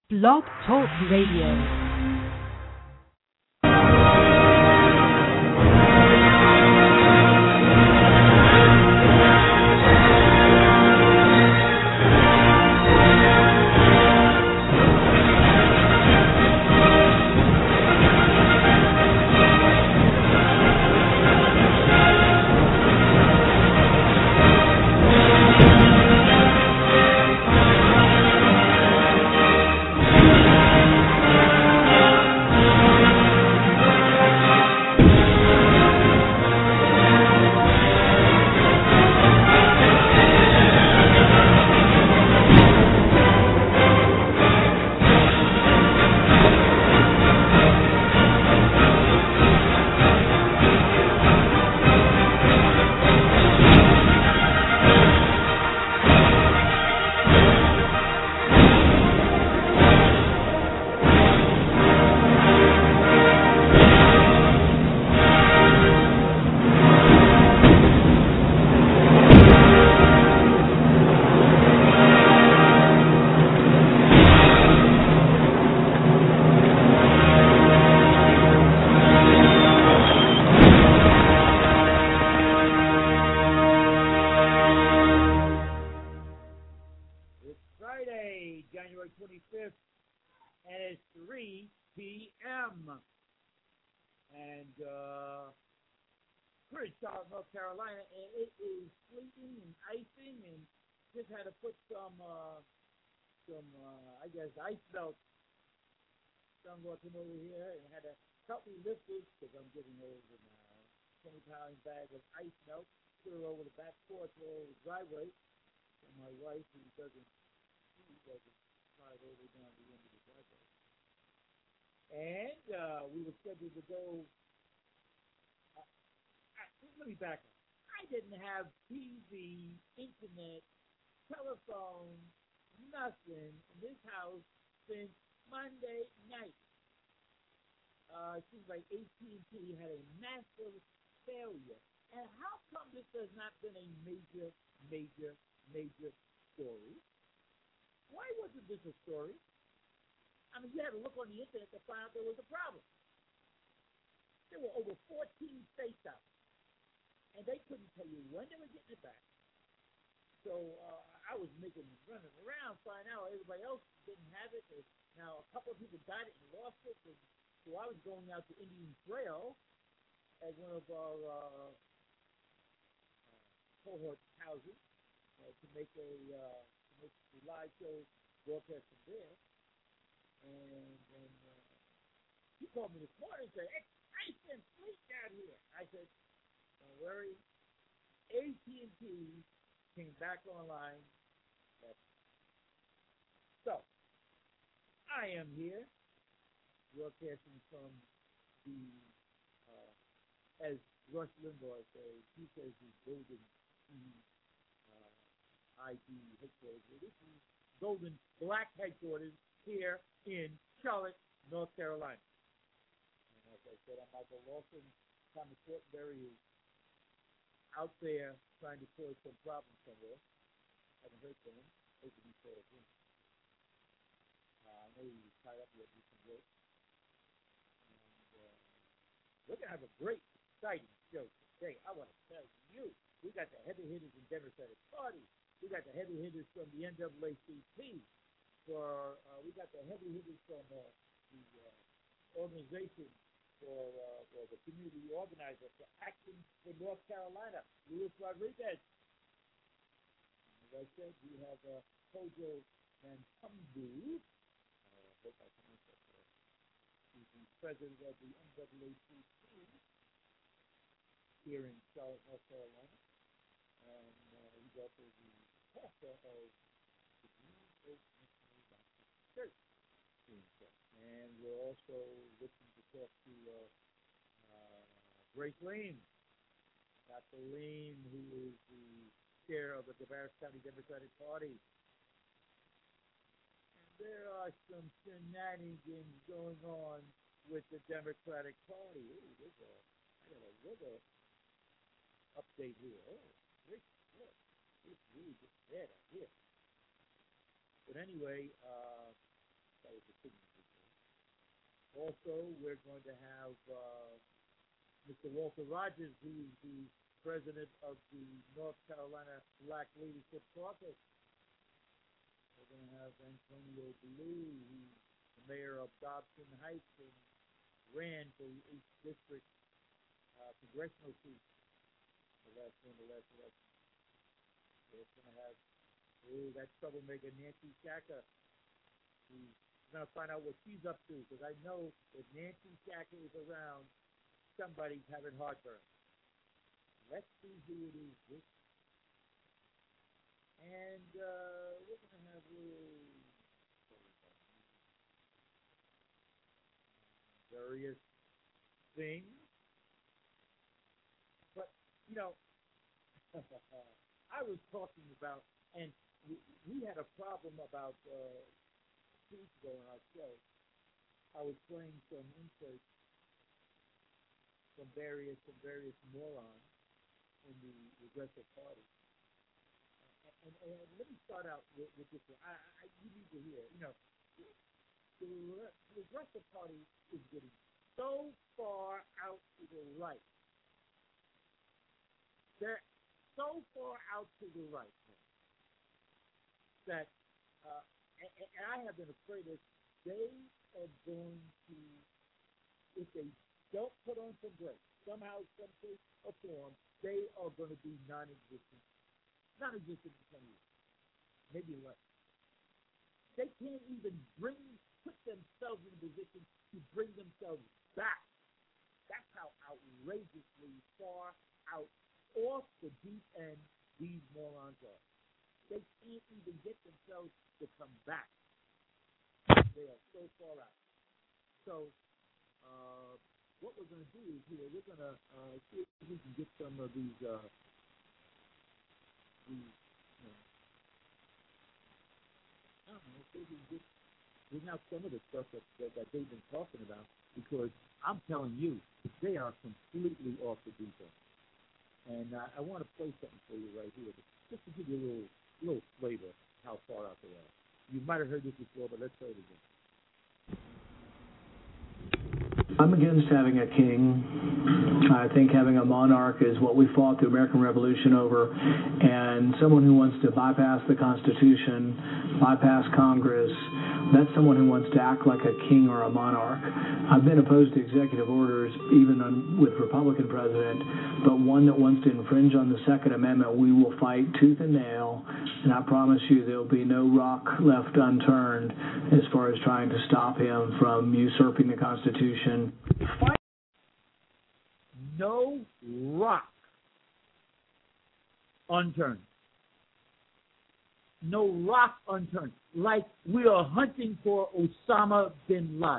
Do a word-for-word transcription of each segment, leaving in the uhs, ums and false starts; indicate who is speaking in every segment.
Speaker 1: Blog Talk Radio.
Speaker 2: Charlotte, North Carolina, and it is sleeting and icing, and just had to put some, uh, some, uh, I guess, ice melt somewhat over here, and had to help me lift this because I'm getting older now. twenty pound bag of ice melt, put it over the back porch or the driveway, and my wife, who doesn't, she doesn't slide all the way down the end of the driveway. And uh, we were scheduled to go. Let me back up. I didn't have T V, internet, telephone, nothing in this house since Monday night. Uh, it seems like A T and T had a massive failure. And how come this has not been a major, major, major story? Why wasn't this a story? I mean, you had to look on the internet to find out there was a problem. There were over fourteen states out. And they couldn't tell you when they were getting it back. So uh, I was making running around, finding out everybody else didn't have it. And now a couple of people got it and lost it. And so I was going out to Indian Trail at one of our uh, cohort houses uh, to make a uh, to make a live show broadcast from there. And then uh, he called me this morning and said, "It's ice and sleet down here." I said, "Don't worry, A T and T came back online." So, I am here, broadcasting from the, uh, as Rush Limbaugh says, he says the Golden uh, I D headquarters. This is Golden Black headquarters here in Charlotte, North Carolina. And as I said, I'm Michael Lawson. Thomas Fortenberry is out there trying to cause some problems somewhere. Haven't heard from him. Hoping he saw him. Uh, I know he was tied up with some work. And uh, we're going to have a great, exciting show today. I want to tell you, we got the heavy hitters in Democratic Party. We got the heavy hitters from the N double A C P. For uh, we got the heavy hitters from uh, the uh, organization for, uh, for the community organizer for Action for North Carolina, Luis Rodriguez. As I said, we have uh, Kojo Mantumbu. Uh, I hope I pronounced that correct. He's the president of the N double A C P here in Charlotte, North Carolina. And uh, he's also the pastor of the Green Oak Missionary Baptist Church. And we're also looking to talk to uh, uh, Grace Lean, Doctor Lean, who is the chair of the Cabarrus County Democratic Party. And there are some shenanigans going on with the Democratic Party. Ooh, there's a, I got a weather update here. Oh, great. Look, it's really just bad out here. But anyway, uh, That was the signature. Also, we're going to have uh, Mister Walter Rogers, who's the president of the North Carolina Black Leadership Caucus. We're going to have Antonio Blue, who's the mayor of Dobson Heights and ran for the eighth District uh, congressional seat. The last one, the last election. We're going to have oh, that troublemaker Nancy Shaka. We're going to find out what she's up to, because I know if Nancy Shaka is around, somebody's having heartburn. Let's see who it is this. And uh, we're going to have a little various things. But, you know, I was talking about, and we, we had a problem about uh, two weeks ago on our show. I was playing some inserts from various, from various morons in the Progressive Party. And, and, and let me start out with, with this one. I, I, you need to hear, you know, the, the Progressive Party is getting so far out to the right. They're so far out to the right now that, uh, and, and I have been afraid that they are going to, if they don't put on some brakes, somehow, some shape, or form, they are going to be non-existent. Non-existent in ten years, maybe less. They can't even bring, put themselves in a position to bring themselves back. That's how outrageously far out, off the deep end, these morons are. They can't even get themselves to come back. They are so far out. So, uh, what we're going to do is here, we're going to uh, see if we can get some of these, uh, these you know, I don't know, see if we can get, bring out some of the stuff that, that, that they've been talking about, because I'm telling you, they are completely off the deep end. And uh, I want to play something for you right here, just to give you a little, little flavor of how far out they are. You might have heard this before, but let's play it again.
Speaker 3: I'm against having a king. I think having a monarch is what we fought the American Revolution over, and someone who wants to bypass the Constitution, bypass Congress, that's someone who wants to act like a king or a monarch. I've been opposed to executive orders, even on, with Republican president, but one that wants to infringe on the Second Amendment, we will fight tooth and nail, and I promise you there will be no rock left unturned as far as trying to stop him from usurping the Constitution.
Speaker 2: No rock unturned. No rock unturned. Like we are hunting for Osama bin Laden.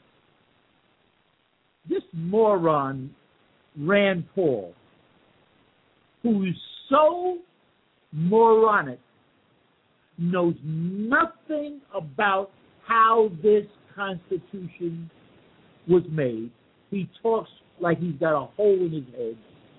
Speaker 2: This moron, Rand Paul, who's so moronic, knows nothing about how this Constitution was made. He talks like he's got a hole in his head.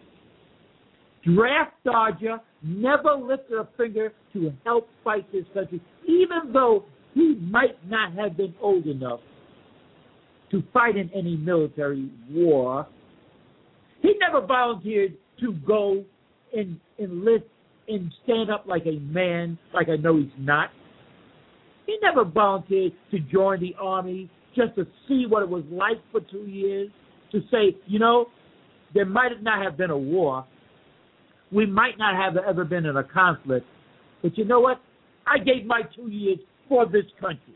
Speaker 2: Draft dodger, never lifted a finger to help fight this country, even though he might not have been old enough to fight in any military war. He never volunteered to go and enlist and stand up like a man, like I know he's not. He never volunteered to join the army just to see what it was like for two years, to say, you know, there might not have been a war. We might not have ever been in a conflict. But you know what? I gave my two years for this country.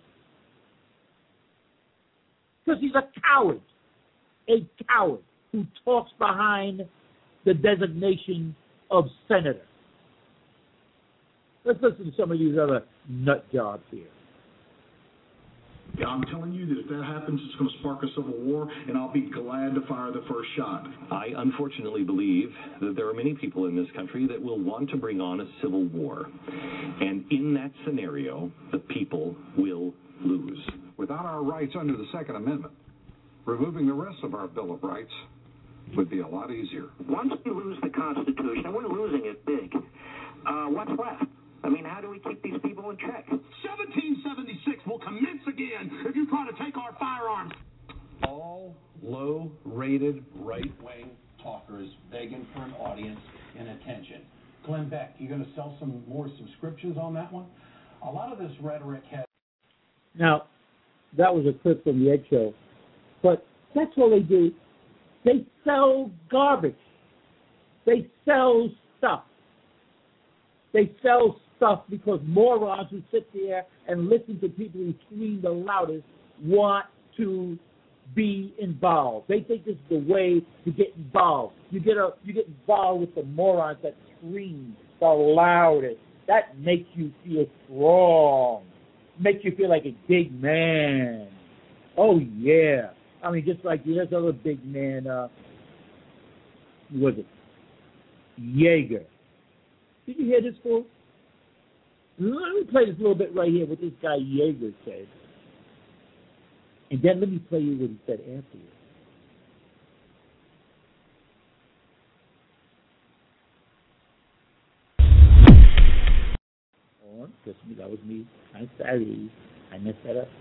Speaker 2: Because he's a coward. A coward who talks behind the designation of senator. Let's listen to some of these other nut jobs here.
Speaker 4: I'm telling you that if that happens, it's going to spark a civil war, and I'll be glad to fire the first shot.
Speaker 5: I unfortunately believe that there are many people in this country that will want to bring on a civil war. And in that scenario, the people will lose.
Speaker 6: Without our rights under the Second Amendment, removing the rest of our Bill of Rights would be a lot easier.
Speaker 7: Once we lose the Constitution, and we're losing it big, uh, what's left? I mean, how do we keep these people in check?
Speaker 4: seventeen seventy-six will commence again if you try to take our firearms.
Speaker 8: All low-rated right-wing talkers begging for an audience and attention. Glenn Beck, you going to sell some more subscriptions on that one? A lot of this rhetoric has...
Speaker 2: Now, that was a clip from the Ed Show. But that's all they do. They sell garbage. They sell stuff. They sell stuff because morons who sit there and listen to people who scream the loudest want to be involved. They think this is the way to get involved. You get a you get involved with the morons that scream the loudest. That makes you feel strong. Makes you feel like a big man. Oh yeah. I mean, just like this other big man. Uh, who was it? Yeager. Did you hear this, fool? Let me play this little bit right here, what this guy Yeager said. And then let me play you what he said afterwards. Oh, just me, that was me. I'm sorry. I messed that up.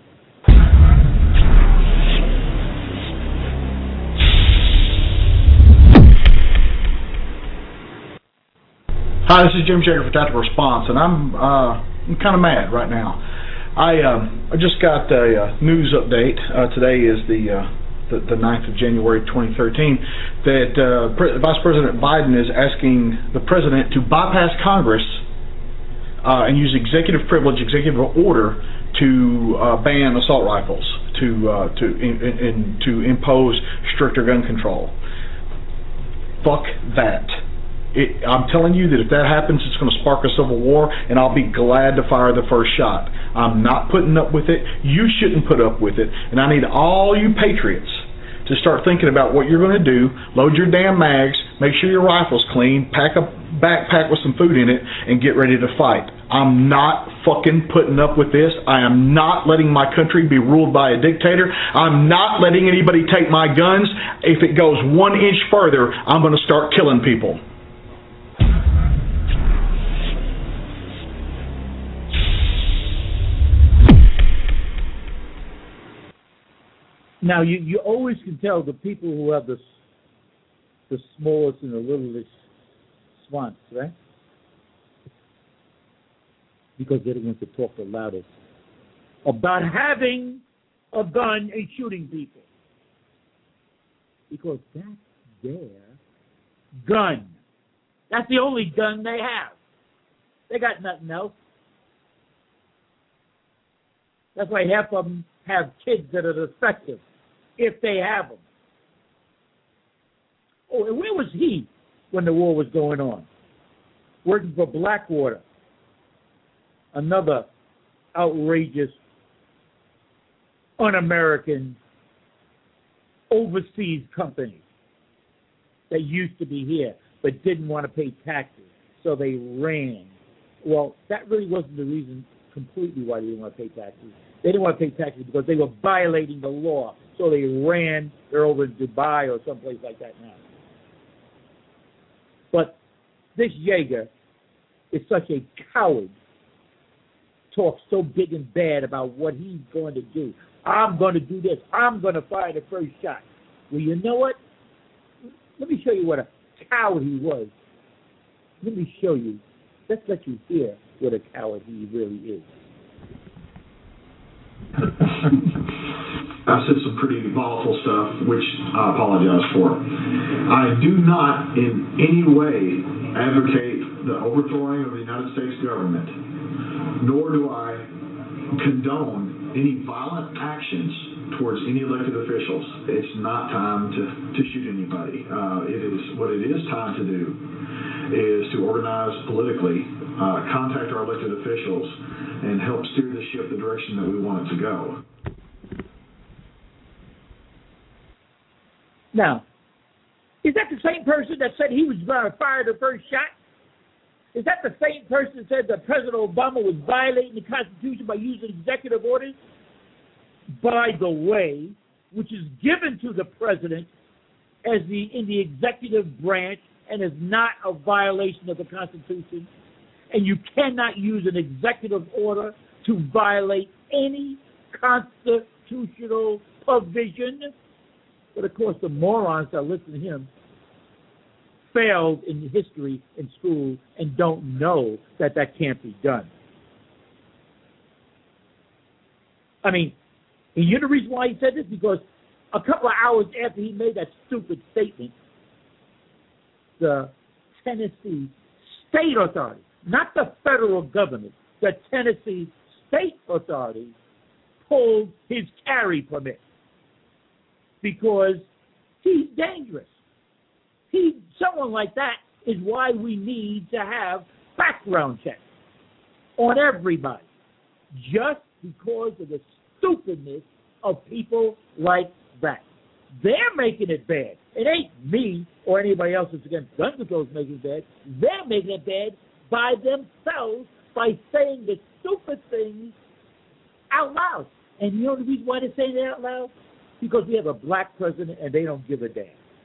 Speaker 9: Hi, this is Jim Shaker for Tactical Response, and I'm uh, I'm kind of mad right now. I um, I just got a uh, news update. Uh, today is the, uh, the the ninth of January, twenty thirteen. That uh, Pre- Vice President Biden is asking the president to bypass Congress uh, and use executive privilege, executive order to uh, ban assault rifles, to uh, to in, in, to impose stricter gun control. Fuck that. It, I'm telling you that if that happens, it's going to spark a civil war, and I'll be glad to fire the first shot. I'm not putting up with it. You shouldn't put up with it. And I need all you patriots to start thinking about what you're going to do. Load your damn mags, make sure your rifle's clean, pack a backpack with some food in it, and get ready to fight. I'm not fucking putting up with this. I am not letting my country be ruled by a dictator. I'm not letting anybody take my guns. If it goes one inch further, I'm going to start killing people.
Speaker 2: Now, you, you always can tell the people who have the the smallest and the littlest swans, right? Because they're the ones that talk the loudest about having a gun and shooting people. Because that's their gun. That's the only gun they have. They got nothing else. That's why half of them have kids that are defective, if they have them. Oh, and where was he when the war was going on? Working for Blackwater, another outrageous, un-American, overseas company that used to be here but didn't want to pay taxes, so they ran. Well, that really wasn't the reason completely why they didn't want to pay taxes. They didn't want to pay taxes because they were violating the law, so they ran. They're over in Dubai or someplace like that now. But this Yeager is such a coward, talks so big and bad about what he's going to do. I'm going to do this. I'm going to fire the first shot. Well, you know what? Let me show you what a coward he was. Let me show you. Let's let you hear what a coward he really is.
Speaker 4: I've said some pretty volatile stuff, which I apologize for. I do not in any way advocate the overthrowing of the United States government, nor do I condone any violent actions towards any elected officials. It's not time to, to shoot anybody. Uh, it is what it is time to do is to organize politically, uh, contact our elected officials, and help steer the ship the direction that we want it to go.
Speaker 2: Now, is that the same person that said he was going to fire the first shot? Is that the same person that said that President Obama was violating the Constitution by using executive orders? By the way, which is given to the president as the in the executive branch and is not a violation of the Constitution. and you cannot use an executive order to violate any constitutional provision. But, of course, the morons that listen to him failed in history in school and don't know that that can't be done. I mean, and you know the reason why he said this? Because a couple of hours after he made that stupid statement, the Tennessee state authority, not the federal government, the Tennessee state authority pulled his carry permit because he's dangerous. He, someone like that is why we need to have background checks on everybody, just because of the stupidness of people like that. They're making it bad. It ain't me or anybody else that's against gun control is making it bad. They're making it bad by themselves by saying the stupid things out loud. And you know the reason why they're saying it out loud? Because we have a black president and they don't give a damn.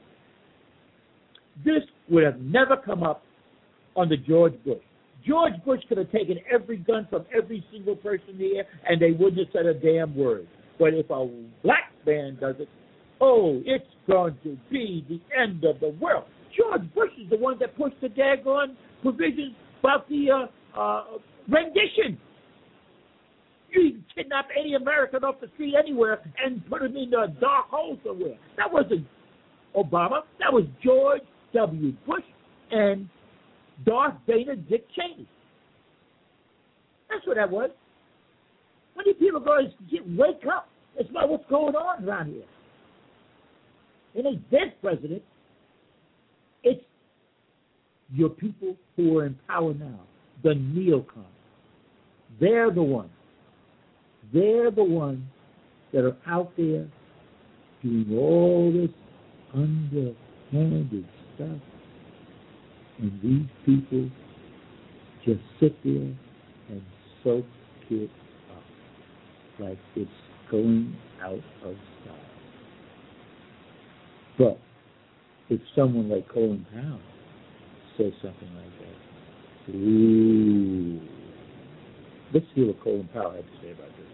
Speaker 2: This would have never come up under George Bush. George Bush could have taken every gun from every single person here and they wouldn't have said a damn word. But if a black man does it, oh, it's going to be the end of the world. George Bush is the one that pushed the daggone provisions about the uh, uh, rendition. You can kidnap any American off the street anywhere and put him in a dark hole somewhere. That wasn't Obama. That was George W. Bush and Darth Vader Dick Cheney. That's what that was. When these people go, get, wake up. It's about what's going on around here. It ain't this president. It's your people who are in power now, the neocons. They're the ones. They're the ones that are out there doing all this underhanded stuff. And these people just sit there and soak it up like it's going out of style. But if someone like Colin Powell says something like that, ooh, let's see what Colin Powell had to say about this.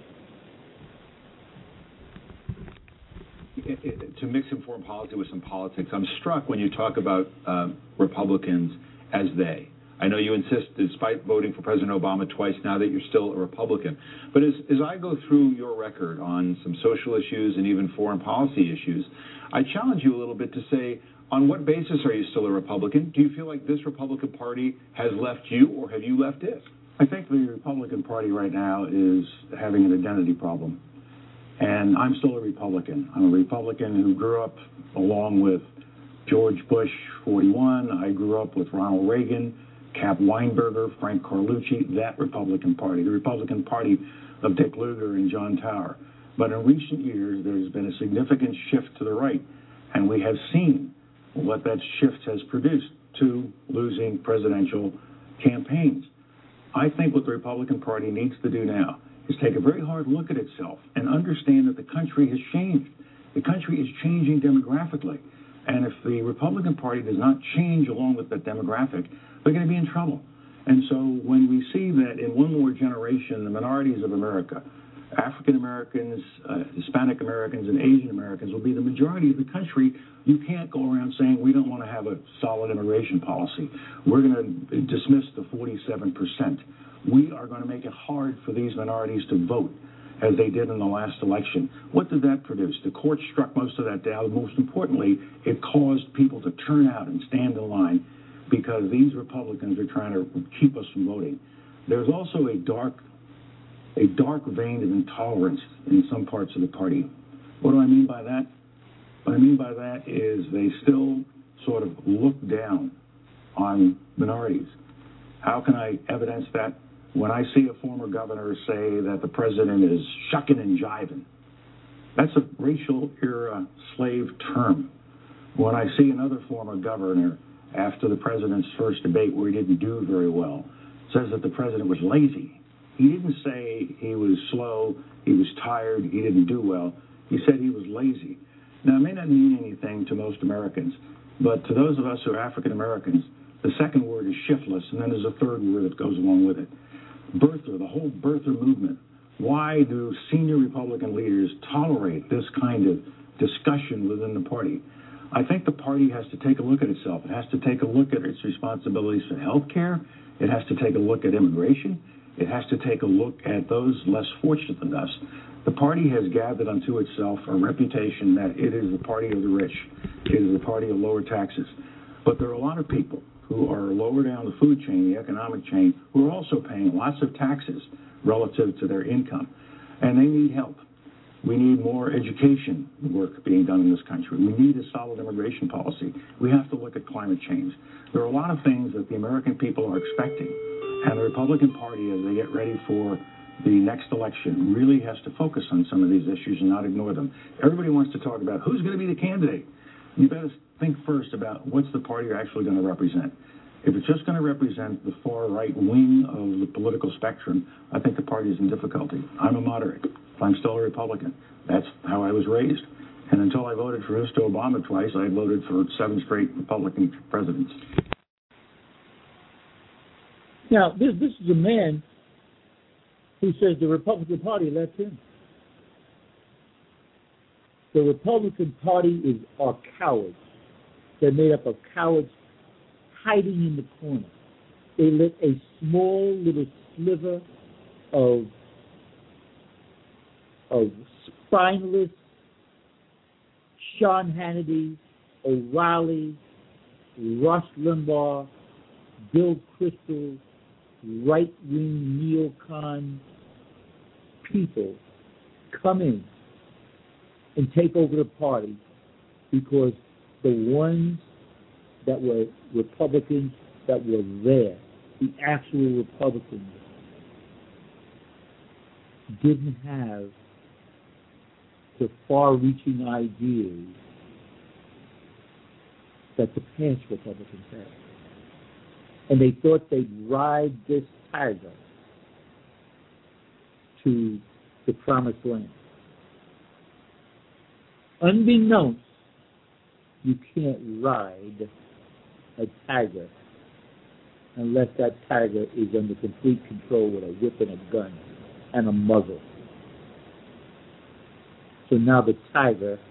Speaker 10: It, it, to mix in foreign policy with some politics, I'm struck when you talk about uh, Republicans as they. I know you insist, despite voting for President Obama twice now, that you're still a Republican. But as, as I go through your record on some social issues and even foreign policy issues, I challenge you a little bit to say, on what basis are you still a Republican? Do you feel like this Republican Party has left you, or have you left it?
Speaker 11: I think the Republican Party right now is having an identity problem. And I'm still a Republican. I'm a Republican who grew up along with George Bush, forty-one. I grew up with Ronald Reagan, Cap Weinberger, Frank Carlucci, that Republican Party, the Republican Party of Dick Lugar and John Tower. But in recent years, there's been a significant shift to the right, and we have seen what that shift has produced to losing presidential campaigns. I think what the Republican Party needs to do now is take a very hard look at itself and understand that the country has changed. The country is changing demographically. And if the Republican Party does not change along with that demographic, they're going to be in trouble. And so when we see that in one more generation, the minorities of America, African Americans, uh, Hispanic Americans, and Asian Americans will be the majority of the country, you can't go around saying we don't want to have a solid immigration policy. We're going to dismiss the forty-seven percent. We are going to make it hard for these minorities to vote, as they did in the last election. What did that produce? The court struck most of that down. Most importantly, it caused people to turn out and stand in line because these Republicans are trying to keep us from voting. There's also a dark, a dark vein of intolerance in some parts of the party. What do I mean by that? What I mean by that is they still sort of look down on minorities. How can I evidence that? When I see a former governor say that the president is shucking and jiving, that's a racial era slave term. When I see another former governor after the president's first debate where he didn't do very well, says that the president was lazy. He didn't say he was slow, he was tired, he didn't do well. He said he was lazy. Now, it may not mean anything to most Americans, but to those of us who are African Americans, The second word is shiftless, and then there's a third word that goes along with it. Birther, the whole birther movement. Why do senior Republican leaders tolerate this kind of discussion within the party? I think the party has to take a look at itself. It has to take a look at its responsibilities for health care. It has to take a look at immigration. It has to take a look at those less fortunate than us. The party has gathered unto itself a reputation that it is the party of the rich. It is the party of lower taxes. But there are a lot of people who are lower down the food chain, the economic chain, who are also paying lots of taxes relative to their income. And they need help. We need more education work being done in this country. We need a solid immigration policy. We have to look at climate change. There are a lot of things that the American people are expecting. And the Republican Party, as they get ready for the next election, really has to focus on some of these issues and not ignore them. Everybody wants to talk about who's going to be the candidate. You better think first about what's the party you're actually going to represent. If it's just going to represent the far right wing of the political spectrum, I think the party is in difficulty. I'm a moderate. I'm still a Republican. That's how I was raised. And until I voted for Mister Obama twice, I voted for seven straight Republican presidents.
Speaker 2: Now, this this is a man who says the Republican Party left him. The Republican Party is are cowards. They're made up of cowards hiding in the corner. They let a small little sliver of of spineless Sean Hannity, O'Reilly, Rush Limbaugh, Bill Kristol, right-wing neocon people come in and take over the party because the ones that were Republicans that were there, the actual Republicans, didn't have the far-reaching ideas that the past Republicans had. And they thought they'd ride this tiger to the promised land. Unbeknownst, you can't ride a tiger unless that tiger is under complete control with a whip and a gun and a muzzle. So now the tiger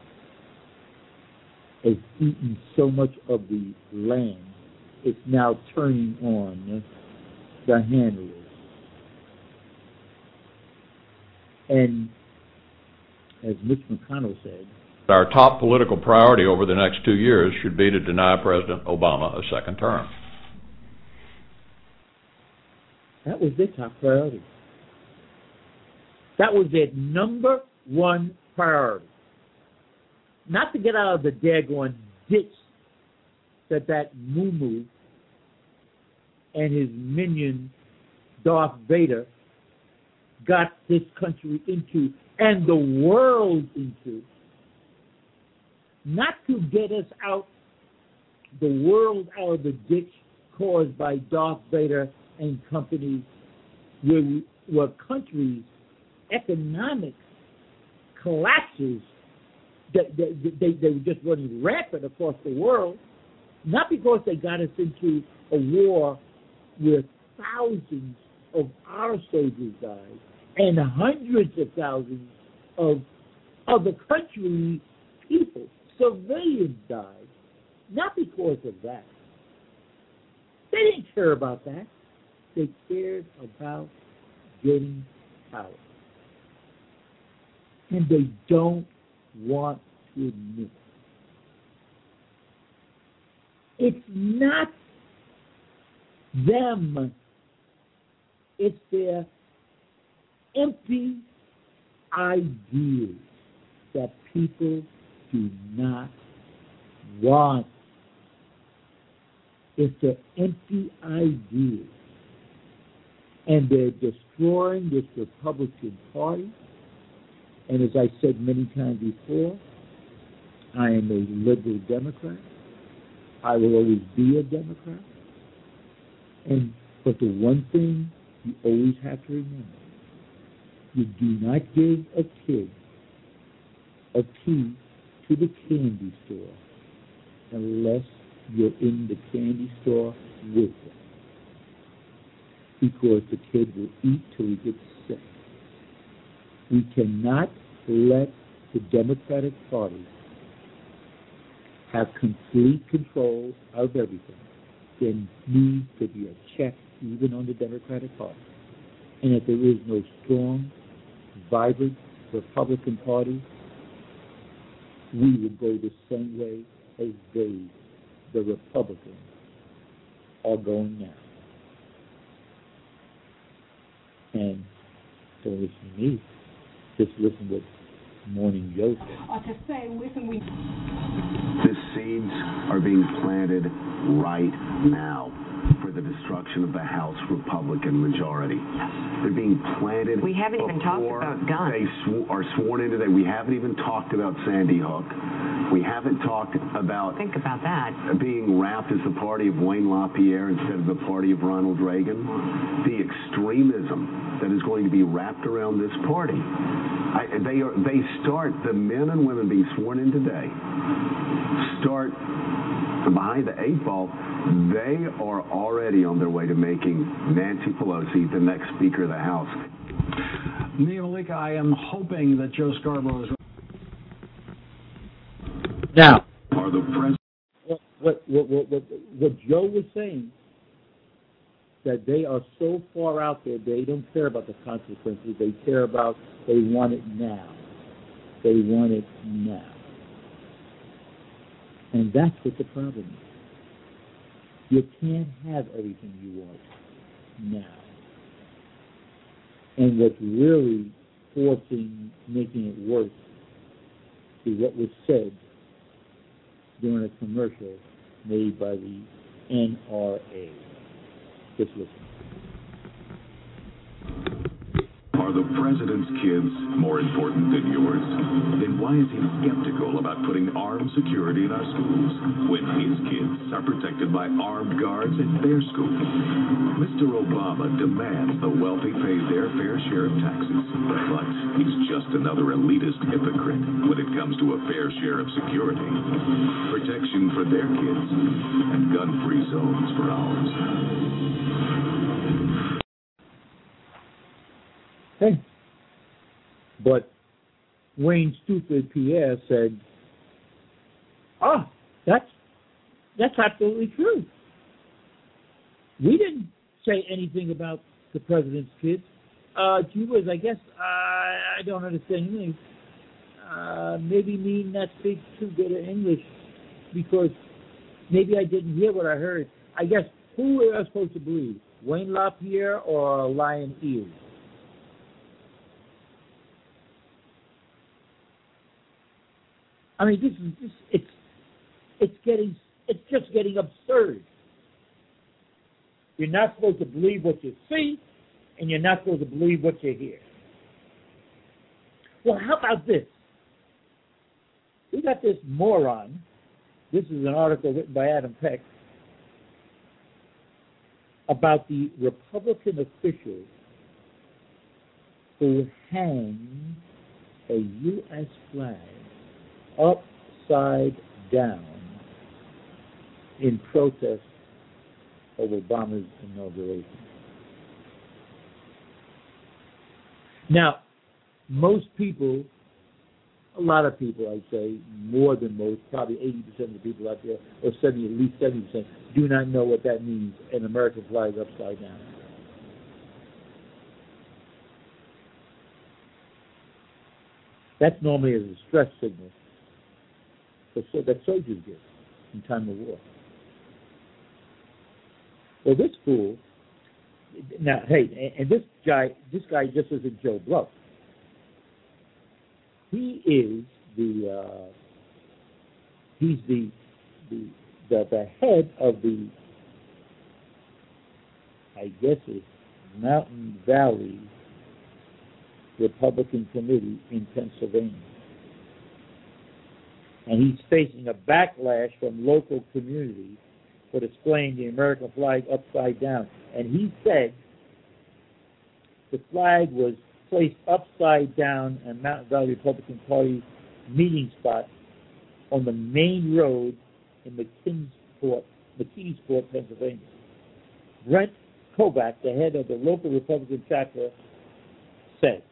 Speaker 2: has eaten so much of the land, it's now turning on the handlers. And as Mitch McConnell said,
Speaker 12: our top political priority over the next two years should be to deny President Obama a second term.
Speaker 2: That was their top priority. That was their number one priority. Not to get out of the daggone ditch that that Moo and his minion Darth Vader got this country into and the world into. Not to get us out, the world out of the ditch caused by Darth Vader and company, where, we, where countries' economic collapses, that they, they, they were just running rampant across the world, not because they got us into a war where thousands of our soldiers died and hundreds of thousands of other countries' people, civilians died, not because of that. They didn't care about that. They cared about getting power. And they don't want to admit it. It's not them. It's their empty ideas that people do not want. It's their empty ideas. And they're destroying this Republican Party. And as I said many times before, I am a liberal Democrat. I will always be a Democrat. And but the one thing you always have to remember, you do not give a kid a key to the candy store unless you're in the candy store with them. Because the kid will eat till he gets sick. We cannot let the Democratic Party have complete control of everything. There needs to be a check even on the Democratic Party. And if there is no strong, vibrant Republican Party, we will go the same way as they, the Republicans, are going now. And don't listen to me. Just listen to Morning Joe said.
Speaker 13: Or to say, listen, we...
Speaker 14: The seeds are being planted right now for the destruction of the House Republican majority. They're being planted.
Speaker 7: We haven't even talked about guns.
Speaker 14: They sw- are sworn into that. We haven't even talked about Sandy Hook. We haven't talked about
Speaker 7: think about that
Speaker 14: being wrapped as the party of Wayne LaPierre instead of the party of Ronald Reagan. The extremism that is going to be wrapped around this party. I, they are. They start the men and women being sworn in today. Start behind the eight ball. They are already on their way to making Nancy Pelosi the next Speaker of the House.
Speaker 6: Nia Malika, I am hoping that Joe Scarborough is.
Speaker 2: Now,
Speaker 5: Are the pres-
Speaker 2: what, what, what, what, what, what Joe was saying, that they are so far out there, they don't care about the consequences. They care about, they want it now. They want it now. And that's what the problem is. You can't have everything you want now. And what's really forcing, making it worse, is what was said during a commercial made by the N R A. Just listen.
Speaker 5: Are the president's kids more important than yours? Then why is he skeptical about putting armed security in our schools when his kids are protected by armed guards at their schools? Mister Obama demands the wealthy pay their fair share of taxes, but he's just another elitist hypocrite when it comes to a fair share of security, protection for their kids, and gun-free zones for ours.
Speaker 2: Hey. But Wayne Stupid Pierre said, ah, that's that's absolutely true. We didn't say anything about the president's kids. Uh, gee whiz, I guess uh, I don't understand English. Uh, maybe me not speak too good of English because maybe I didn't hear what I heard. I guess who are we supposed to believe, Wayne LaPierre or Lion Ears? I mean, this is just, it's it's getting it's just getting absurd. You're not supposed to believe what you see, and you're not supposed to believe what you hear. Well, how about this? We got this moron. This is an article written by Adam Peck about the Republican official who hanged a U S flag upside down in protest of Obama's inauguration. Now, most people, a lot of people, I'd say, more than most, probably eighty percent of the people out there, or seventy, at least seventy percent, do not know what that means, an American flag upside down. That's normally as a stress signal so that soldiers get in time of war. Well, this fool, now, hey, and this guy, this guy just isn't Joe Bluff. He is the, uh, he's the, the, the, the head of the, I guess it's Mountain Valley Republican Committee in Pennsylvania. And he's facing a backlash from local communities for displaying the American flag upside down. And he said the flag was placed upside down in Mountain Valley Republican Party meeting spot on the main road in McKin- Court, McKeesport, Pennsylvania. Brent Kobach, the head of the local Republican chapter, said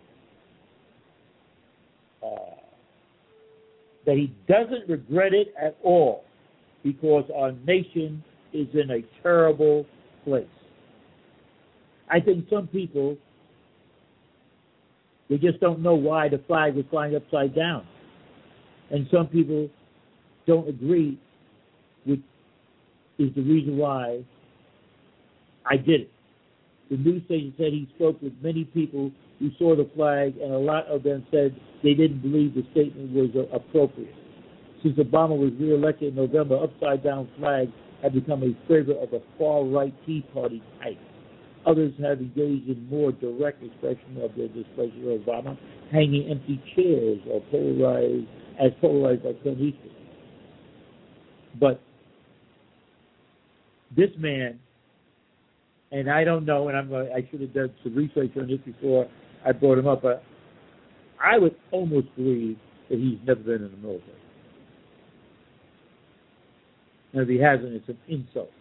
Speaker 2: uh, that he doesn't regret it at all because our nation is in a terrible place. I think some people, they just don't know why the flag was flying upside down. And some people don't agree with is the reason why I did it. The news station said he spoke with many people who saw the flag, and a lot of them said they didn't believe the statement was uh, appropriate. Since Obama was reelected in November, upside-down flags have become a favorite of the far-right Tea Party type. Others have engaged in more direct expression of their displeasure of Obama, hanging empty chairs or polarized as polarized by Clint Eastwood. But this man, and I don't know, and I'm uh, I should have done some research on this before I brought him up, but I would almost believe that he's never been in the military. And if he hasn't, it's an insult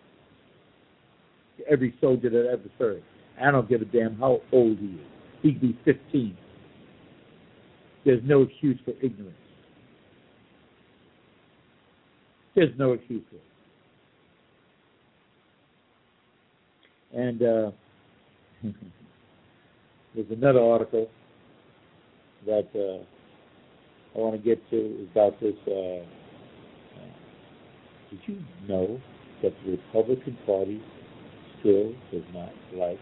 Speaker 2: to every soldier that ever served. I don't give a damn how old he is. He could be fifteen. There's no excuse for ignorance. There's no excuse for it. And uh, there's another article that uh, I want to get to about this. Uh, uh, did you know that the Republican Party still does not like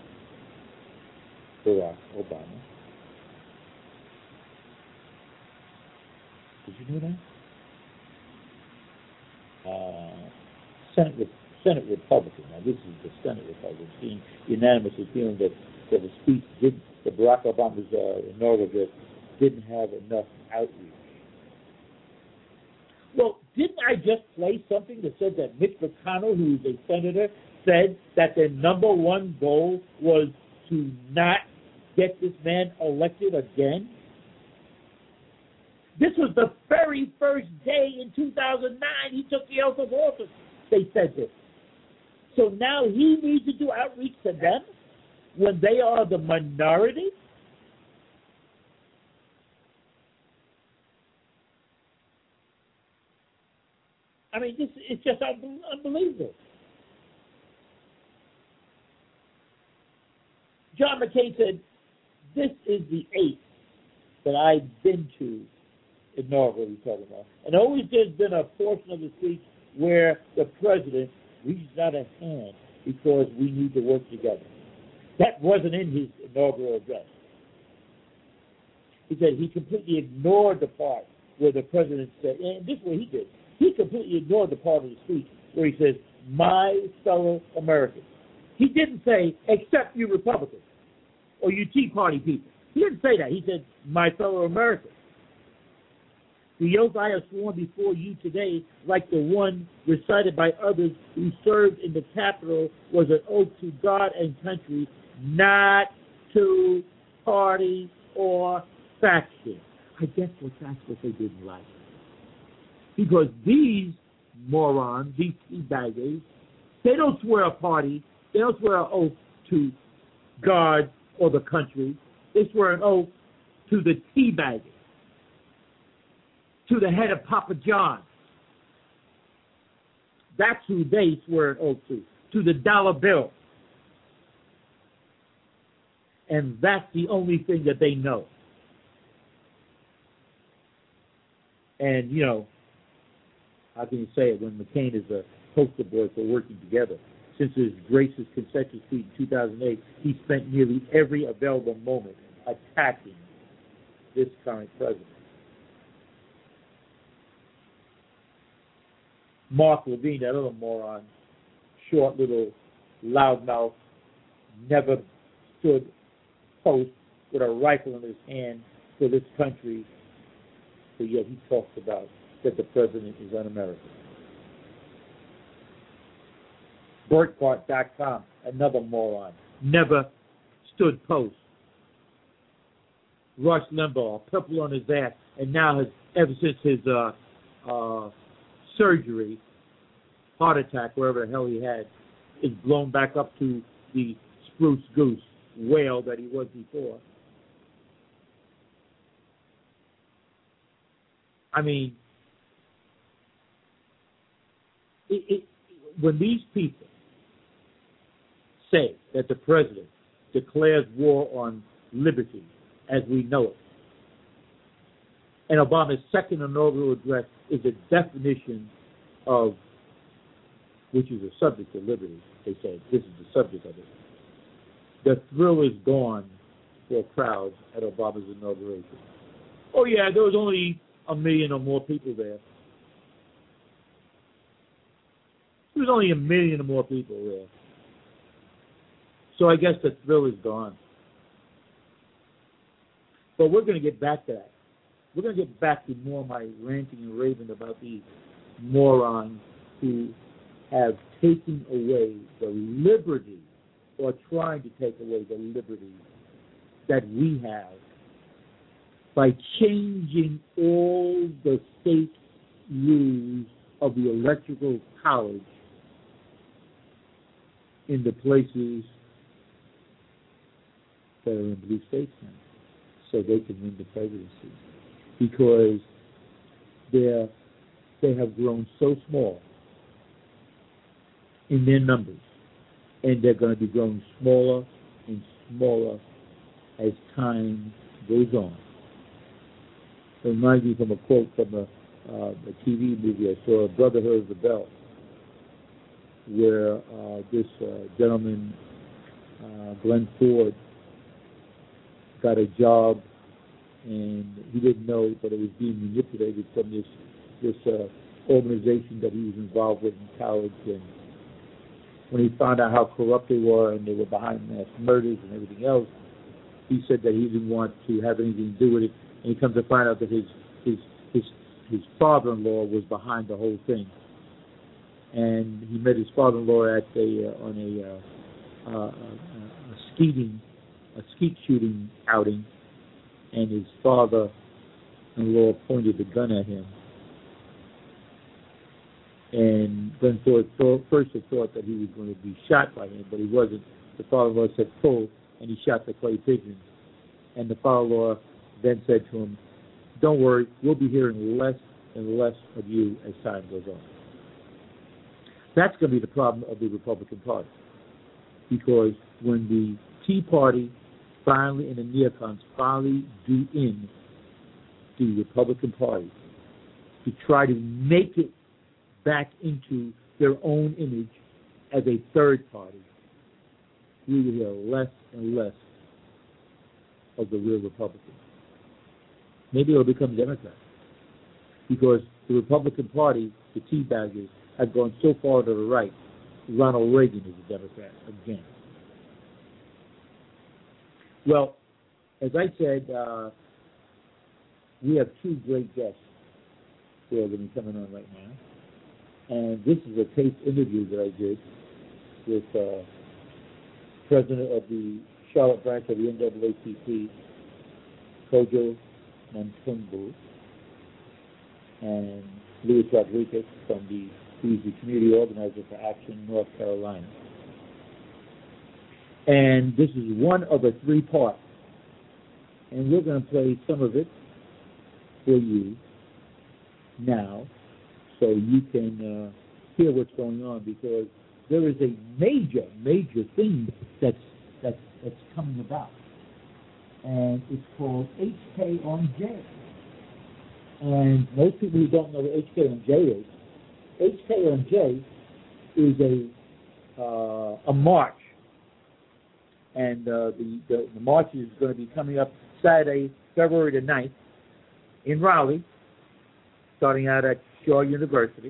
Speaker 2: Barack Obama? Did you know that? Uh, Senate, Senate Republican. Now, this is the Senate Republican, being unanimously feeling that, that the speech did, that Barack Obama's uh, inaugural address didn't have enough outreach. Well, didn't I just play something that said that Mitch McConnell, who is a senator, said that their number one goal was to not get this man elected again? This was the very first day in two thousand nine he took the oath of office. They said this. So now he needs to do outreach to them when they are the minority? I mean, this is just un- unbelievable. John McCain said, this is the eighth that I've been to inaugural, he's talking about. And always there's been a portion of the speech where the president reaches out a hand because we need to work together. That wasn't in his inaugural address. He said he completely ignored the part where the president said, and this is what he did. He completely ignored the part of the speech where he says, my fellow Americans. He didn't say, except you Republicans or you Tea Party people. He didn't say that. He said, my fellow Americans. The oath I have sworn before you today, like the one recited by others who served in the Capitol, was an oath to God and country, not to party or faction. I guess what that's what they didn't like. Because these morons, these teabaggers, they don't swear a party, they don't swear an oath to God or the country. They swear an oath to the teabaggers, to the head of Papa John. That's who they swear an oath to, to the dollar bill. And that's the only thing that they know. And, you know, how can you say it when McCain is a poster boy for working together? Since his gracious concession speech in two thousand eight, he spent nearly every available moment attacking this current president. Mark Levine, that other moron, short little loudmouth, never stood post with a rifle in his hand for this country, but yet he talks about that the president is un-American. Breitbart dot com, another moron, never stood post. Rush Limbaugh, purple on his ass, and now has, ever since his uh, uh, surgery, heart attack, wherever the hell he had, is blown back up to the spruce goose whale that he was before. I mean, it, it, when these people say that the president declares war on liberty as we know it, and Obama's second inaugural address is a definition of, which is a subject of liberty, they say, this is the subject of it. The thrill is gone for crowds at Obama's inauguration. Oh, yeah, there was only a million or more people there. There was only a million or more people there. So I guess the thrill is gone. But we're going to get back to that. We're going to get back to more of my ranting and raving about these morons who have taken away the liberty, or trying to take away the liberty that we have by changing all the state rules of the electoral college in the places that are in blue states now, so they can win the presidency. Because they're, they have grown so small in their numbers, and they're going to be growing smaller and smaller as time goes on. It reminds me from a quote from a, uh, a T V movie I saw, Brotherhood of the Bell, where uh, this uh, gentleman, uh, Glenn Ford, got a job, and he didn't know that it was being manipulated from this this uh, organization that he was involved with in college. And when he found out how corrupt they were and they were behind mass murders and everything else, he said that he didn't want to have anything to do with it. And he comes to find out that his his his his father-in-law was behind the whole thing. And he met his father-in-law at a uh, on a, uh, uh, a, a skeeting a skeet shooting outing, and his father-in-law pointed the gun at him. And Glenn Ford thought, first had thought that he was going to be shot by him, but he wasn't. The father-in-law said pull, and he shot the clay pigeons. And the father-in-law then said to him, don't worry, we'll be hearing less and less of you as time goes on. That's going to be the problem of the Republican Party. Because when the Tea Party finally, and the neocons finally do in the Republican Party to try to make it back into their own image as a third party, we will hear less and less of the real Republicans. Maybe it'll become Democrats, because the Republican Party, the teabaggers, have gone so far to the right. Ronald Reagan is a Democrat again. Well, as I said, uh, we have two great guests who are going to be coming on right now. And this is a taped interview that I did with uh, President of the Charlotte branch of the N double A C P, Kojo Montembu, and Luis Rodriguez from the, who's the community organizer for Action North Carolina. And this is one of the three parts. And we're going to play some of it for you now so you can uh, hear what's going on, because there is a major, major thing that's, that's, that's coming about. And it's called H K on J. And most people who don't know what H K on J is, H K on J is a, uh, a march. And uh, the, the, the march is going to be coming up Saturday, February the ninth, in Raleigh, starting out at Shaw University.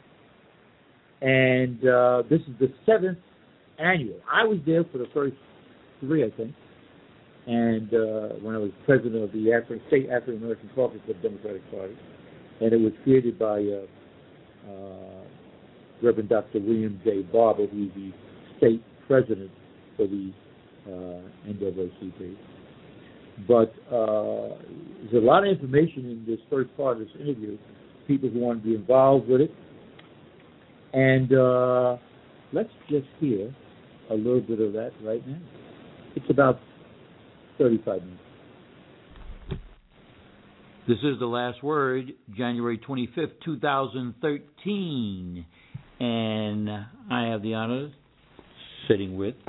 Speaker 2: And uh, this is the seventh annual. I was there for the first three, I think. And uh, when I was president of the Afri- State African American Caucus of the Democratic Party, and it was created by uh, uh, Reverend Doctor William J. Barber, who's the state president for the uh, N double A C P. But uh, there's a lot of information in this first part of this interview. People who want to be involved with it, And uh, let's just hear a little bit of that right now. It's about thirty-five minutes.
Speaker 13: This is The Last Word, January twenty-fifth, two thousand thirteen. And I have the honor sitting with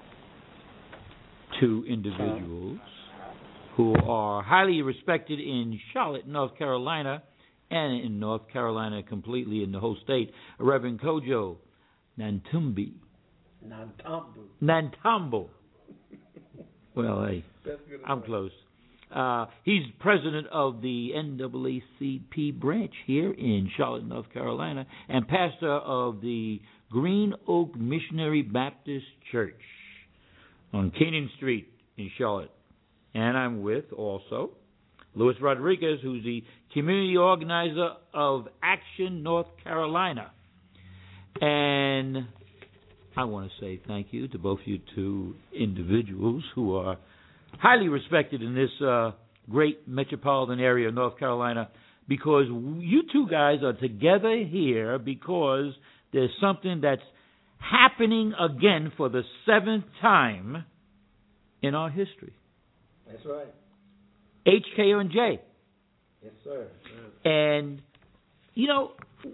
Speaker 13: two individuals who are highly respected in Charlotte, North Carolina, and in North Carolina completely in the whole state. Reverend Kojo Nantumbi.
Speaker 15: Nantambu.
Speaker 13: Nantambo. Well, hey, I'm close. Uh, he's president of the N double A C P branch here in Charlotte, North Carolina, and pastor of the Green Oak Missionary Baptist Church on Canaan Street in Charlotte. And I'm with also Luis Rodriguez, who's the community organizer of Action North Carolina. And I want to say thank you to both you two individuals who are highly respected in this uh, great metropolitan area of North Carolina, because you two guys are together here because there's something that's happening again for the seventh time in our history.
Speaker 15: That's right.
Speaker 13: H K O and J.
Speaker 15: Yes, sir.
Speaker 13: And, you know,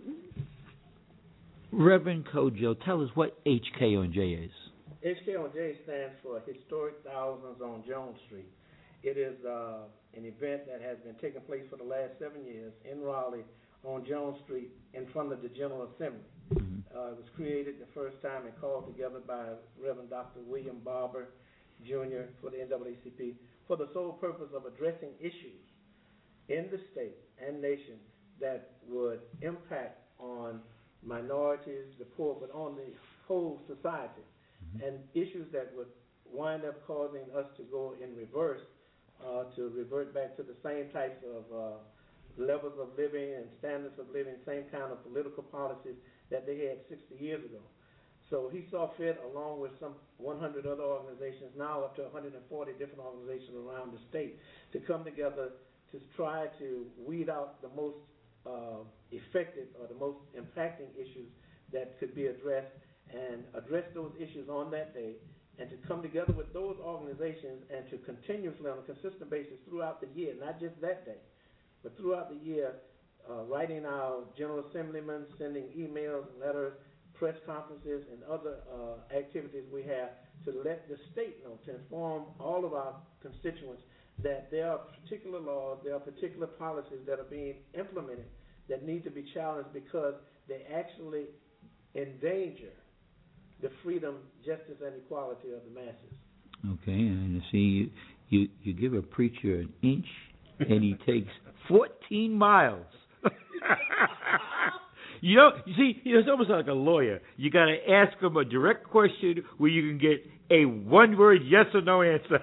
Speaker 13: Reverend Kojo, tell us what H K O and J is.
Speaker 15: H K O and J stands for Historic Thousands on Jones Street. It is uh, an event that has been taking place for the last seven years in Raleigh on Jones Street in front of the General Assembly. Mm-hmm. Uh, it was created the first time and called together by Reverend Doctor William Barber, Junior for the N double A C P for the sole purpose of addressing issues in the state and nation that would impact on minorities, the poor, but on the whole society. Mm-hmm. And issues that would wind up causing us to go in reverse, uh, to revert back to the same types of uh, levels of living and standards of living, same kind of political policies that they had sixty years ago. So he saw fit, along with some one hundred other organizations, now up to one hundred forty different organizations around the state, to come together to try to weed out the most uh, effective or the most impacting issues that could be addressed, and address those issues on that day, and to come together with those organizations and to continuously, on a consistent basis throughout the year, not just that day, but throughout the year, uh, writing our General Assemblymen, sending emails and letters, press conferences, and other uh, activities we have to let the state know, to inform all of our constituents that there are particular laws, there are particular policies that are being implemented that need to be challenged because they actually endanger the freedom, justice, and equality of the masses.
Speaker 13: Okay, and see, you, you, you give a preacher an inch, and he takes fourteen miles. You know, you see, it's almost like a lawyer. You got to ask him a direct question where you can get a one-word yes or no answer.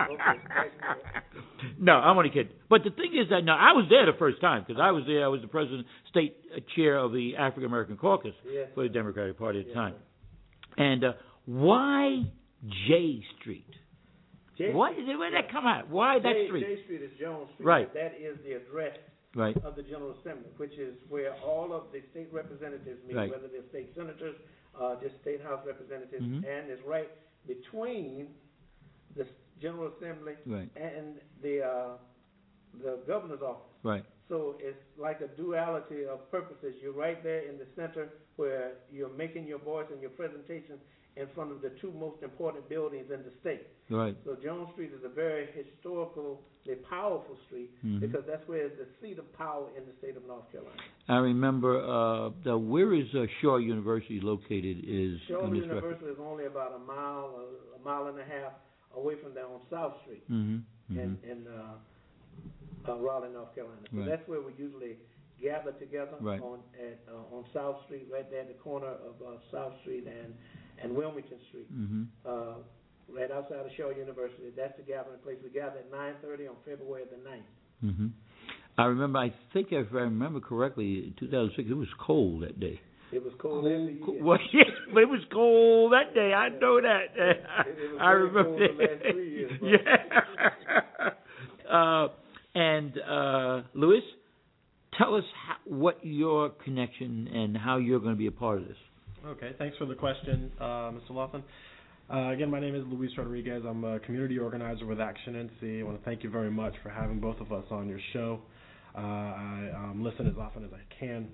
Speaker 13: No, I'm only kidding. But the thing is that now I was there the first time because I was there. I was the president, state chair of the African American Caucus yes, for the Democratic Party at the yes, time. Sir. And uh, why J Street?
Speaker 15: J
Speaker 13: Why
Speaker 15: Street.
Speaker 13: Where did that come out? Why
Speaker 15: J,
Speaker 13: that street?
Speaker 15: J Street is Jones Street.
Speaker 13: Right.
Speaker 15: That is the address. Right. Of the General Assembly, which is where all of the state representatives meet, right, whether they're state senators, uh, just state house representatives, mm-hmm, and it's right between the General Assembly right, and the uh, the governor's office. Right. So it's like a duality of purposes. You're right there in the center where you're making your voice and your presentation in front of the two most important buildings in the state. Right. So Jones Street is a very historical, powerful street, mm-hmm, because that's where the seat of power in the state of North Carolina.
Speaker 13: I remember, uh, the, where is uh, Shaw University located? Is
Speaker 15: Shaw University record? Is only about a mile, a, a mile and a half away from there on South Street, mm-hmm, mm-hmm, in, in uh, uh, Raleigh, North Carolina. So right, that's where we usually gather together, right, on at uh, on South Street, right there at the corner of uh, South Street and and Wilmington Street, mm-hmm, uh, right outside of Shaw University. That's the gathering place. We gather at nine thirty on February the ninth.
Speaker 13: Mm-hmm. I remember, I think if I remember correctly, in two thousand six, it was cold that day.
Speaker 15: It was cold, cold every year.
Speaker 13: Well, yes, but it was cold that day. I know that.
Speaker 15: It, it was I remember cold the last three years, bro.
Speaker 13: Yeah. uh, and, uh, Louis, tell us how, what your connection and how you're going to be a part of this.
Speaker 16: Okay, thanks for the question, uh, Mister Lawson. Uh, again, my name is Luis Rodriguez. I'm a community organizer with Action N C. I want to thank you very much for having both of us on your show. Uh, I um, listen as often as I can.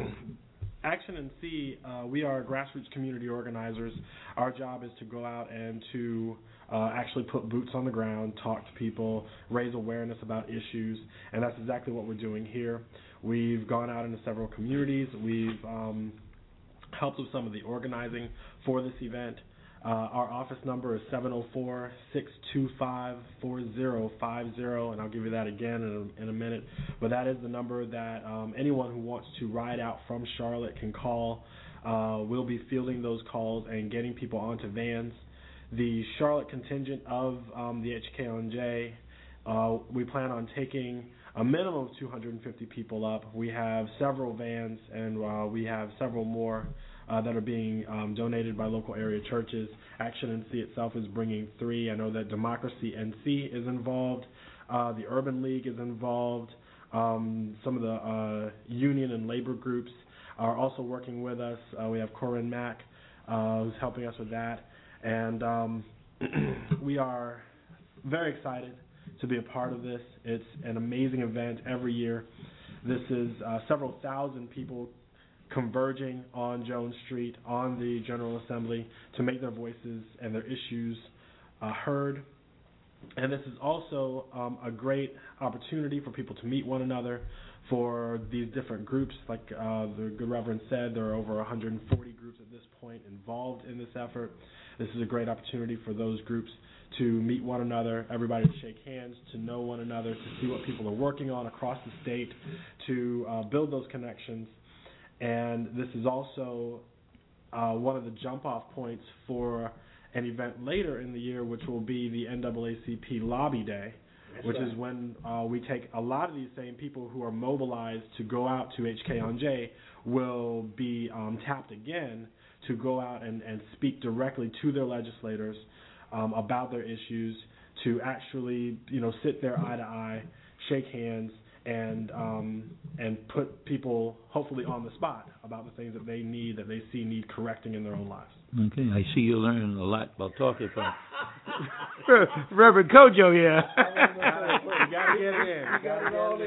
Speaker 16: Action N C, uh, we are grassroots community organizers. Our job is to go out and to uh, actually put boots on the ground, talk to people, raise awareness about issues, and that's exactly what we're doing here. We've gone out into several communities. We've um, helped with some of the organizing for this event. Uh, our office number is seven oh four, six two five, four oh five oh, and I'll give you that again in a, in a minute. But that is the number that um, anyone who wants to ride out from Charlotte can call. Uh, we'll be fielding those calls and getting people onto vans. The Charlotte contingent of um, the H K O N J, uh, we plan on taking a minimum of two hundred fifty people up. We have several vans, and uh, we have several more Uh, that are being um, donated by local area churches. Action N C itself is bringing three. I know that Democracy N C is involved. Uh, the Urban League is involved. Um, some of the uh, union and labor groups are also working with us. Uh, we have Corinne Mack, uh, who's helping us with that. And um, we are very excited to be a part of this. It's an amazing event every year. This is uh, several thousand people converging on Jones Street, on the General Assembly, to make their voices and their issues uh, heard. And this is also um, a great opportunity for people to meet one another, for these different groups. Like uh, the good Reverend said, there are over one hundred forty groups at this point involved in this effort. This is a great opportunity for those groups to meet one another, everybody to shake hands, to know one another, to see what people are working on across the state, to uh, build those connections. And this is also uh, one of the jump-off points for an event later in the year, which will be the N double A C P Lobby Day, That's which right. is when uh, we take a lot of these same people who are mobilized to go out to H K O N J will be um, tapped again to go out and, and speak directly to their legislators um, about their issues, to actually, you know, sit there eye to eye, shake hands, and um, and put people hopefully on the spot about the things that they need, that they see need correcting in their own lives.
Speaker 13: Okay, I see you're learning a lot about talking from Reverend Kojo here.
Speaker 15: You gotta get it in. You gotta get it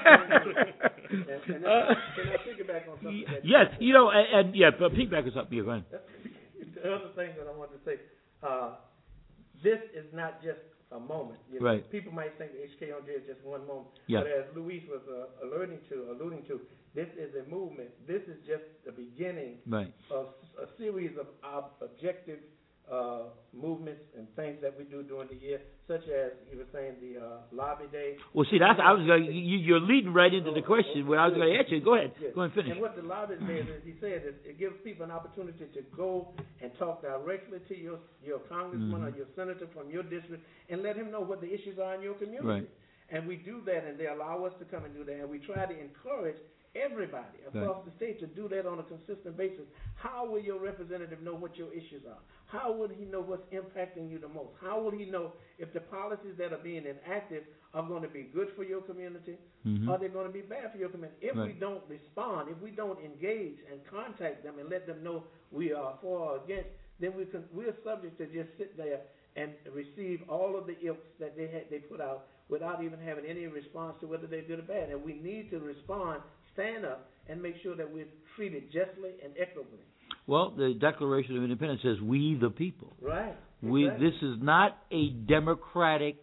Speaker 15: in. and, and uh, can I piggyback on something? That
Speaker 13: yes, you know, and, and yeah, but piggyback is up. You're going.
Speaker 15: The other thing that I want to say, uh, this is not just a moment. You know,
Speaker 13: right.
Speaker 15: People might think the H K O N J is just one moment.
Speaker 13: Yeah.
Speaker 15: But as Luis was uh, alluding to, alluding to, this is a movement. This is just the beginning
Speaker 13: right.
Speaker 15: of a series of ob- objective uh, movements and things that we do during the year, such as he was saying the uh, lobby day.
Speaker 13: Well, see, that's I was going. You, you're leading right into the question where I was going to ask you. Go ahead.
Speaker 15: Yes.
Speaker 13: Go ahead and finish.
Speaker 15: And what the lobby day is, he said, is it gives people an opportunity to go and talk directly to your your congressman mm-hmm. or your senator from your district and let him know what the issues are in your community.
Speaker 13: Right.
Speaker 15: And we do that, and they allow us to come and do that, and we try to encourage everybody across right. the state to do that on a consistent basis. How will your representative know what your issues are? How will he know what's impacting you the most? How will he know if the policies that are being enacted are going to be good for your community mm-hmm. or they're going to be bad for your community? If right. we don't respond, if we don't engage and contact them and let them know we are for or against, then we can, we're subject to just sit there and receive all of the ilks that they had, they put out without even having any response to whether they're good or bad. And we need to respond, stand up, and make sure that we're treated justly and equitably.
Speaker 13: Well, the Declaration of Independence says, "We the people."
Speaker 15: Right.
Speaker 13: We.
Speaker 15: Exactly.
Speaker 13: This is not a democratic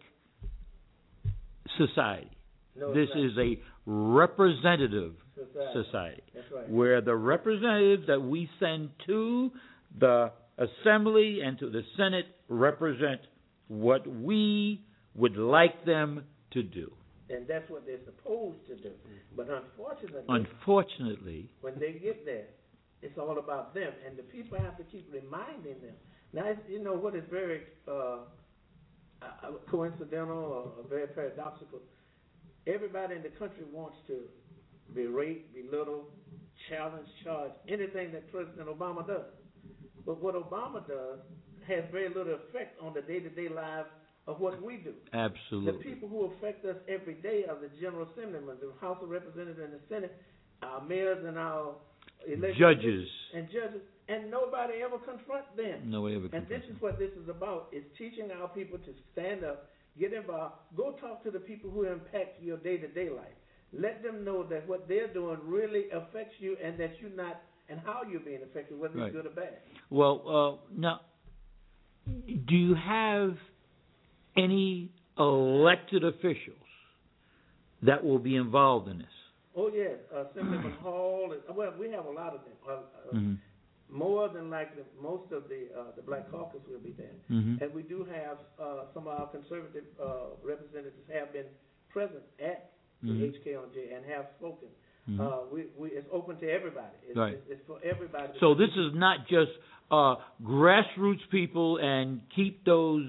Speaker 13: society.
Speaker 15: No,
Speaker 13: this
Speaker 15: right.
Speaker 13: is a representative
Speaker 15: society,
Speaker 13: society
Speaker 15: That's right.
Speaker 13: where the representatives that we send to the Assembly and to the Senate represent what we would like them to do.
Speaker 15: And that's what they're supposed to do. But unfortunately,
Speaker 13: unfortunately,
Speaker 15: when they get there, it's all about them, and the people have to keep reminding them. Now, you know what is very uh, coincidental or very paradoxical? Everybody in the country wants to berate, belittle, challenge, charge anything that President Obama does. But what Obama does has very little effect on the day-to-day lives of what we do.
Speaker 13: Absolutely.
Speaker 15: The people who affect us every day are the General Assemblymen, the House of Representatives and the Senate, our mayors and our elected
Speaker 13: judges
Speaker 15: and judges, and nobody ever confront them.
Speaker 13: Nobody ever
Speaker 15: and this is what this is about, is teaching our people to stand up, get involved, go talk to the people who impact your day-to-day life. Let them know that what they're doing really affects you and that you're not, and how you're being affected, whether
Speaker 13: Right.
Speaker 15: it's good or bad.
Speaker 13: Well, uh, now, do you have any elected officials that will be involved in this?
Speaker 15: Oh, yes. Uh, Assemblyman Hall. Is, well, we have a lot of them. Uh, uh,
Speaker 13: Mm-hmm.
Speaker 15: More than likely, most of the uh, the Black Caucus will be there.
Speaker 13: Mhm.
Speaker 15: And we do have uh, some of our conservative uh, representatives have been present at the
Speaker 13: Mhm.
Speaker 15: H K O J and have spoken.
Speaker 13: Mhm.
Speaker 15: Uh, we, we, it's open to everybody. It's,
Speaker 13: Right.
Speaker 15: it's, it's for everybody.
Speaker 13: So this is not just uh, grassroots people and keep those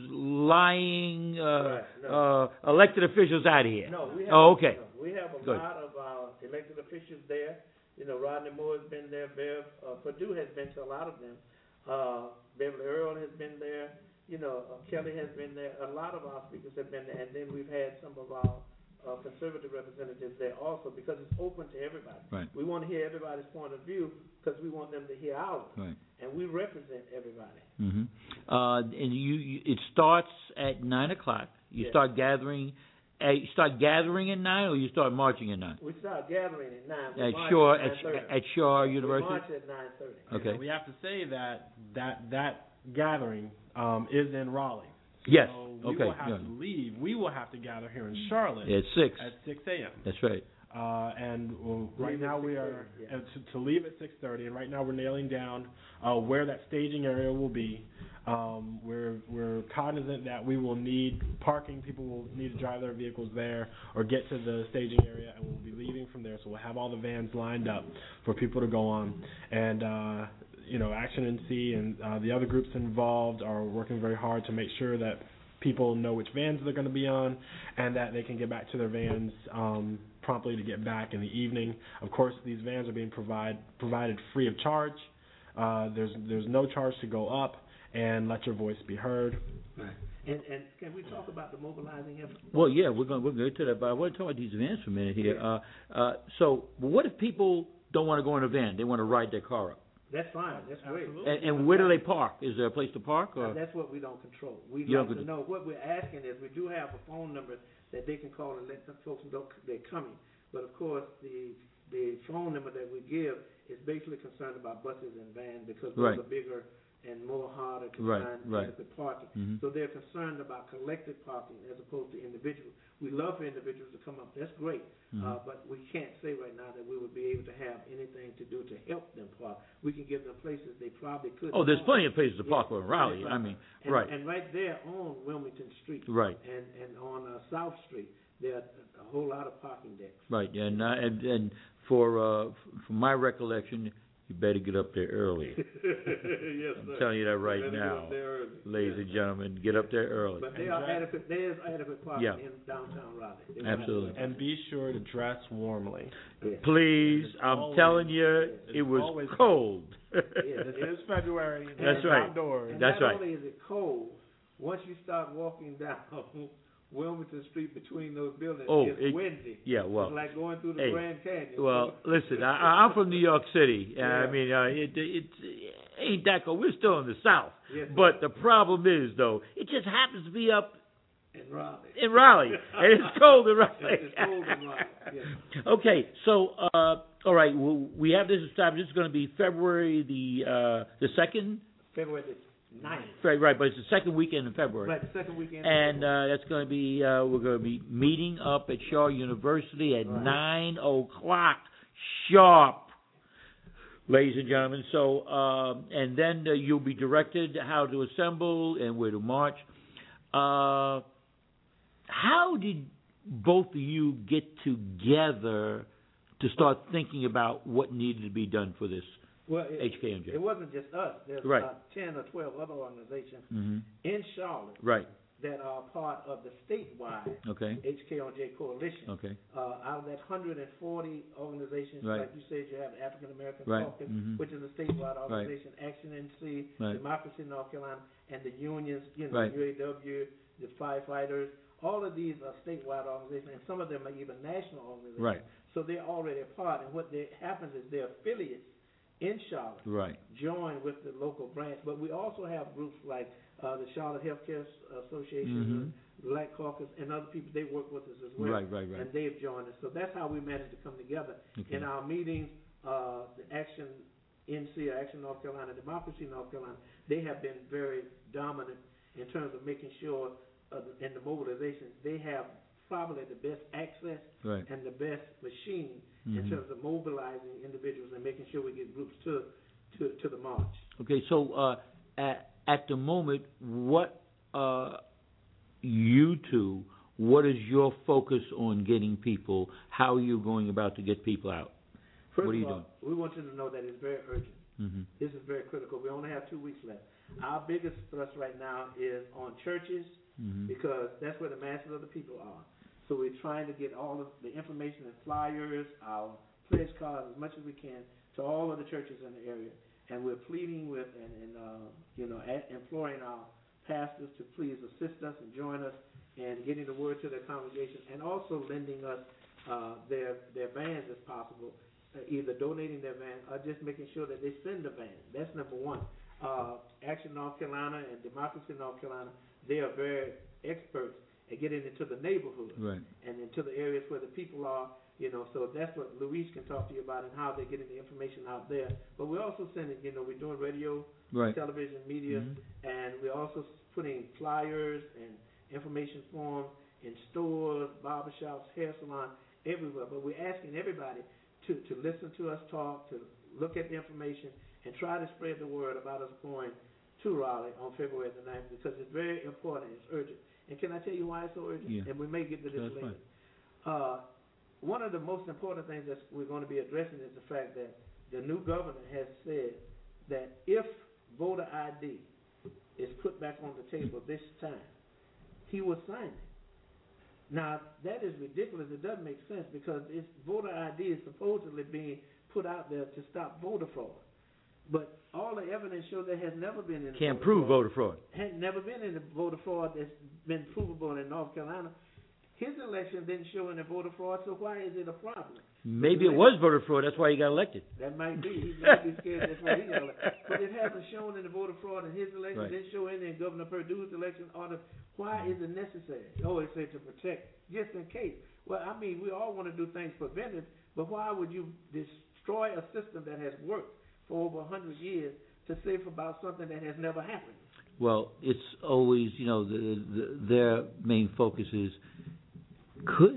Speaker 13: lying uh,
Speaker 15: Right, no.
Speaker 13: uh, elected officials out of here.
Speaker 15: No, we have,
Speaker 13: oh, okay.
Speaker 15: no, we have a
Speaker 13: Good.
Speaker 15: lot of our elected officials there. You know, Rodney Moore has been there. Bev uh, Perdue has been to a lot of them. Uh, Beverly Earl has been there. You know, uh, Kelly has been there. A lot of our speakers have been there. And then we've had some of our uh, conservative representatives there also, because it's open to everybody.
Speaker 13: Right.
Speaker 15: We want to hear everybody's point of view because we want them to hear ours.
Speaker 13: Right.
Speaker 15: And we represent everybody.
Speaker 13: Mm-hmm. Uh, and you, you, it starts at nine o'clock. You
Speaker 15: Yeah.
Speaker 13: start gathering. Uh, you start gathering at nine, or you start marching at nine?
Speaker 15: We start gathering at nine. We
Speaker 13: At
Speaker 15: march
Speaker 13: Shaw,
Speaker 15: at
Speaker 13: at,
Speaker 15: nine thirty.
Speaker 13: at Shaw
Speaker 15: We
Speaker 13: University.
Speaker 15: march at nine thirty.
Speaker 13: Okay.
Speaker 16: And we have to say that that that gathering um, is in Raleigh.
Speaker 13: Yes.
Speaker 16: So we
Speaker 13: Okay.
Speaker 16: will have
Speaker 13: Yeah.
Speaker 16: to leave. We will have to gather here in Charlotte
Speaker 13: At six.
Speaker 16: at six a.m.
Speaker 13: That's right.
Speaker 16: Uh, and well, right
Speaker 15: Leave
Speaker 16: now
Speaker 15: at
Speaker 16: we
Speaker 15: six
Speaker 16: are
Speaker 15: thirty,
Speaker 16: uh, to, to leave at six thirty, and right now we're nailing down uh, where that staging area will be. Um, we're we're cognizant that we will need parking. People will need to drive their vehicles there or get to the staging area, and we'll be leaving from there. So we'll have all the vans lined up for people to go on. And uh, you know, Action N C and uh, the other groups involved are working very hard to make sure that people know which vans they're going to be on, and that they can get back to their vans um, promptly to get back in the evening. Of course, these vans are being provide, provided free of charge. Uh, there's there's no charge to go up and let your voice be heard.
Speaker 15: Right. And and can we talk about the mobilizing effort?
Speaker 13: Well, yeah, we're going we're going to get to that, but I want to talk about these events for a minute here. Uh, uh, so, what if people don't want to go in a van? They want to ride their car up.
Speaker 15: That's fine. That's great.
Speaker 13: And, and where do they park? Is there a place to park? Or?
Speaker 15: Now, that's what we don't control. We'd
Speaker 13: You
Speaker 15: like
Speaker 13: don't
Speaker 15: to
Speaker 13: control-
Speaker 15: know. What we're asking is we do have a phone number that they can call and let the folks know they're coming. But, of course, the the phone number that we give is basically concerned about buses and vans because those
Speaker 13: Right.
Speaker 15: are bigger and more harder to
Speaker 13: Right,
Speaker 15: find
Speaker 13: right.
Speaker 15: adequate parking.
Speaker 13: Mhm.
Speaker 15: So they're concerned about collective parking as opposed to individual. We love for individuals to come up. That's great.
Speaker 13: Mhm.
Speaker 15: Uh, but we can't say right now that we would be able to have anything to do to help them park. We can give them places they probably could.
Speaker 13: Oh, there's
Speaker 15: park.
Speaker 13: plenty of places to park
Speaker 15: Yeah,
Speaker 13: in Raleigh.
Speaker 15: that's
Speaker 13: I mean,
Speaker 15: and,
Speaker 13: right.
Speaker 15: And right there on Wilmington Street.
Speaker 13: Right.
Speaker 15: And and on uh, South Street, there are a whole lot of parking decks.
Speaker 13: Right, and uh, and and for uh, from my recollection, you better get up there early.
Speaker 15: Yes,
Speaker 13: I'm
Speaker 15: sir.
Speaker 13: telling you that right
Speaker 15: You better get
Speaker 13: now,
Speaker 15: up there early.
Speaker 13: ladies and gentlemen, get up there early.
Speaker 15: But there are adequate. There is adequate parking
Speaker 13: Yeah.
Speaker 15: in downtown Raleigh. They will
Speaker 13: Absolutely.
Speaker 15: have to-
Speaker 16: And be sure to dress warmly.
Speaker 13: Please,
Speaker 16: It's
Speaker 13: I'm
Speaker 16: always-
Speaker 13: telling you,
Speaker 16: it's
Speaker 13: it was
Speaker 16: always-
Speaker 13: cold.
Speaker 16: It is February.
Speaker 13: That's
Speaker 16: It's
Speaker 13: right.
Speaker 16: Outdoors.
Speaker 15: And
Speaker 13: That's
Speaker 15: not
Speaker 13: right.
Speaker 15: only is it cold, once you start walking down Wilmington Street between those buildings,
Speaker 13: Oh,
Speaker 15: it's
Speaker 13: it-
Speaker 15: windy.
Speaker 13: yeah, well,
Speaker 15: it's like going through the
Speaker 13: hey,
Speaker 15: Grand Canyon.
Speaker 13: Well, listen, I, I'm from New York City.
Speaker 15: Yeah.
Speaker 13: I mean, uh, it, it, it ain't that cold. We're still in the South.
Speaker 15: Yes,
Speaker 13: But the problem is, though, it just happens to be up
Speaker 15: in Raleigh.
Speaker 13: in Raleigh, and it's cold in Raleigh.
Speaker 15: It's cold in Raleigh. Yes.
Speaker 13: Okay, so uh, all right, well, we have this established. This is going to be February the uh, the second.
Speaker 15: February the ninth.
Speaker 13: Right, right, but it's the second weekend in February.
Speaker 15: Right, the second weekend. in
Speaker 13: And
Speaker 15: February.
Speaker 13: uh, that's going to be uh, we're going to be meeting up at Shaw University at nine o'clock sharp, ladies and gentlemen. So um, and then uh, you'll be directed how to assemble and where to march. Uh, how did both of you get together to start thinking about what needed to be done for this
Speaker 15: Well, it,
Speaker 13: H K M J?
Speaker 15: it wasn't just us. There's
Speaker 13: Right.
Speaker 15: about ten or twelve other organizations
Speaker 13: Mm-hmm.
Speaker 15: in Charlotte
Speaker 13: Right.
Speaker 15: that are part of the statewide
Speaker 13: Okay.
Speaker 15: H K O J coalition.
Speaker 13: Okay.
Speaker 15: Uh, out of that one hundred forty organizations,
Speaker 13: Right.
Speaker 15: like you said, you have the African American
Speaker 13: Right.
Speaker 15: Caucus,
Speaker 13: Mhm.
Speaker 15: which is a statewide
Speaker 13: Right.
Speaker 15: organization, Action N C,
Speaker 13: Right.
Speaker 15: Democracy North Carolina, and the unions, you know,
Speaker 13: Right.
Speaker 15: U A W, the firefighters. All of these are statewide organizations, and some of them are even national organizations.
Speaker 13: Right.
Speaker 15: So they're already a part, and what they, happens is their affiliates in Charlotte
Speaker 13: Right.
Speaker 15: join with the local branch. But we also have groups like uh, the Charlotte Healthcare Association,
Speaker 13: Mhm.
Speaker 15: Black Caucus, and other people. They work with us as well.
Speaker 13: Right, right, right.
Speaker 15: And they've joined us. So that's how we managed to come together.
Speaker 13: Okay.
Speaker 15: In our meetings, uh, the Action N C, or Action North Carolina, Democracy North Carolina, they have been very dominant in terms of making sure uh, in the mobilization they have probably the best access
Speaker 13: Right.
Speaker 15: and the best machine
Speaker 13: Mhm.
Speaker 15: in terms of mobilizing individuals and making sure we get groups to to, to the march.
Speaker 13: Okay, so uh, at, at the moment, what uh, you two, what is your focus on getting people? How are you going about to get people out?
Speaker 15: First
Speaker 13: what are you
Speaker 15: of all,
Speaker 13: doing?
Speaker 15: we want you to know that it's very urgent.
Speaker 13: Mm-hmm.
Speaker 15: This is very critical. We only have two weeks left. Our biggest thrust right now is on churches
Speaker 13: Mhm.
Speaker 15: because that's where the masses of the people are. So we're trying to get all of the information and flyers, our pledge cards, as much as we can to all of the churches in the area. And we're pleading with and, and uh, you know, a- imploring our pastors to please assist us and join us in getting the word to their congregation, and also lending us uh, their their vans if possible, uh, either donating their van or just making sure that they send the van. That's number one. Uh, Action North Carolina and Democracy North Carolina, they are very experts at getting into the neighborhood
Speaker 13: Right.
Speaker 15: and into the areas where the people are, you know, so that's what Luis can talk to you about and how they're getting the information out there. But we're also sending, you know, we're doing radio,
Speaker 13: Right.
Speaker 15: television, media,
Speaker 13: Mhm.
Speaker 15: and we're also putting flyers and information forms in stores, barbershops, hair salons, everywhere. But we're asking everybody to, to listen to us talk, to look at the information, and try to spread the word about us going to Raleigh on February the ninth, because it's very important, it's urgent. And can I tell you why it's so urgent?
Speaker 13: Yeah.
Speaker 15: And we may get to this
Speaker 13: That's
Speaker 15: later.
Speaker 13: fine.
Speaker 15: Uh, one of the most important things that we're going to be addressing is the fact that the new governor has said that if voter I D is put back on the table this time, he will sign it. Now, that is ridiculous. It doesn't make sense because it's voter I D is supposedly being put out there to stop voter fraud. But all the evidence shows there has never been any
Speaker 13: Can't
Speaker 15: voter
Speaker 13: prove
Speaker 15: fraud.
Speaker 13: voter fraud.
Speaker 15: Had never been any voter fraud that's been provable in North Carolina. His election didn't show any voter fraud, so why is it a problem?
Speaker 13: Maybe it was voter fraud. That's why he got elected.
Speaker 15: That might be. He might be scared that's why he got elected. But it hasn't shown any voter fraud in his election.
Speaker 13: Right.
Speaker 15: It didn't show any in Governor Perdue's election. Or the, why is it necessary? Oh, it said to protect, just in case. Well, I mean, we all want to do things preventive, but why would you destroy a system that has worked for over a hundred years to say about something that has never happened?
Speaker 13: Well, it's always, you know, the, the, their main focus is could.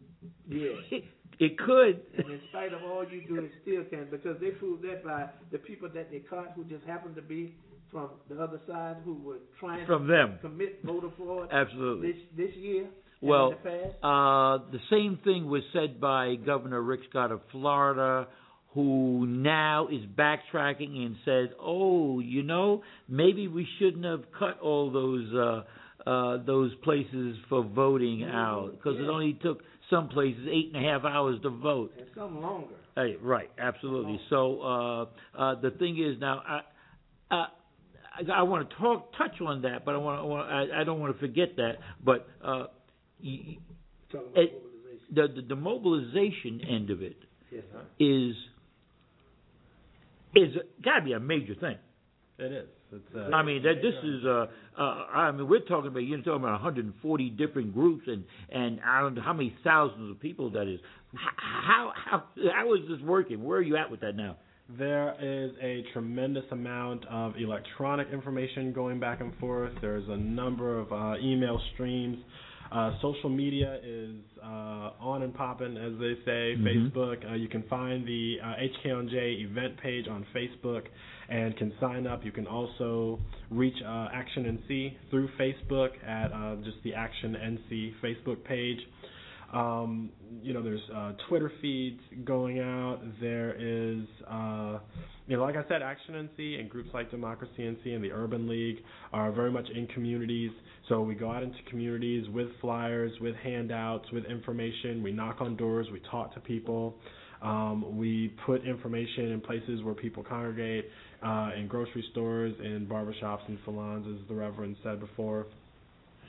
Speaker 15: Yeah.
Speaker 13: It could.
Speaker 15: And in spite of all you do, it still can, because they proved that by the people that they caught who just happened to be from the other side who were trying
Speaker 13: From
Speaker 15: to
Speaker 13: them.
Speaker 15: commit voter fraud.
Speaker 13: Absolutely.
Speaker 15: This this year. and
Speaker 13: Well,
Speaker 15: in the past.
Speaker 13: uh, the same thing was said by Governor Rick Scott of Florida, who now is backtracking and says, "Oh, you know, maybe we shouldn't have cut all those uh, uh, those places for voting
Speaker 15: Mm-hmm.
Speaker 13: out because it
Speaker 15: Yeah.
Speaker 13: only took some places eight and a half hours to vote."
Speaker 15: And some longer.
Speaker 13: Hey, right, absolutely. So uh, uh, the thing is now, I, uh, I, I want to talk touch on that, but I want, I, want I, I don't want to forget that. But uh, y-
Speaker 15: Talking about
Speaker 13: it,
Speaker 15: mobilization.
Speaker 13: the, the the mobilization end of it
Speaker 15: Yes, sir.
Speaker 13: is is got to be a major thing.
Speaker 16: It is. It's, uh,
Speaker 13: I mean, that this is. Uh, uh, I mean, we're talking about you're talking about one hundred forty different groups, and and I don't know how many thousands of people that is. How how how is this working? Where are you at with that now?
Speaker 16: There is a tremendous amount of electronic information going back and forth. There's a number of uh, email streams. Uh, social media is uh, on and popping, as they say.
Speaker 13: Mhm.
Speaker 16: Facebook. Uh, you can find the uh, H K on J event page on Facebook and can sign up. You can also reach uh, Action N C through Facebook at uh, just the Action N C Facebook page. Um, you know, there's uh, Twitter feeds going out. There is, uh, you know, like I said, Action N C and groups like Democracy N C and the Urban League are very much in communities. So we go out into communities with flyers, with handouts, with information. We knock on doors. We talk to people. Um, we put information in places where people congregate, uh, in grocery stores, in barbershops and salons, as the Reverend said before.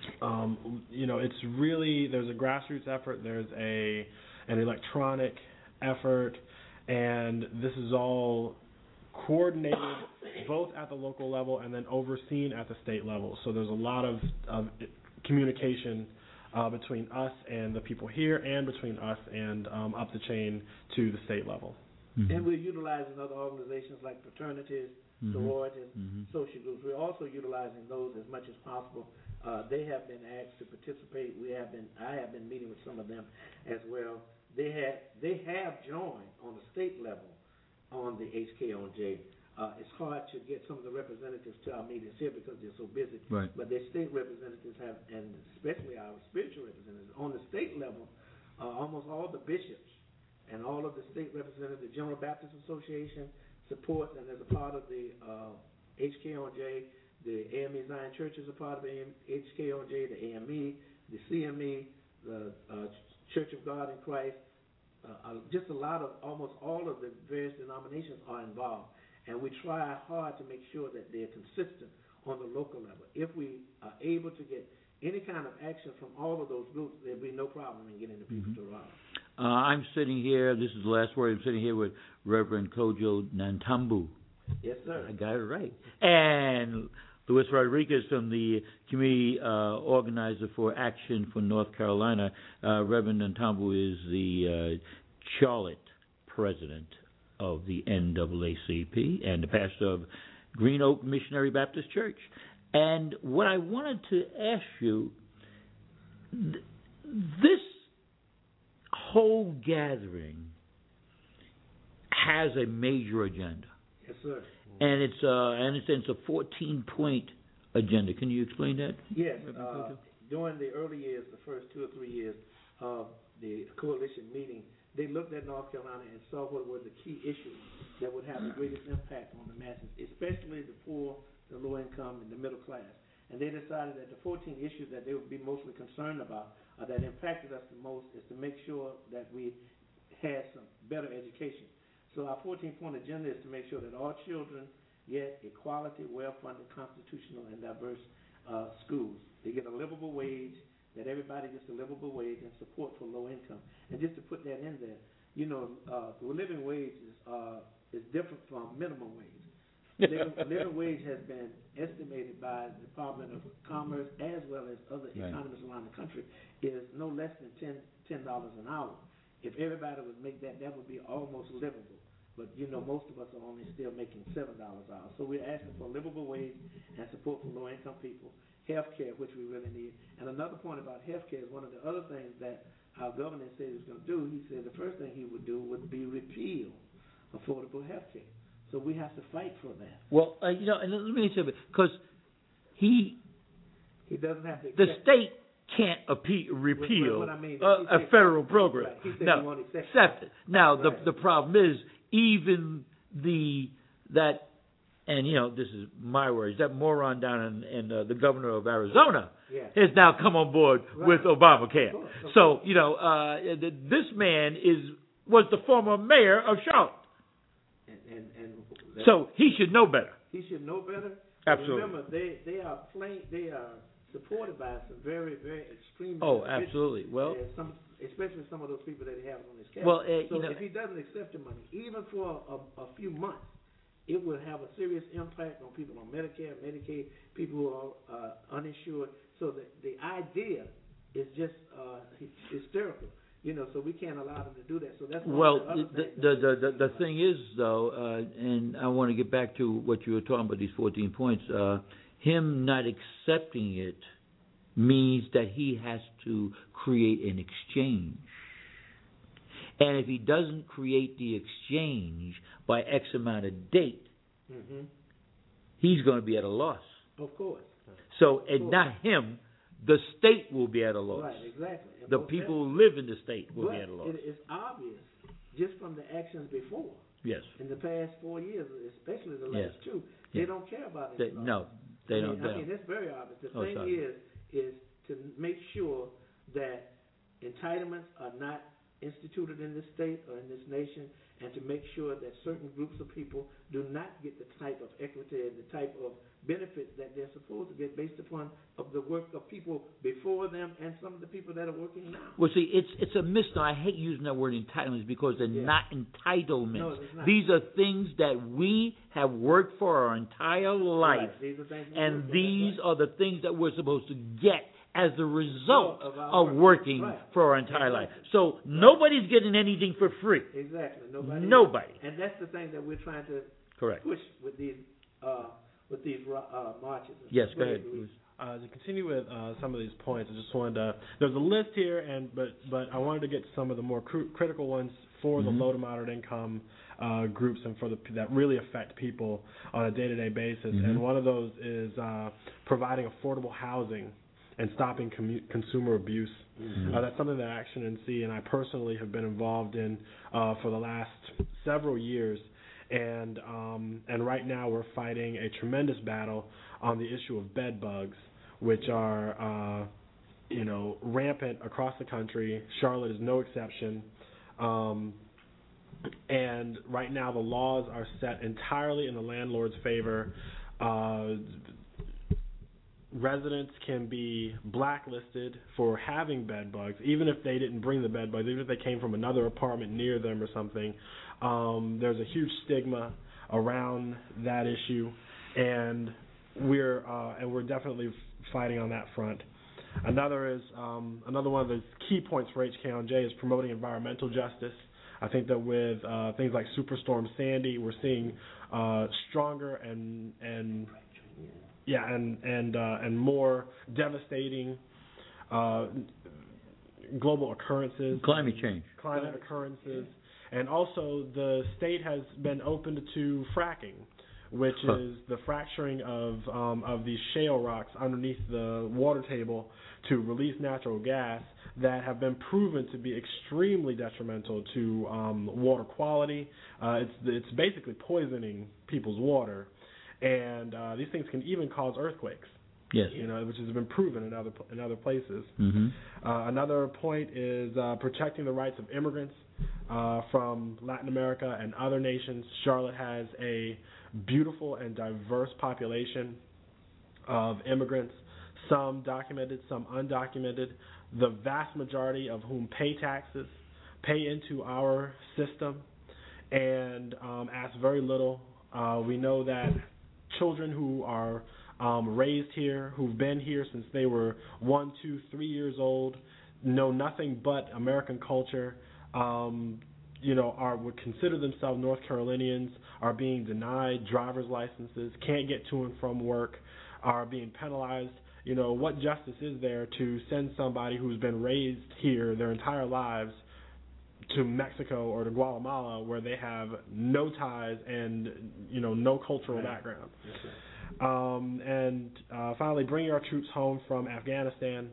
Speaker 16: Um, you know, it's really, there's a grassroots effort, there's a an electronic effort, and this is all coordinated both at the local level and then overseen at the state level. So there's a lot of, of communication uh, between us and the people here, and between us and um, up the chain to the state level.
Speaker 15: Mm-hmm. And we're utilizing other organizations like fraternities, mm-hmm. sororities,
Speaker 13: mm-hmm.
Speaker 15: social groups. We're also utilizing those as much as possible. Uh, they have been asked to participate. We have been. I have been meeting with some of them as well. They have. They have joined on the state level on the H K O J. Uh, it's hard to get some of the representatives to our meetings here because they're so busy.
Speaker 13: Right.
Speaker 15: But their state representatives have, and especially our spiritual representatives on the state level, uh, almost all the bishops and all of the state representatives, the General Baptist Association supports, and as a part of the uh, H K O J. The A M E Zion Church is a part of the H K O J, the A M E, the C M E, the uh, Church of God in Christ. Uh, uh, just a lot of, almost all of the various denominations are involved. And we try hard to make sure that they're consistent on the local level. If we are able to get any kind of action from all of those groups, there'll be no problem in getting the people
Speaker 13: mm-hmm.
Speaker 15: to Raleigh.
Speaker 13: Uh, I'm sitting here, this is the last word, I'm sitting here with Reverend Kojo Nantambu.
Speaker 15: Yes, sir.
Speaker 13: I got it right. And Luis Rodriguez from the Community uh, Organizer for Action for North Carolina. Uh, Reverend Nantambu is the uh, Charlotte president of the N double A C P and the pastor of Green Oak Missionary Baptist Church. And what I wanted to ask you, th- this whole gathering has a major agenda.
Speaker 15: Yes, sir.
Speaker 13: And it's uh, and it's, it's a fourteen-point agenda. Can you explain that?
Speaker 15: Yes. Uh, during the early years, the first two or three years of the coalition meeting, they looked at North Carolina and saw what were the key issues that would have the greatest impact on the masses, especially the poor, the low income, and the middle class. And they decided that the fourteen issues that they would be mostly concerned about, uh, that impacted us the most, is to make sure that we had some better education. So our fourteen-point agenda is to make sure that all children get a quality, well-funded, constitutional, and diverse uh, schools. They get a livable wage, that everybody gets a livable wage, and support for low income. And just to put that in there, you know, uh, the living wage is, uh, is different from minimum wage. living, living wage has been estimated by the Department of Commerce as well as other
Speaker 13: right.
Speaker 15: economists around the country is no less than ten dollars an hour. If everybody would make that, that would be almost livable. But, you know, most of us are only still making seven dollars an hour. So we're asking for a livable wage and support for low-income people, health care, which we really need. And another point about health care is one of the other things that our governor said he was going to do. He said the first thing he would do would be repeal affordable health care. So we have to fight for that.
Speaker 13: Well, uh, you know, and let me say, because he,
Speaker 15: he doesn't have to.
Speaker 13: The state can't appe- repeal
Speaker 15: what, what I mean,
Speaker 13: uh, a federal program.
Speaker 15: Right. He said
Speaker 13: no,
Speaker 15: he won't accept,
Speaker 13: accept it. Now,
Speaker 15: right.
Speaker 13: the the problem is even the that, and you know, this is my words, that moron down in, in uh, the governor of Arizona
Speaker 15: yeah.
Speaker 13: has now come on board
Speaker 15: right.
Speaker 13: with Obamacare.
Speaker 15: Of course, of
Speaker 13: so
Speaker 15: course.
Speaker 13: you know, uh, this man is was the former mayor of Charlotte.
Speaker 15: And, and, and
Speaker 13: so he should know better.
Speaker 15: He should know better.
Speaker 13: Absolutely.
Speaker 15: Remember, they they are plain, they are supported by some very very extreme.
Speaker 13: Oh, absolutely. Well,
Speaker 15: some, especially some of those people that he has on his cabinet.
Speaker 13: Well, uh,
Speaker 15: so
Speaker 13: you know,
Speaker 15: if he doesn't accept the money, even for a, a few months, it will have a serious impact on people on Medicare, Medicaid, people who are uh, uninsured. So the the idea is just uh, hysterical. You know, so we can't allow them to do that. So that's one
Speaker 13: well.
Speaker 15: of the, other
Speaker 13: the
Speaker 15: things
Speaker 13: the the, the, the thing is, though, uh, and I want to get back to what you were talking about, these fourteen points. Uh, him not accepting it means that he has to create an exchange. And if he doesn't create the exchange by X amount of date,
Speaker 15: mm-hmm.
Speaker 13: he's going to be at a loss.
Speaker 15: Of course.
Speaker 13: So,
Speaker 15: of
Speaker 13: and
Speaker 15: course.
Speaker 13: not him, the state will be at a loss.
Speaker 15: Right, exactly. And
Speaker 13: the people who live in the state will
Speaker 15: but
Speaker 13: be at a loss.
Speaker 15: It is obvious, just from the actions before.
Speaker 13: Yes.
Speaker 15: In the past four years, especially the last
Speaker 13: yes.
Speaker 15: two, they
Speaker 13: yes.
Speaker 15: don't care about it.
Speaker 13: They, no, they
Speaker 15: I
Speaker 13: don't.
Speaker 15: mean,
Speaker 13: they
Speaker 15: I mean,
Speaker 13: don't.
Speaker 15: it's very obvious. The
Speaker 13: oh,
Speaker 15: thing is, is to make sure that entitlements are not instituted in this state or in this nation, and to make sure that certain groups of people do not get the type of equity and the type of benefits that they're supposed to get based upon of the work of people before them and some of the people that are working now.
Speaker 13: Well, see, it's it's a misnomer. I hate using that word entitlements because they're
Speaker 15: Yeah.
Speaker 13: not entitlements.
Speaker 15: No, it's not.
Speaker 13: These are things that we have worked for our entire life,
Speaker 15: Right. These are things we
Speaker 13: and
Speaker 15: work for.
Speaker 13: these
Speaker 15: That's
Speaker 13: are the things that we're supposed to get as the result
Speaker 15: Of our
Speaker 13: of
Speaker 15: work.
Speaker 13: working
Speaker 15: Right.
Speaker 13: for our entire life. So nobody's getting anything for free.
Speaker 15: Exactly. Nobody.
Speaker 13: Nobody.
Speaker 15: And that's the thing that we're trying to
Speaker 13: Correct.
Speaker 15: push with these uh, with these uh, marches. and
Speaker 13: Yes,
Speaker 15: stuff.
Speaker 13: go ahead.
Speaker 15: Louis.
Speaker 16: Uh, to continue with uh, some of these points, I just wanted to. There's a list here, and but but I wanted to get to some of the more cru- critical ones for
Speaker 13: Mhm.
Speaker 16: the low to moderate income uh, groups and for the that really affect people on a day-to-day basis.
Speaker 13: Mhm.
Speaker 16: And one of those is uh, providing affordable housing and stopping commu- consumer abuse.
Speaker 13: Mhm.
Speaker 16: Uh, that's something that Action N C and I personally have been involved in uh, for the last several years. And um, and right now we're fighting a tremendous battle on the issue of bed bugs, which are uh, you know rampant across the country. Charlotte is no exception. Um, and right now the laws are set entirely in the landlord's favor. Uh, residents can be blacklisted for having bed bugs, even if they didn't bring the bed bugs, even if they came from another apartment near them or something. Um, there's a huge stigma around that issue, and we're uh, and we're definitely fighting on that front. Another is um, another one of the key points for H K O N J is promoting environmental justice. I think that with uh, things like Superstorm Sandy, we're seeing uh, stronger and and yeah and and uh, and more devastating uh, global occurrences,
Speaker 13: Climate change,
Speaker 16: climate occurrences, and also the state has been opened to fracking, which
Speaker 13: Huh.
Speaker 16: is the fracturing of um, of these shale rocks underneath the water table to release natural gas that have been proven to be extremely detrimental to um, water quality. Uh, it's it's basically poisoning people's water, and uh, these things can even cause earthquakes.
Speaker 13: Yes.
Speaker 16: You know, which has been proven in other in other places.
Speaker 13: Mm-hmm.
Speaker 16: Uh, another point is uh, protecting the rights of immigrants uh, from Latin America and other nations. Charlotte has a beautiful and diverse population of immigrants, some documented, some undocumented, the vast majority of whom pay taxes, pay into our system, and um, ask very little. Uh, we know that children who are um, raised here, who've been here since they were one, two, three years old, know nothing but American culture, um, you know, are would consider themselves North Carolinians, are being denied driver's licenses, can't get to and from work, are being penalized. You know, what justice is there to send somebody who's been raised here their entire lives to Mexico or to Guatemala, where they have no ties and, you know, no cultural background?
Speaker 15: Yes, sir.
Speaker 16: Um, and uh, finally, bringing our troops home from Afghanistan.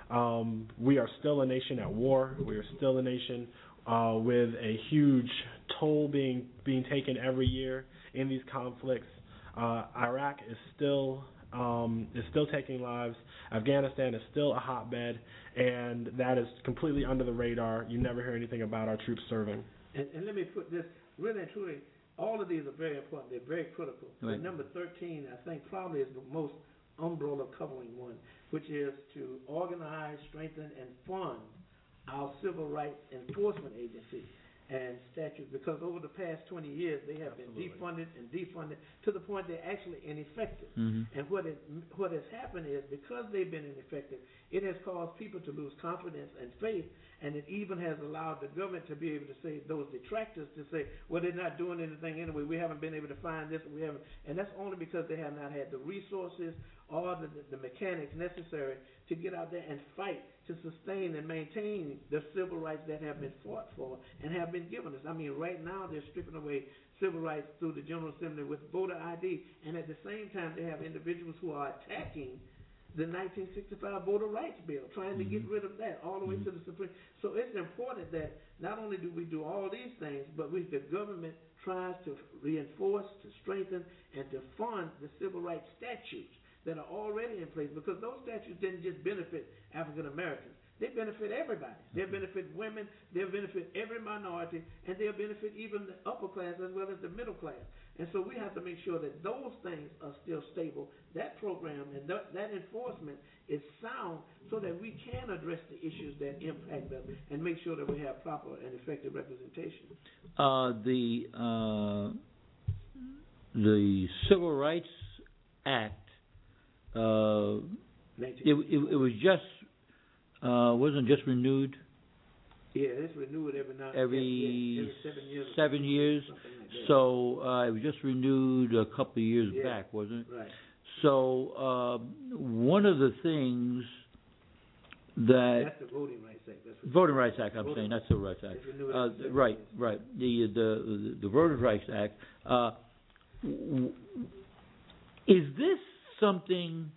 Speaker 16: Um, we are still a nation at war. We are still a nation uh, with a huge toll being being taken every year in these conflicts. Uh, Iraq is still um, is still taking lives. Afghanistan is still a hotbed, and that is completely under the radar. You never hear anything about our troops serving.
Speaker 15: And, and let me put this, really and truly, all of these are very important. They're very critical.
Speaker 13: Right.
Speaker 15: But number thirteen, I think, probably is the most umbrella covering one, which is to organize, strengthen, and fund our civil rights enforcement agency and statutes, because over the past twenty years they have
Speaker 16: Absolutely.
Speaker 15: been defunded and defunded to the point they're actually ineffective.
Speaker 13: Mhm.
Speaker 15: And what it, what has happened is, because they've been ineffective, it has caused people to lose confidence and faith, and it even has allowed the government to be able to say, those detractors to say, well, they're not doing anything anyway, we haven't been able to find this, we haven't, and that's only because they have not had the resources or the, the, the mechanics necessary to get out there and fight to sustain and maintain the civil rights that have been fought for and have been given us. I mean, right now they're stripping away civil rights through the General Assembly with voter I D, and at the same time they have individuals who are attacking the nineteen sixty-five Voter Rights Bill, trying to get rid of that all the way to the Supreme. So it's important that not only do we do all these things, but we, the government tries to reinforce, to strengthen, and to fund the civil rights statutes that are already in place, because those statutes didn't just benefit African Americans. they benefit everybody. They'll benefit women, they'll benefit every minority, and they'll benefit even the upper class as well as the middle class. And so we have to make sure that those things are still stable. That program and th- that enforcement is sound so that we can address the issues that impact us and make sure that we have proper and effective representation.
Speaker 13: Uh, the uh, the Civil Rights Act, uh, it, it, it was just uh, wasn't just renewed.
Speaker 15: Yeah, it's renewed every now
Speaker 13: every,
Speaker 15: yeah, every seven years.
Speaker 13: Seven years.
Speaker 15: Like that.
Speaker 13: So uh, it was just renewed a couple of years
Speaker 15: yeah,
Speaker 13: back, wasn't it?
Speaker 15: Right.
Speaker 13: So uh, one of the things that
Speaker 15: that's the Voting Rights Act. That's
Speaker 13: Voting Rights Act. I'm
Speaker 15: voting
Speaker 13: saying that's the Rights Act. Uh,
Speaker 15: right,
Speaker 13: right, right. The the the Voting Rights Act. Uh, is this something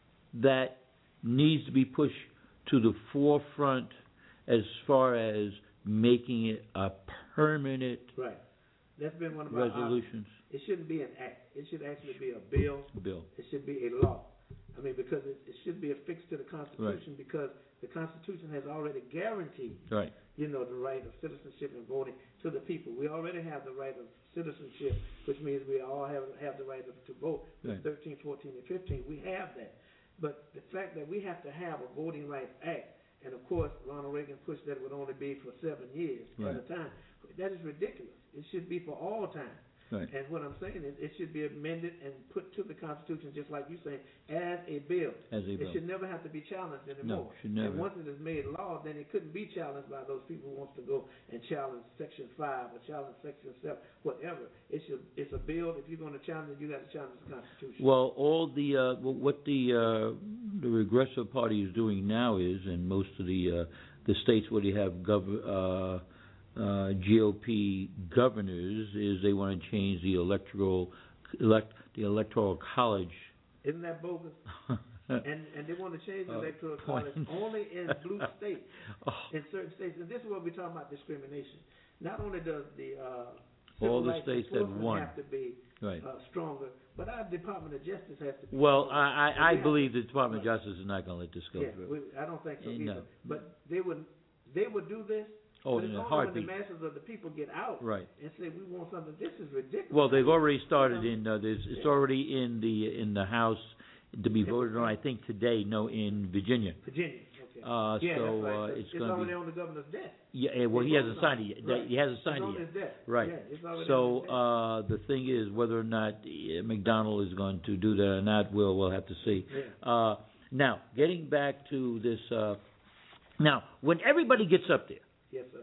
Speaker 13: that needs to be pushed to the forefront as far as making it a permanent
Speaker 15: right. That's been one of our
Speaker 13: resolutions?
Speaker 15: Options. It shouldn't be an act. It should actually be a bill.
Speaker 13: Bill.
Speaker 15: It should be a law. I mean, because it, it should be affixed to the Constitution
Speaker 13: Right.
Speaker 15: because the Constitution has already guaranteed,
Speaker 13: right.
Speaker 15: you know, the right of citizenship and voting to the people. We already have the right of citizenship, which means we all have have the right of, to vote.
Speaker 13: Right.
Speaker 15: thirteen, fourteen, and fifteen, we have that. But the fact that we have to have a Voting Rights Act, and of course, Ronald Reagan pushed that it would only be for seven years
Speaker 13: Right.
Speaker 15: at a time. That is ridiculous. It should be for all time.
Speaker 13: Right.
Speaker 15: And what I'm saying is it should be amended and put to the Constitution, just like you say, as a bill.
Speaker 13: As a bill.
Speaker 15: It should never have to be challenged
Speaker 13: No,
Speaker 15: anymore.
Speaker 13: should never.
Speaker 15: And once it is made law, then it couldn't be challenged by those people who wants to go and challenge Section five or challenge Section seven, whatever. It should. It's a bill. If you're going to challenge it, you got to challenge the Constitution.
Speaker 13: Well, all the uh, what the uh, the Regressive Party is doing now is, in most of the uh, the states where they have gov- uh, uh, G O P governors, is they want to change the electoral elect the electoral college.
Speaker 15: Isn't that bogus? and and they want to change the
Speaker 13: Uh,
Speaker 15: electoral
Speaker 13: points.
Speaker 15: college only in blue states,
Speaker 13: Oh.
Speaker 15: in certain states. And this is what we're talking about: discrimination. Not only does the uh,
Speaker 13: All
Speaker 15: civil
Speaker 13: the
Speaker 15: rights
Speaker 13: states that
Speaker 15: enforcement
Speaker 13: won.
Speaker 15: have to be
Speaker 13: Right.
Speaker 15: uh, stronger, but our Department of Justice has to be
Speaker 13: Well,
Speaker 15: stronger.
Speaker 13: I,
Speaker 15: And
Speaker 13: I, I
Speaker 15: we have
Speaker 13: believe
Speaker 15: to-
Speaker 13: the Department of Justice is not going to let this go
Speaker 15: yeah,
Speaker 13: through.
Speaker 15: we, I don't think so
Speaker 13: Eh,
Speaker 15: either.
Speaker 13: no.
Speaker 15: But they would they would do this.
Speaker 13: Oh,
Speaker 15: but
Speaker 13: in
Speaker 15: it's
Speaker 13: a
Speaker 15: only
Speaker 13: heartbeat.
Speaker 15: when the masses of the people get out
Speaker 13: Right.
Speaker 15: and say we want something. This is ridiculous.
Speaker 13: Well, they've already started in. Uh, there's, it's already in the in the House to be voted on. I think today. No, in Virginia.
Speaker 15: Virginia. Okay.
Speaker 13: Uh,
Speaker 15: yeah,
Speaker 13: so
Speaker 15: that's right.
Speaker 13: uh,
Speaker 15: it's
Speaker 13: it's
Speaker 15: it's
Speaker 13: going to
Speaker 15: already
Speaker 13: be.
Speaker 15: on the governor's desk.
Speaker 13: Yeah, eh, well,
Speaker 15: They
Speaker 13: he hasn't
Speaker 15: voted on
Speaker 13: signed
Speaker 15: it.
Speaker 13: it yet.
Speaker 15: Right.
Speaker 13: He hasn't
Speaker 15: It's
Speaker 13: signed
Speaker 15: on
Speaker 13: it
Speaker 15: his
Speaker 13: yet.
Speaker 15: desk.
Speaker 13: Right.
Speaker 15: Yeah, it's already
Speaker 13: So
Speaker 15: on his desk.
Speaker 13: uh, the thing is, whether or not uh, McDonald is going to do that or not, we'll we'll have to see.
Speaker 15: Yeah.
Speaker 13: Uh, now, getting back to this. Uh, now, when everybody gets up there
Speaker 15: Yes, sir.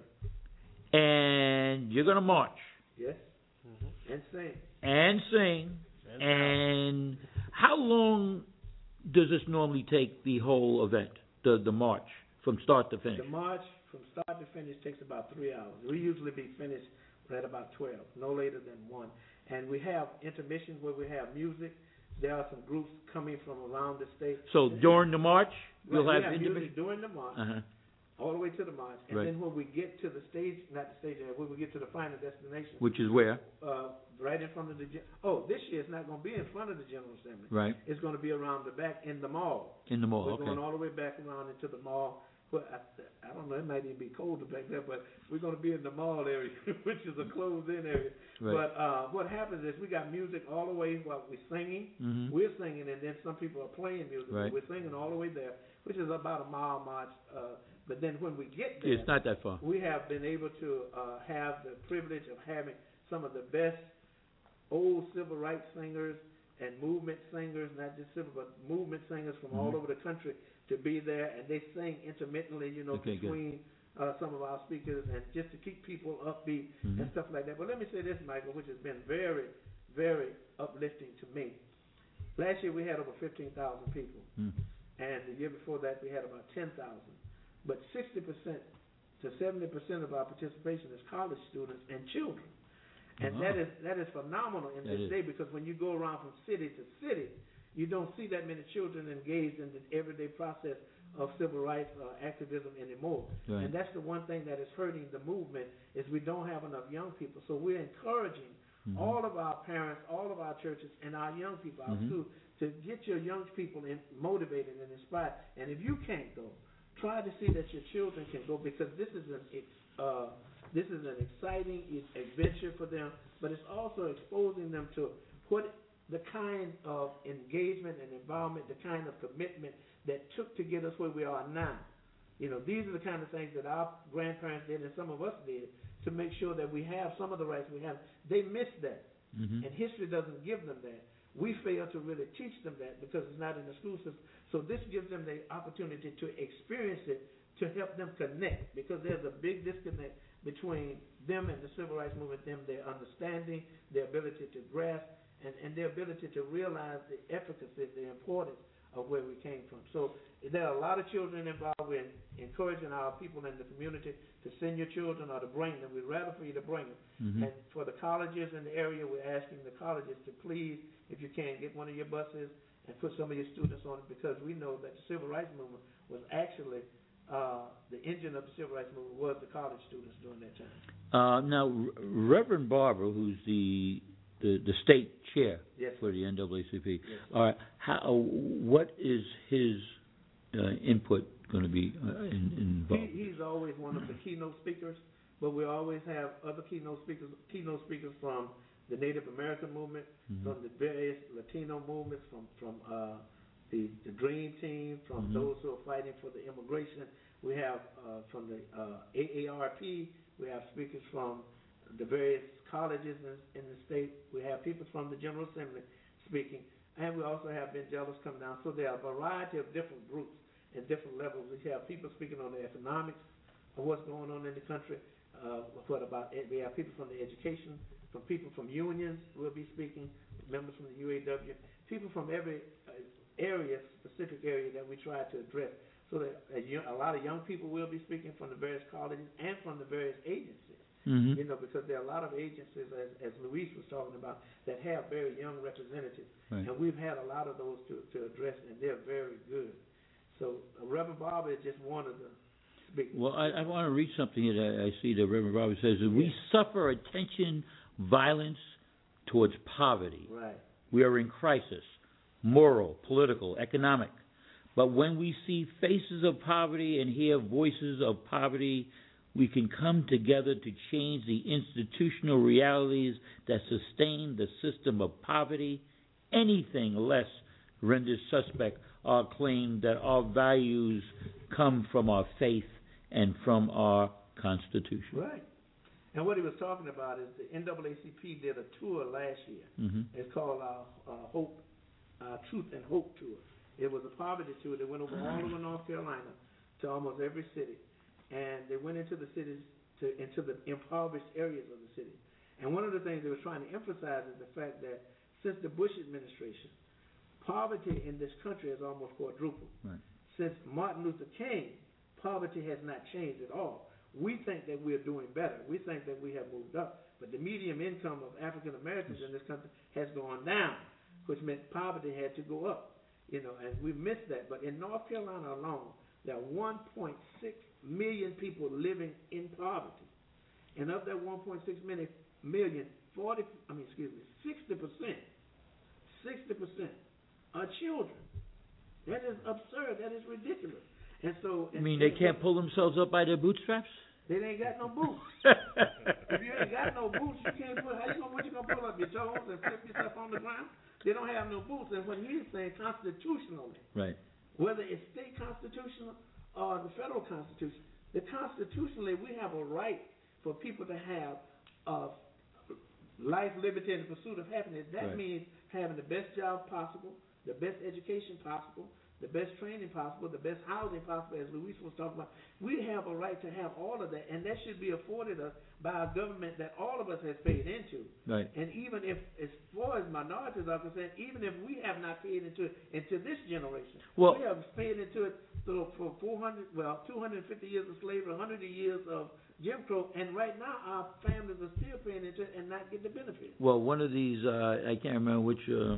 Speaker 13: and you're going to march
Speaker 15: Yes. And sing.
Speaker 13: and sing, and how long does this normally take, the whole event, the the march, from start to finish?
Speaker 15: The march from start to finish takes about three hours. We usually be finished at about twelve, no later than one. And we have intermissions where we have music. There are some groups coming from around the state.
Speaker 13: So during the march,
Speaker 15: Right,
Speaker 13: you'll
Speaker 15: we
Speaker 13: have
Speaker 15: have
Speaker 13: intermission?
Speaker 15: music during the march,
Speaker 13: Uh-huh.
Speaker 15: all the way to the march, and
Speaker 13: Right.
Speaker 15: then when we get to the stage, not the stage area, when we get to the final destination,
Speaker 13: Which is where?
Speaker 15: uh, right in front of the. gen- Oh, this year it's not going to be in front of the General Assembly.
Speaker 13: Right.
Speaker 15: It's going to be around the back in the mall.
Speaker 13: In the mall,
Speaker 15: We're
Speaker 13: okay.
Speaker 15: going all the way back around into the mall. Well, I, I don't know. It might even be colder back there, but we're going to be in the mall area, which is a closed-in area.
Speaker 13: Right.
Speaker 15: But uh, what happens is we got music all the way while we're singing.
Speaker 13: Mhm.
Speaker 15: We're singing, and then some people are playing music.
Speaker 13: Right.
Speaker 15: We're singing all the way there, which is about a mile march. Uh, but then when we get there,
Speaker 13: It's not that far.
Speaker 15: we have been able to uh, have the privilege of having some of the best old civil rights singers and movement singers, not just civil, but movement singers from all
Speaker 13: Mhm.
Speaker 15: over the country to be there, and they sing intermittently, you know,
Speaker 13: Okay, good.
Speaker 15: between uh, some of our speakers, and just to keep people upbeat
Speaker 13: Mhm.
Speaker 15: and stuff like that. But let me say this, Michael, which has been very, very uplifting to me. Last year we had over fifteen thousand people,
Speaker 13: Mm.
Speaker 15: and the year before that we had about ten thousand. But sixty percent to seventy percent of our participation is college students and children. And
Speaker 13: Wow.
Speaker 15: that is that is phenomenal in
Speaker 13: That
Speaker 15: this
Speaker 13: is.
Speaker 15: day, because when you go around from city to city, you don't see that many children engaged in the everyday process of civil rights uh, activism anymore.
Speaker 13: Right.
Speaker 15: And that's the one thing that is hurting the movement, is we don't have enough young people. So we're encouraging
Speaker 13: Mhm.
Speaker 15: all of our parents, all of our churches, and our young people, our
Speaker 13: Mhm.
Speaker 15: schools, to get your young people in, motivated and inspired. And if you can't go, try to see that your children can go, because this is an uh, this is an exciting adventure for them, but it's also exposing them to what the kind of engagement and involvement, the kind of commitment that took to get us where we are now. You know, these are the kind of things that our grandparents did and some of us did to make sure that we have some of the rights we have. They missed that, mm-hmm. and history doesn't give them that. We fail to really teach them that because it's not in the school system. So this gives them the opportunity to experience it, to help them connect, because there's a big disconnect between them and the civil rights movement, them, their understanding, their ability to grasp, and, and their ability to realize the efficacy, the importance of where we came from. So there are a lot of children involved. We're encouraging our people in the community to send your children or to bring them. We'd rather for you to bring them. Mm-hmm. And for the colleges in the area, we're asking the colleges to please, if you can, get one of your buses and put some of your students on it, because we know that the civil rights movement was actually uh, the engine of the civil rights movement was the college students during that time.
Speaker 13: Uh, now, Reverend Barber, who's the the, the state chair
Speaker 15: yes,
Speaker 13: for the N double A C P,
Speaker 15: yes,
Speaker 13: all right, how, what is his uh, input going to be uh, in, involved?
Speaker 15: He, he's always one of the keynote speakers, but we always have other keynote speakers, keynote speakers from the Native American movement, mm-hmm. from the various Latino movements, from from uh, the the Dream Team, from mm-hmm. those who are fighting for the immigration. We have uh, from the uh, A A R P. We have speakers from the various colleges in, in the state. We have people from the General Assembly speaking, and we also have evangelicals come down. So there are a variety of different groups and different levels. We have people speaking on the economics of what's going on in the country. Uh, what about we have people from the education, from people from unions will be speaking, members from the U A W, people from every uh, area, specific area that we try to address. So that a, a lot of young people will be speaking from the various colleges and from the various agencies. Mm-hmm. You know, because there are a lot of agencies, as, as Luis was talking about, that have very young representatives, right. and we've had a lot of those to, to address, and they're very good. So uh, Reverend Barber is just one of the speakers.
Speaker 13: Well, I, I want to read something that I, I see that Reverend Barber says that we suffer attention, violence towards poverty.
Speaker 15: Right.
Speaker 13: We are in crisis, moral, political, economic. But when we see faces of poverty and hear voices of poverty, we can come together to change the institutional realities that sustain the system of poverty. Anything less renders suspect our claim that our values come from our faith and from our Constitution.
Speaker 15: Right. And what he was talking about is the N double A C P did a tour last year. Mm-hmm. It's called our uh, Hope, uh, Truth and Hope Tour. It was a poverty tour that went over all over North Carolina to almost every city. And they went into the cities, to into the impoverished areas of the city. And one of the things they were trying to emphasize is the fact that since the Bush administration, poverty in this country has almost quadrupled. Right. Since Martin Luther King, poverty has not changed at all. We think that we're doing better. We think that we have moved up. But the median income of African Americans in this country has gone down, which meant poverty had to go up. You know, and we missed that. But in North Carolina alone, there are one point six million people living in poverty. And of that one point six million, forty, I mean, excuse me, sixty percent, sixty percent are children. That is absurd. That is ridiculous. And so,
Speaker 13: you mean they can't pull themselves up by their bootstraps?
Speaker 15: They ain't got no boots. If you ain't got no boots, you can't put. How you gonna? What you gonna pull up your toes and flip yourself on the ground? They don't have no boots. And what he's saying, constitutionally,
Speaker 13: right?
Speaker 15: Whether it's state constitutional or the federal constitution, the constitutionally we have a right for people to have uh, life, liberty, and the pursuit of happiness. That right. means having the best job possible, the best education possible, the best training possible, the best housing possible, as Luis was talking about. We have a right to have all of that, and that should be afforded us by a government that all of us has paid into.
Speaker 13: Right.
Speaker 15: And even if, as far as minorities are concerned, even if we have not paid into it, into this generation,
Speaker 13: well,
Speaker 15: we have paid into it so for four hundred, well, two hundred fifty years of slavery, one hundred years of Jim Crow, and right now our families are still paying into it and not getting the benefit.
Speaker 13: Well, one of these, uh, I can't remember which uh,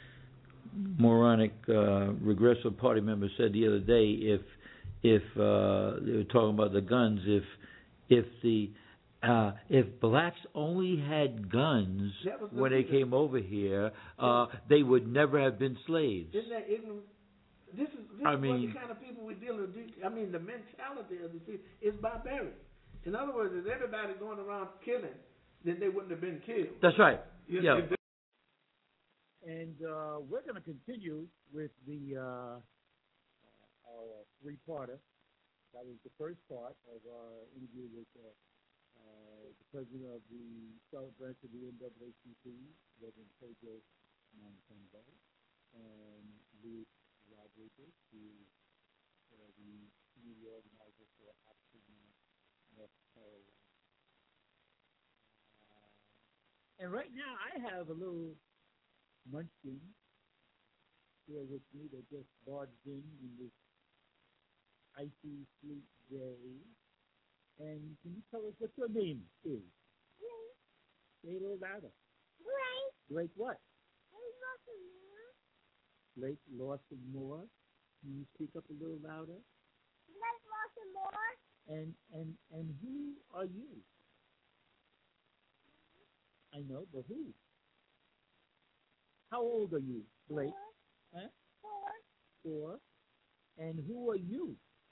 Speaker 13: moronic uh, regressive party member said the other day, if if uh, they were talking about the guns, if if the uh, if blacks only had guns when they came over here, uh, they would never have been slaves.
Speaker 15: Isn't that ignorant? This is this
Speaker 13: I
Speaker 15: is
Speaker 13: mean,
Speaker 15: what the kind of people we're dealing with. I mean, the mentality of the people is barbaric. In other words, if everybody going around killing, then they wouldn't have been killed.
Speaker 13: That's right.
Speaker 15: You
Speaker 13: Yeah.
Speaker 15: know,
Speaker 2: And uh, we're going to continue with the uh, our three-parter. That was the first part of our interview with uh, uh, the president of the South Branch of the N double A C P, Reverend Pedro Montalvo, and Luis Rodriguez, who is uh, the community organizer for Action North Carolina. Uh, and right now, I have a little munchkin here with me that just barged in in this icy, sweet day. And can you tell us what your name is? Blake. Say it a little louder. Blake. Blake what? Blake Lawson Moore. Blake Lawson Moore. Can you speak up a little louder? Blake Lawson Moore. And and and who are you? I know, but who? How old are you, Blake? Four. Huh? Four. Four. And who are you?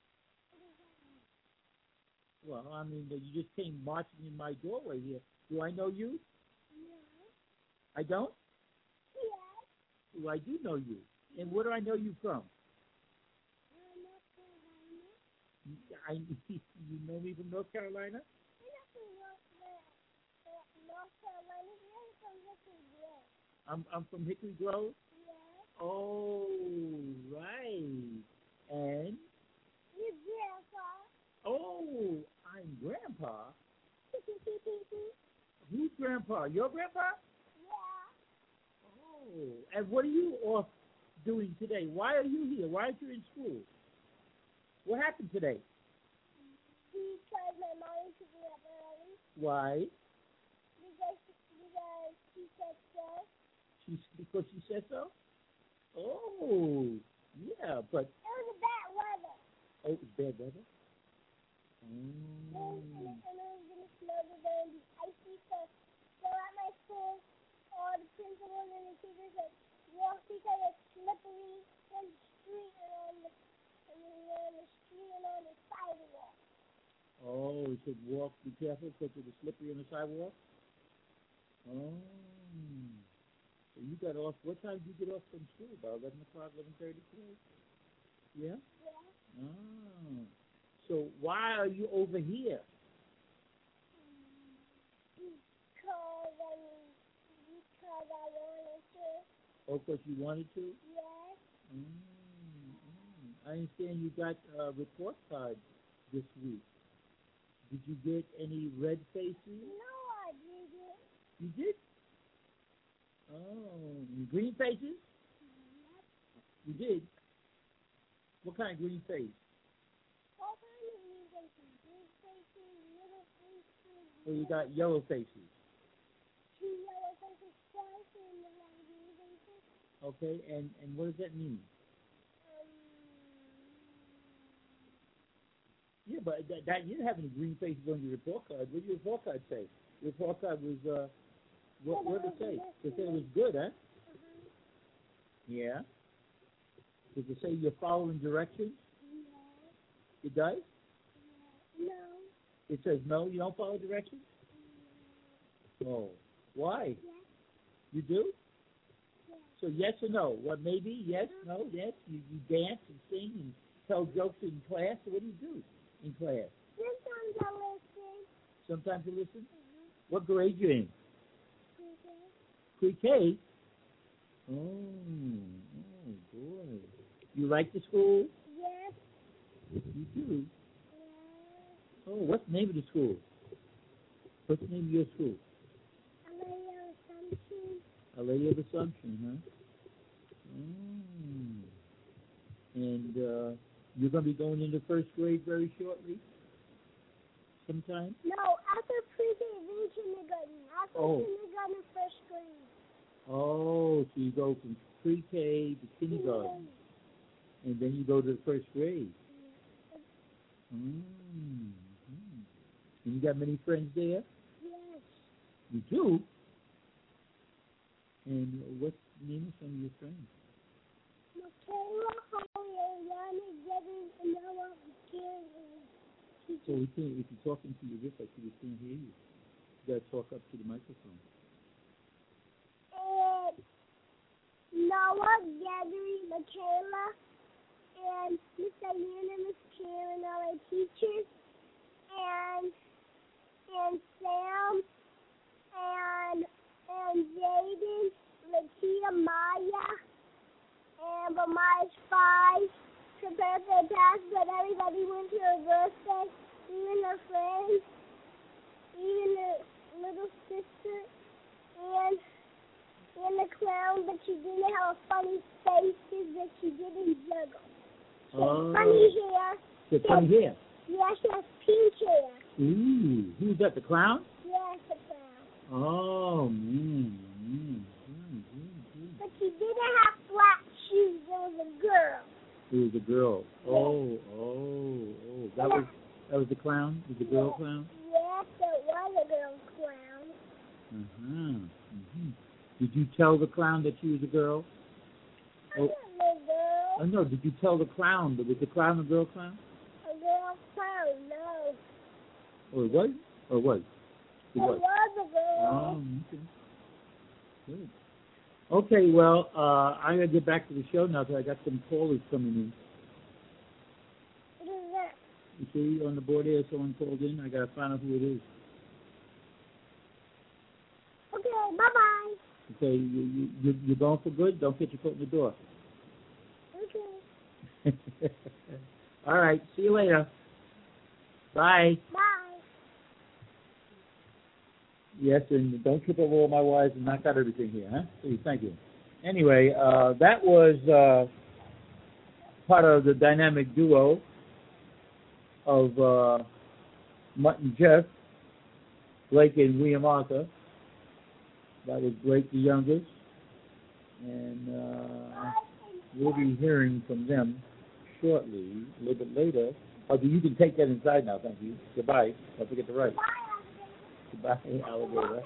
Speaker 2: Well, I mean, you just came marching in my doorway here. Do I know you? No. I don't? Yes. Well, I do know you. And where do I know you from? North Carolina. I, you know me from North Carolina? You're not from North, North Carolina. You're from Hickory Grove. I'm, I'm from Hickory Grove? Yes. Oh, right. And? You're Grandpa. Oh, I'm Grandpa? Who's Grandpa? Your Grandpa? Yeah. Oh, and what are you off doing today? Why are you here? Why aren't you in school? What happened today? Because my mom took me up early. Why? Because, because she said so. She, because she said so? Oh, yeah, but... It was a bad weather. Oh, it was bad weather? Mm. And, and, and it was going to snow today and be icy, so, so at my school, all the principals and the teachers said, walk because it's slippery on the street and on the, and on the street and on the sidewalk. Oh, he said walk, be careful because it's slippery on the sidewalk? Oh. So you got off, what time did you get off from school? About eleven o'clock, eleven thirty today? Yeah? Yeah. Oh. So why are you over here? Because I, because I wanted to. Oh, because you wanted to? Yes. Mm, mm. I understand you got a report card this week. Did you get any red faces? No, I didn't. You did? Oh, green faces? Yep. You did? What kind of green face? All kinds of green faces. Green faces, little faces. So you got yellow faces? Two yellow faces twice and one green faces. Okay, and, and what does that mean? Um, yeah, but that, that you didn't have any green faces on your report card. What did your report card say? Your report card was, uh, what, what did it say? It said it was good, huh? Uh-huh. Yeah. Does it say you're following directions? No. It does? No. It says no, you don't follow directions? No. Oh. Why? Yes. You do? Yes. So yes or no? What, maybe? Yes? Uh-huh. No? Yes? You, you dance and sing and tell jokes in class? What do you do in class? Sometimes I listen. Sometimes you listen? Uh-huh. What grade you in? Pre-K? Oh, oh, boy. You like the school? Yes. You do? Yes. Oh, what's the name of the school? What's the name of your school? A Lady of Assumption. A Lady of Assumption, huh? Mm. And uh, you're going to be going into first grade very shortly? Sometime? No, after pre-K, then kindergarten. After oh. kindergarten, first grade. Oh, so you go from pre-K to kindergarten, and then you go to the first grade. Mm-hmm. And you got many friends there? Yes. You do? And what's the name of some of your friends? So we can't, if you're talking to your gift, like we can't hear you. You gotta talk up to the microphone.
Speaker 17: And Noah, Gregory, Michaela, and Miss Diane and Miss Karen are our teachers, and and Sam, and and Jaden, Latia, Maya, and but Maya's five. Her birthday passed, but everybody went to her birthday, even her friends, even her little sister, and and the clown, but she didn't have a funny face that she didn't juggle. She
Speaker 2: Oh.
Speaker 17: has funny hair.
Speaker 2: She has funny hair?
Speaker 17: Yeah, she has pink hair.
Speaker 2: Ooh, who's that, the clown?
Speaker 17: Yes, the clown.
Speaker 2: Oh, mm, mm, mm, mm.
Speaker 17: But she didn't have flat shoes. It was a girl.
Speaker 2: It was a girl. Oh, oh, oh. That was that was the clown? Was the girl clown?
Speaker 17: Yes, it was a girl clown.
Speaker 2: Uh-huh. Mm-hmm. Did you tell the clown that she was a girl?
Speaker 17: I
Speaker 2: Oh,
Speaker 17: don't know, girl.
Speaker 2: oh no, did you tell the clown? Was the clown a girl clown?
Speaker 17: A girl clown, no.
Speaker 2: Or it was? Or it was? It
Speaker 17: It
Speaker 2: was.
Speaker 17: was a girl.
Speaker 2: Oh, okay. Good. Okay, well, uh, I'm going to get back to the show now because I got some callers coming in.
Speaker 17: What is that?
Speaker 2: You see on the board here, someone called in. I got to find out who it is.
Speaker 17: Okay, bye-bye.
Speaker 2: Okay, you, you, you, you're going for good? Don't get your foot in the door.
Speaker 17: Okay.
Speaker 2: All right, see you later. Bye.
Speaker 17: Bye.
Speaker 2: Yes, and don't trip over all my wires and knock out everything here, huh? Please, thank you. Anyway, uh, that was uh, part of the dynamic duo of uh, Mutt and Jeff, Blake and William Arthur. That was Blake the youngest, and uh, we'll be hearing from them shortly, a little bit later. Oh, you can take that inside now, thank you. Goodbye. Don't forget to write. Goodbye, alligator.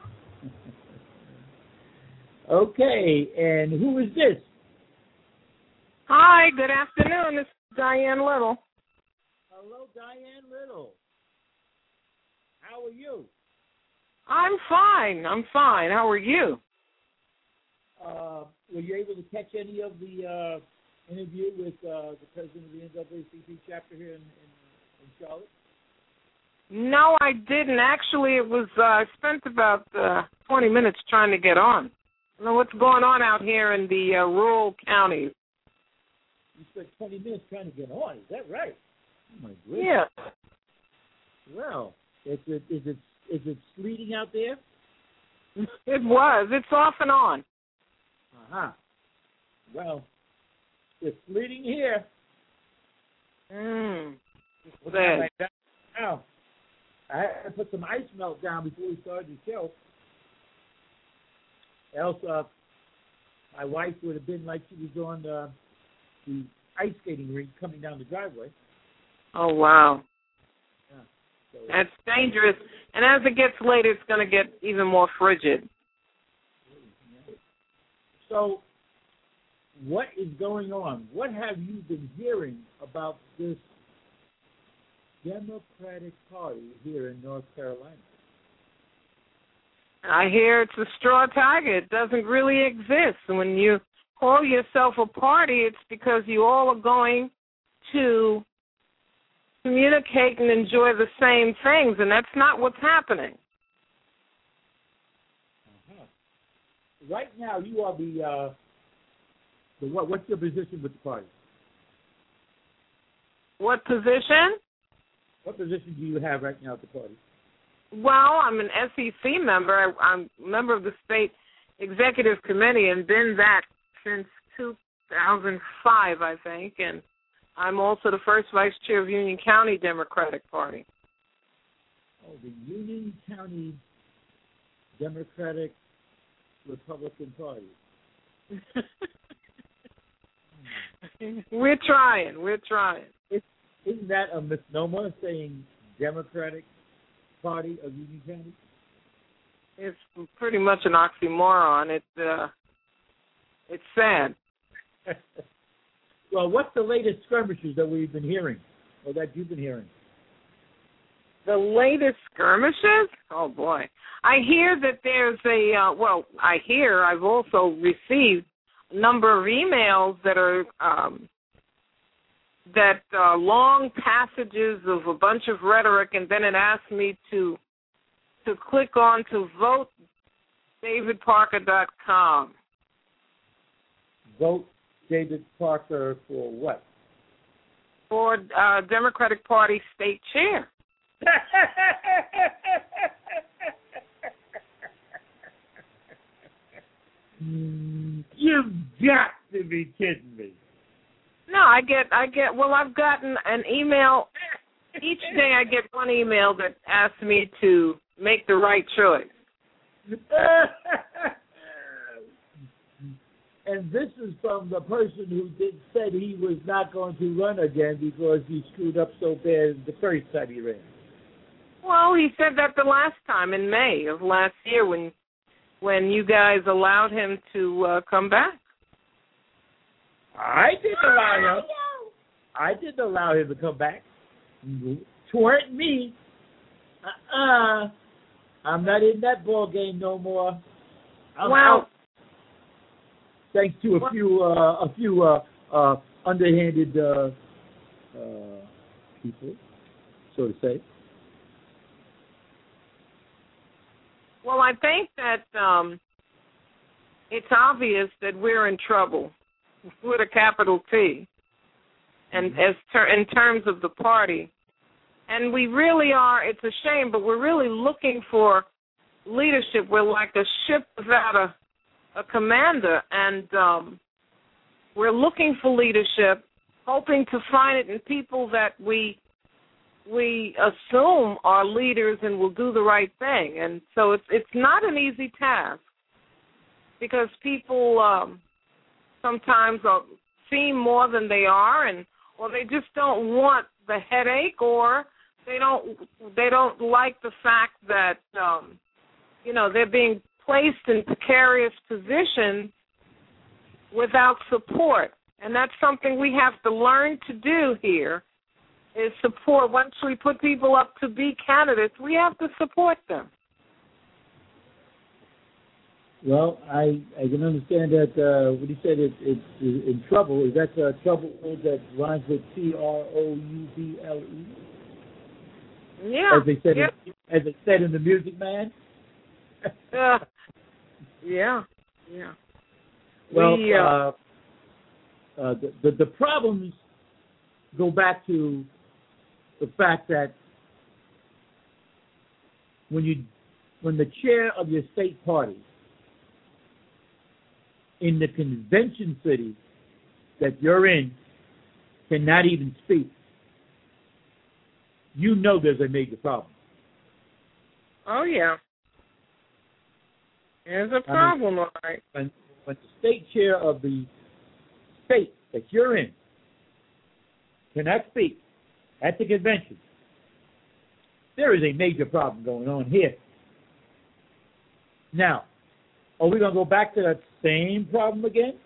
Speaker 2: Okay, and who is this?
Speaker 18: Hi, good afternoon. This is Diane Little.
Speaker 2: Hello, Diane Little. How are you?
Speaker 18: I'm fine. I'm fine. How are you?
Speaker 2: Uh, were you able to catch any of the uh, interview with uh, the president of the N double A C P chapter here in, in, in Charlotte?
Speaker 18: No, I didn't. Actually, it was, uh, I spent about uh, twenty minutes trying to get on. I don't know what's going on out here in the uh, rural counties.
Speaker 2: You spent twenty minutes trying to get on. Is that right? Oh, my goodness.
Speaker 18: Yeah.
Speaker 2: Well, is it, is it, is it sleeting out there?
Speaker 18: It was. It's off and on.
Speaker 2: Uh-huh. Well, it's sleeting here.
Speaker 18: Mm.
Speaker 2: Sad. Like that. Now, I had to put some ice melt down before we started the show. Else, uh, my wife would have been like she was on uh, the ice skating rink coming down the driveway.
Speaker 18: Oh, wow.
Speaker 2: Yeah. So,
Speaker 18: That's dangerous. And as it gets later, it's going to get even more frigid.
Speaker 2: So, what is going on? What have you been hearing about this Democratic Party here in North Carolina?
Speaker 18: I hear it's a straw tiger. It doesn't really exist. When you call yourself a party, it's because you all are going to communicate and enjoy the same things, and that's not what's happening.
Speaker 2: Uh-huh. Right now, you are the, uh, the what? What's your position with the party?
Speaker 18: What position?
Speaker 2: What position do you have right now at the party?
Speaker 18: Well, I'm an S E C member. I, I'm a member of the state executive committee and been that since two thousand five, I think, and I'm also the first vice chair of Union County Democratic Party.
Speaker 2: Oh, the Union County Democratic Republican Party.
Speaker 18: We're trying. We're trying.
Speaker 2: It's, isn't that a misnomer, saying Democratic Party of Union County?
Speaker 18: It's pretty much an oxymoron. It's uh, it's sad.
Speaker 2: Well, what's the latest skirmishes that we've been hearing, or that you've been hearing?
Speaker 18: The latest skirmishes? Oh, boy. I hear that there's a, uh, well, I hear, I've also received a number of emails that are, um, that uh, long passages of a bunch of rhetoric, and then it asks me to to click on to vote david parker dot com.
Speaker 2: Vote David Parker for what?
Speaker 18: For uh, Democratic Party state chair.
Speaker 2: You've got to be kidding me.
Speaker 18: No, I get, I get, well, I've gotten an email, each day I get one email that asks me to make the right choice.
Speaker 2: And this is from the person who did said he was not going to run again because he screwed up so bad the first time he ran.
Speaker 18: Well, he said that the last time in May of last year when when you guys allowed him to uh, come back.
Speaker 2: I didn't allow him. I didn't allow him to come back. Twerk me. Uh-uh. I'm not in that ball game no more. I'm
Speaker 18: well,
Speaker 2: out. Thanks to a few, uh, a few uh, uh, underhanded uh, uh, people, so to say.
Speaker 18: Well, I think that um, it's obvious that we're in trouble with a capital T, and mm-hmm. as ter- in terms of the party, and we really are. It's a shame, but we're really looking for leadership. We're like a ship without a a commander, and um, we're looking for leadership, hoping to find it in people that we we assume are leaders and will do the right thing. And so it's it's not an easy task because people um, sometimes are, seem more than they are, and or they just don't want the headache, or they don't they don't like the fact that um, you know they're being placed in precarious positions without support. And that's something we have to learn to do here, is support. Once we put people up to be candidates, we have to support them.
Speaker 2: Well, I I can understand that uh, when you said it, it's in trouble, is that uh, trouble that rhymes with T R O U B L E?
Speaker 18: Yeah.
Speaker 2: As they said,
Speaker 18: yeah.
Speaker 2: in, as they said in The Music Man?
Speaker 18: uh, yeah, yeah.
Speaker 2: Well,
Speaker 18: we, uh,
Speaker 2: uh, uh, the, the the problems go back to the fact that when you when the chair of your state party in the convention city that you're in cannot even speak, you know there's a major problem.
Speaker 18: Oh, yeah. There's a problem, I mean, all right.
Speaker 2: When, when the state chair of the state that you're in cannot speak at the convention, there is a major problem going on here. Now, are we going to go back to that same problem again?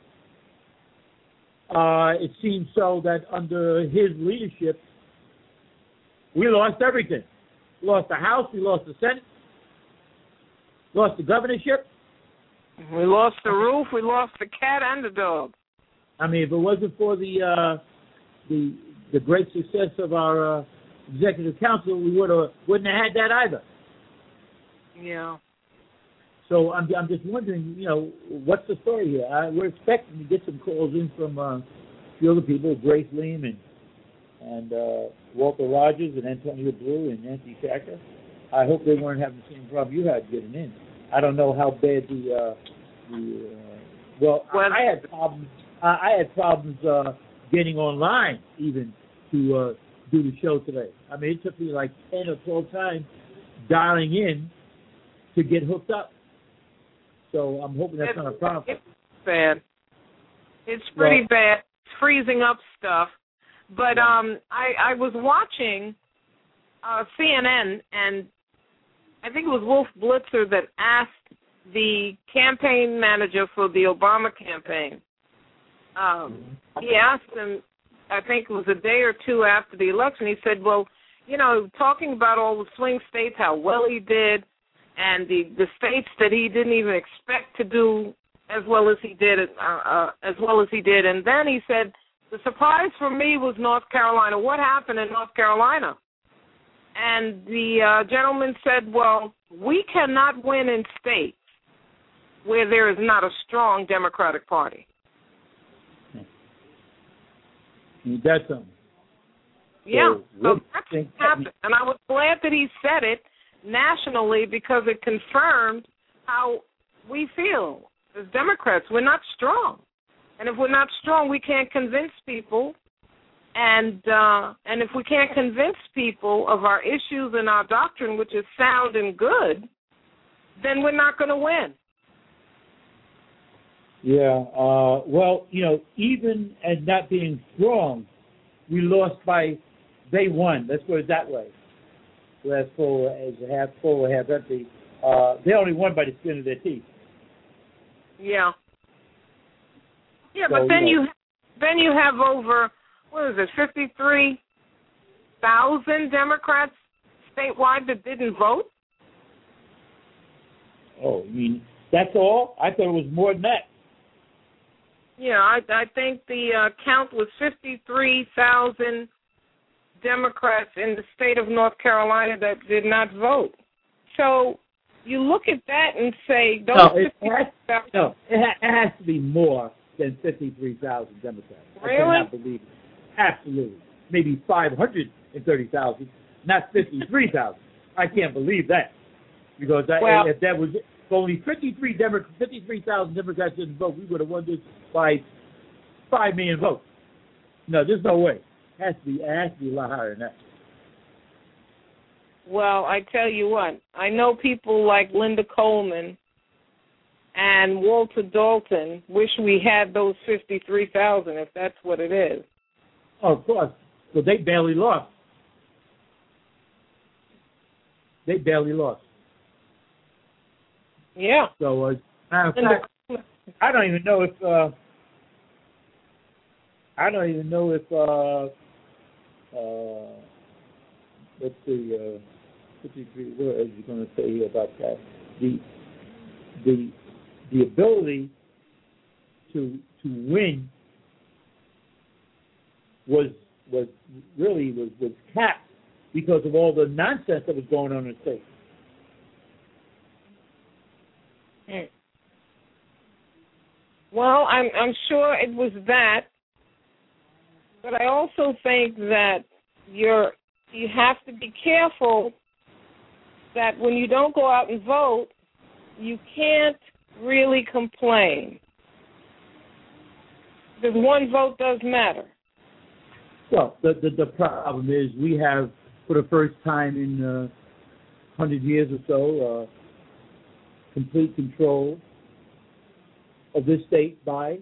Speaker 2: Uh, it seems so that under his leadership, we lost everything. We lost the House, we lost the Senate, lost the governorship.
Speaker 18: We lost the roof, we lost the cat and the dog.
Speaker 2: I mean, if it wasn't for the uh, the the great success of our uh, executive council, we would have wouldn't have had that either.
Speaker 18: Yeah.
Speaker 2: So I'm I'm just wondering, you know, what's the story here? I, we're expecting to get some calls in from uh, a few other people, Grace Leam and and uh, Walter Rogers and Antonio Blue and Nancy Shacker. I hope they weren't having the same problem you had getting in. I don't know how bad the uh, the uh, well, well I, I had problems. I, I had problems uh, getting online even to uh, do the show today. I mean, it took me like ten or twelve times dialing in to get hooked up. So I'm hoping that's
Speaker 18: it's,
Speaker 2: not a problem.
Speaker 18: It's bad. It's pretty well, bad. It's freezing up stuff. But yeah. um, I, I was watching uh, C N N, and I think it was Wolf Blitzer that asked the campaign manager for the Obama campaign um, he asked him, I think it was a day or two after the election, he said, well, you know, talking about all the swing states, how well he did, and the, the states that he didn't even expect to do as well as he did, uh, uh, as well as he did. And then he said, the surprise for me was North Carolina. What happened in North Carolina? And the uh, gentleman said, well, we cannot win in states where there is not a strong Democratic Party.
Speaker 2: That's something.
Speaker 18: Yeah,
Speaker 2: so,
Speaker 18: so that's what happened. And I was glad that he said it nationally because it confirmed how we feel as Democrats. We're not strong. And if we're not strong, we can't convince people. And uh, and if we can't convince people of our issues and our doctrine, which is sound and good, then we're not going to win.
Speaker 2: Yeah, uh, well, you know, even at not being strong, we lost by, they won. Let's put it that way. Glass full as half full or half empty. Uh, they only won by the skin of their teeth.
Speaker 18: Yeah. Yeah,
Speaker 2: So,
Speaker 18: but then
Speaker 2: you know,
Speaker 18: you then you have over, what is it, fifty-three thousand Democrats statewide that didn't vote?
Speaker 2: Oh, you mean that's all? I thought it was more than that.
Speaker 18: Yeah, I, I think the uh, count was fifty-three thousand Democrats in the state of North Carolina that did not vote. So you look at that and say, those
Speaker 2: no, it
Speaker 18: fifty-three
Speaker 2: has, no, it, ha- it has to be more than fifty-three thousand Democrats.
Speaker 18: Really?
Speaker 2: I cannot believe it. Absolutely. Maybe five hundred thirty thousand, not fifty-three thousand. I can't believe that. Because I,
Speaker 18: well,
Speaker 2: if that was if only fifty-three Demo- fifty-three thousand Democrats didn't vote, we would have won this by five million votes. No, there's no way. It has to be, it has to be a lot higher than that.
Speaker 18: Well, I tell you what, I know people like Linda Coleman and Walter Dalton wish we had those fifty-three thousand, if that's what it is.
Speaker 2: Oh, of course. But they barely lost. They barely lost.
Speaker 18: Yeah.
Speaker 2: So, uh, matter of fact, I don't even know if uh, I don't even know if uh, uh, let's see, uh, fifty-three. What is you going to say here about that? The the the ability to to win was was really was, was capped because of all the nonsense that was going on in the state.
Speaker 18: Well, I'm I'm sure it was that, but I also think that you're you have to be careful that when you don't go out and vote, you can't really complain. Because one vote does matter.
Speaker 2: Well, the, the the problem is we have, for the first time in uh, one hundred years or so, uh, complete control of this state by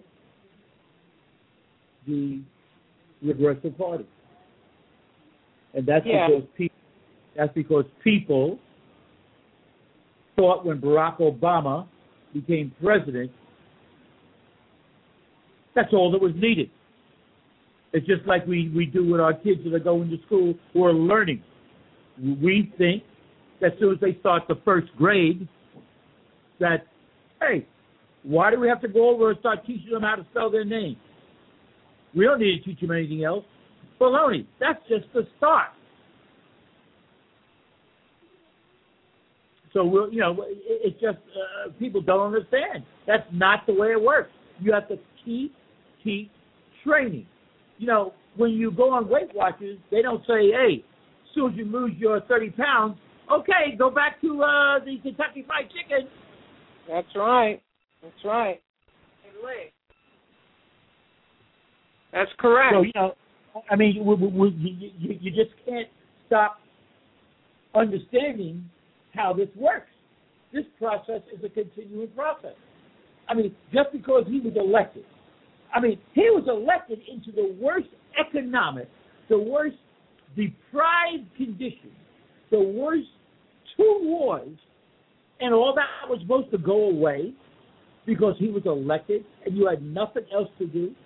Speaker 2: the Progressive Party. And that's
Speaker 18: yeah.
Speaker 2: because people, that's because people thought when Barack Obama became president, that's all that was needed. It's just like we, we do with our kids that are going to school who are learning. We think that as soon as they start the first grade, that, hey, why do we have to go over and start teaching them how to spell their name? We don't need to teach them anything else. Baloney. That's just the start. So, we'll, you know, it, it's just uh, people don't understand. That's not the way it works. You have to keep, keep training. You know, when you go on Weight Watchers, they don't say, hey, as soon as you lose your thirty pounds, okay, go back to uh, the Kentucky Fried Chicken.
Speaker 18: That's right. That's right. That's correct.
Speaker 2: So, you know, I mean, we, we, we, you, you just can't stop understanding how this works. This process is a continuing process. I mean, just because he was elected, I mean, he was elected into the worst economic, the worst deprived conditions, the worst two wars, and all that was supposed to go away because he was elected and you had nothing else to do.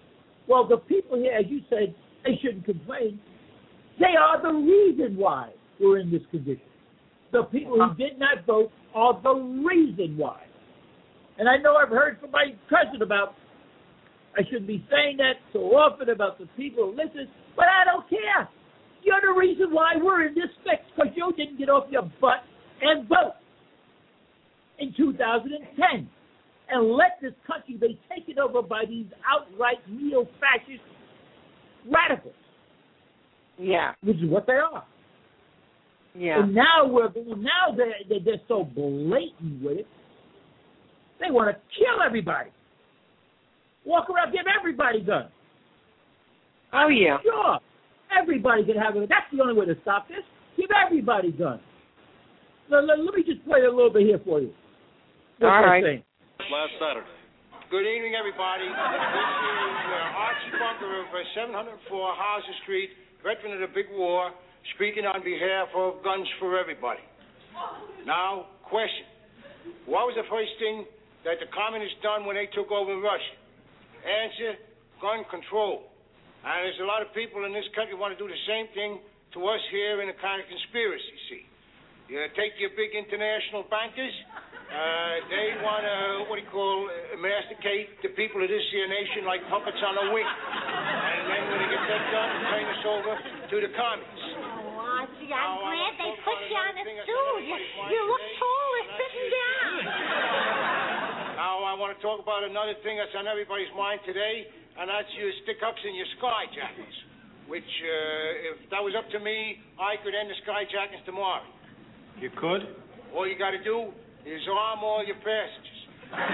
Speaker 2: Well, the people here, as you said, they shouldn't complain. They are the reason why we're in this condition. The people who did not vote are the reason why. And I know I've heard from my cousin about, I shouldn't be saying that so often about the people who listen, but I don't care. You're the reason why we're in this fix, because you didn't get off your butt and vote in two thousand ten and let this country be taken over by these outright neo-fascist radicals.
Speaker 18: Yeah.
Speaker 2: Which is what they are.
Speaker 18: Yeah.
Speaker 2: And now we're now they're, they're so blatant with it. They want to kill everybody. Walk around, give everybody guns.
Speaker 18: Oh, yeah.
Speaker 2: Sure. Everybody can have it. That's the only way to stop this. Give everybody guns. Let, let, let me just play a little bit here for you. What's
Speaker 18: All right.
Speaker 2: Saying?
Speaker 19: Last Saturday. Good evening, everybody. This is uh, Archie Bunker of uh, seven oh four Hauser Street, veteran of the big war, speaking on behalf of Guns for Everybody. Now, question. What was the first thing that the communists done when they took over Russia? Answer, gun control. And there's a lot of people in this country who want to do the same thing to us here in a kind of conspiracy, see. You take your big international bankers, uh, they want to, what do you call, uh, masticate the people of this here nation like puppets on a wing. And then when they get that done, turn us over to the communists.
Speaker 20: Oh, Archie, I'm glad they put you on a stool. You, you look taller sitting down.
Speaker 19: Now, I want to talk about another thing that's on everybody's mind today, and that's your stick-ups and your skyjackings, which, uh, if that was up to me, I could end the skyjackings tomorrow.
Speaker 8: You could?
Speaker 19: All you got to do is arm all your passengers. You know,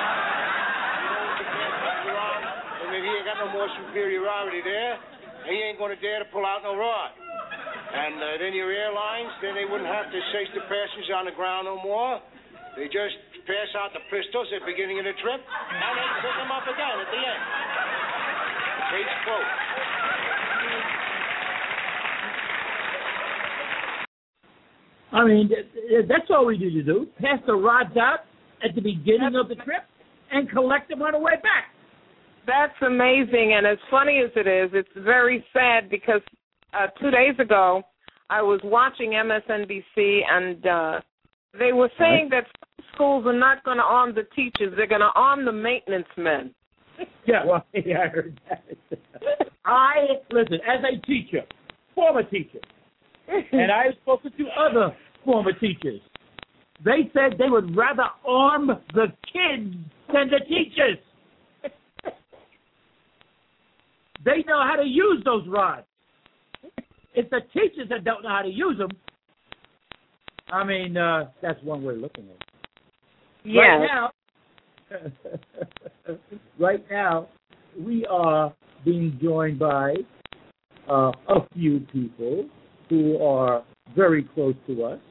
Speaker 19: and if he ain't got no more superiority there, he ain't going to dare to pull out no rod. And uh, then your airlines, then they wouldn't have to chase the passengers on the ground no more. They just pass out the pistols at the beginning of the trip, and they pick them up again at the end. Case closed.
Speaker 2: I mean, that's all we need to do. Pass the rods out at the beginning of the trip and collect them on the way back.
Speaker 18: That's amazing, and as funny as it is, it's very sad because uh, two days ago I was watching M S N B C, and uh, they were saying that schools are not going to arm the teachers; they're going to arm the maintenance men.
Speaker 2: Yeah, well, yeah, I heard that. I listen as a teacher, former teacher, and I've spoken to other former teachers. They said they would rather arm the kids than the teachers. They know how to use those rods. It's the teachers that don't know how to use them. I mean, uh, that's one way of looking at it.
Speaker 18: Yeah.
Speaker 2: Right now, right now, we are being joined by uh, a few people who are very close to us.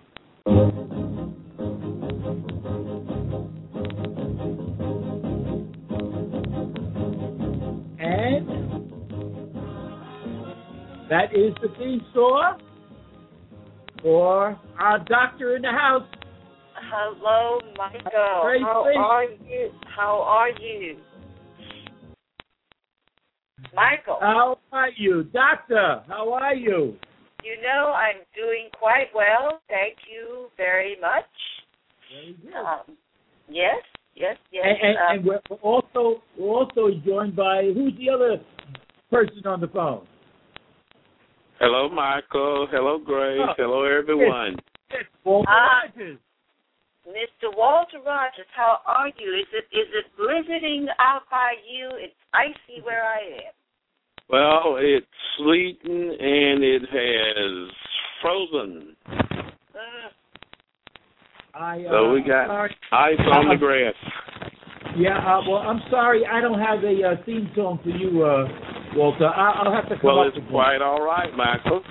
Speaker 2: And that is the theme store for our doctor in the house.
Speaker 21: Hello, Michael.
Speaker 2: Great
Speaker 21: How
Speaker 2: thing.
Speaker 21: are you? How are you? Michael.
Speaker 2: How are you? Doctor, how are you?
Speaker 21: You know, I'm doing quite well. Thank you very much.
Speaker 2: Very good.
Speaker 21: Um, yes, yes, yes.
Speaker 2: And, and,
Speaker 21: um,
Speaker 2: and we're also we're also joined by, who's the other person on the phone?
Speaker 22: Hello, Michael. Hello, Grace.
Speaker 2: Oh,
Speaker 22: Hello, everyone.
Speaker 2: It's Walter
Speaker 21: uh,
Speaker 2: Rogers.
Speaker 21: Mister Walter Rogers, how are you? Is it is it blizzarding out by you? It's icy where I am.
Speaker 22: Well, it's sleeting and it has frozen.
Speaker 21: Uh,
Speaker 2: I, uh,
Speaker 22: So we got
Speaker 2: sorry.
Speaker 22: ice on the grass.
Speaker 2: Yeah, uh, well, I'm sorry, I don't have a uh, theme song for you, uh, Walter. I- I'll have to come
Speaker 22: Well,
Speaker 2: up
Speaker 22: it's
Speaker 2: with
Speaker 22: quite all right, Michael.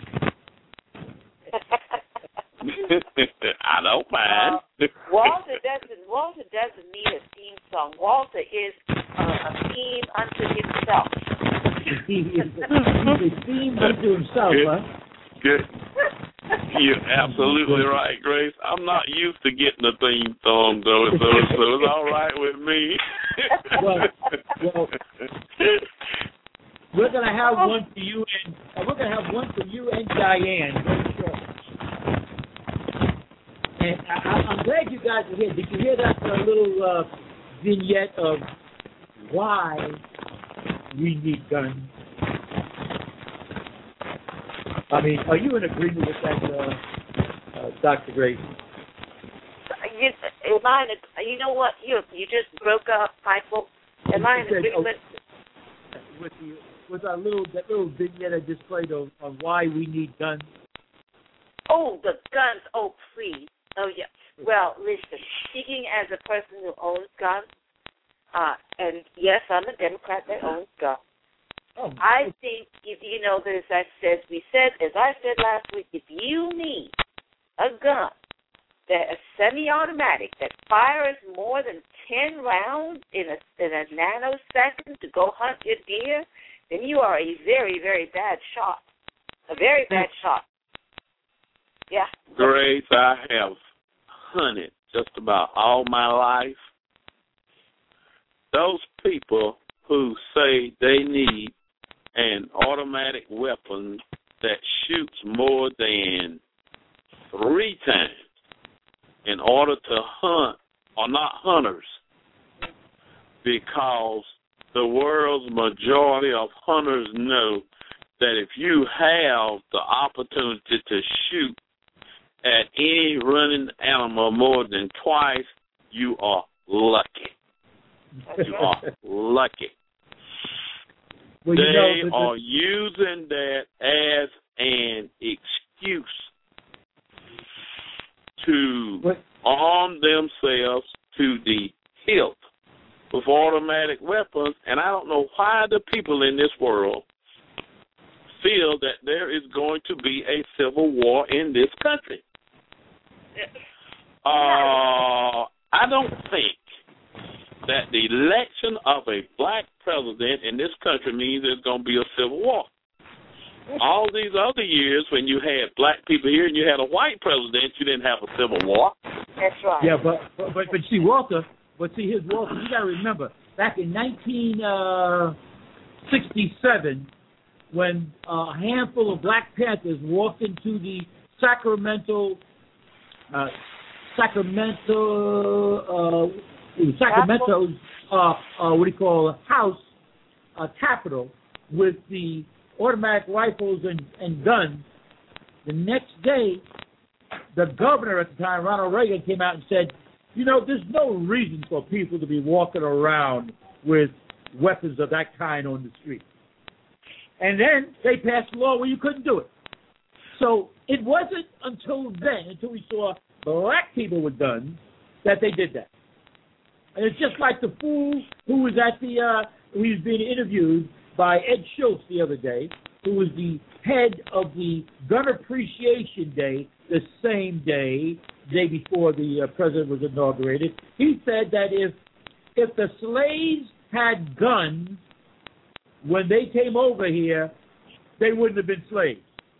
Speaker 22: I don't mind.
Speaker 21: Uh, Walter doesn't. Walter doesn't need a theme song. Walter is uh, a theme unto himself.
Speaker 2: He's a theme unto himself,
Speaker 22: Good.
Speaker 2: huh?
Speaker 22: Good. You're absolutely right, Grace. I'm not used to getting a theme song, though, so, so it's all right with me.
Speaker 2: Well, well, to have one for you, and uh, we're going to have one for you and Diane very shortly. And I, I, I'm glad you guys are here. Did you hear that uh, little uh, vignette of why we need guns? I mean, are you in agreement with that, uh, uh, Doctor Grace?
Speaker 21: You, am I in a, you know what? You you just broke up, Michael. Am I in agreement?
Speaker 2: With the with our little that little vignette I just played of, of why we need guns.
Speaker 21: Oh, the guns. Oh, please. Oh, yeah. Well, listen, speaking as a person who owns guns, uh, and yes, I'm a Democrat that owns guns, oh, I think, if you know, that as I said, we said, as I said last week, if you need a gun, that a semi-automatic that fires more than ten rounds in a, in a nanosecond to go hunt your deer, then you are a very, very bad shot. A very bad shot. Yeah.
Speaker 22: Grace, I have hunted just about all my life. Those people who say they need an automatic weapon that shoots more than three times in order to hunt are not hunters, because the world's majority of hunters know that if you have the opportunity to shoot at any running animal more than twice, you are lucky. You are lucky.
Speaker 2: Well,
Speaker 22: they
Speaker 2: you know, the,
Speaker 22: are using that as an excuse to what? arm themselves to the hilt with automatic weapons, and I don't know why the people in this world feel that there is going to be a civil war in this country. Uh, I don't think that the election of a black president in this country means there's going to be a civil war. All these other years when you had black people here and you had a white president, you didn't have a civil war.
Speaker 21: That's right.
Speaker 2: Yeah, but but but, but see, Walter, but see, here's Walter. You got to remember, back in nineteen sixty-seven, when a handful of Black Panthers walked into the Sacramento, uh, Sacramento, uh, Sacramento's, uh, uh, what do you call, house, uh, Capitol, with the automatic rifles and, and guns, the next day, the governor at the time, Ronald Reagan, came out and said, you know, there's no reason for people to be walking around with weapons of that kind on the street. And then they passed a law where you couldn't do it. So it wasn't until then, until we saw black people with guns, that they did that. And it's just like the fool who was at the, uh, who was being interviewed by Ed Schultz the other day, who was the head of the Gun Appreciation Day, the same day, day before the uh, president was inaugurated. He said that if if the slaves had guns when they came over here, they wouldn't have been slaves.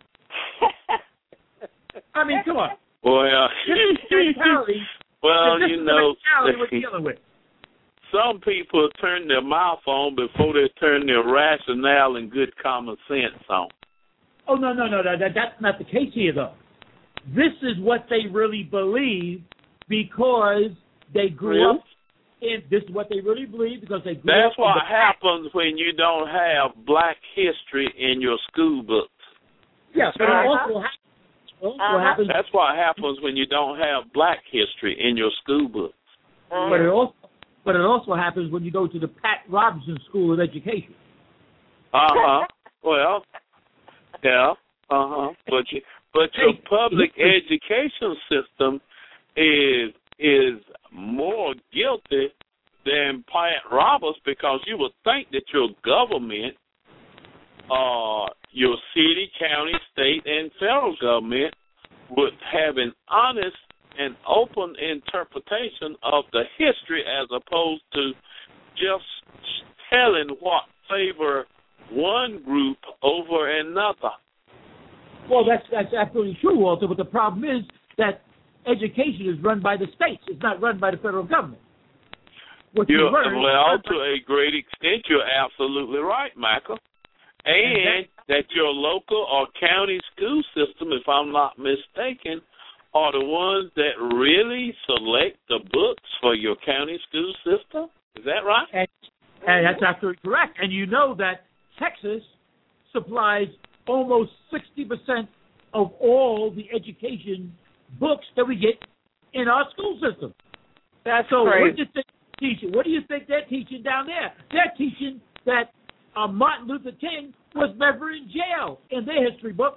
Speaker 2: I mean, come on.
Speaker 22: Well, well, you know,
Speaker 2: we're dealing with.
Speaker 22: Some people turn their mouth on before they turn their rationale and good common sense on.
Speaker 2: Oh, no, no, no, no, that, that's not the case here, though. This is what they really believe because they grew
Speaker 22: really?
Speaker 2: up in, this is what they really believe because they grew
Speaker 22: That's
Speaker 2: up
Speaker 22: what
Speaker 2: in the
Speaker 22: happens when you don't have black history in your school books.
Speaker 2: Yes, but uh-huh. it also, ha- also
Speaker 21: uh-huh.
Speaker 2: happens.
Speaker 22: That's what happens when you don't have black history in your school books.
Speaker 21: Uh-huh.
Speaker 2: But it also But it also happens when you go to the Pat Robertson School of Education.
Speaker 22: Uh-huh. Well, yeah. Uh-huh. But you, but your public education system is is more guilty than Pat Roberts, because you would think that your government, uh, your city, county, state, and federal government would have an honest an open interpretation of the history as opposed to just telling what favor one group over another.
Speaker 2: Well, that's that's absolutely true, Walter, but the problem is that education is run by the states. It's not run by the federal government. What you
Speaker 22: You're,
Speaker 2: learn,
Speaker 22: well, to a great extent, you're absolutely right, Michael. And that your local or county school system, if I'm not mistaken, are the ones that really select the books for your county school system. Is that right?
Speaker 2: And, and that's absolutely correct. And you know that Texas supplies almost sixty percent of all the education books that we get in our school system.
Speaker 18: That's
Speaker 2: so
Speaker 18: crazy.
Speaker 2: What do you think teaching? What do you think they're teaching down there? They're teaching that uh, Martin Luther King was never in jail in their history book.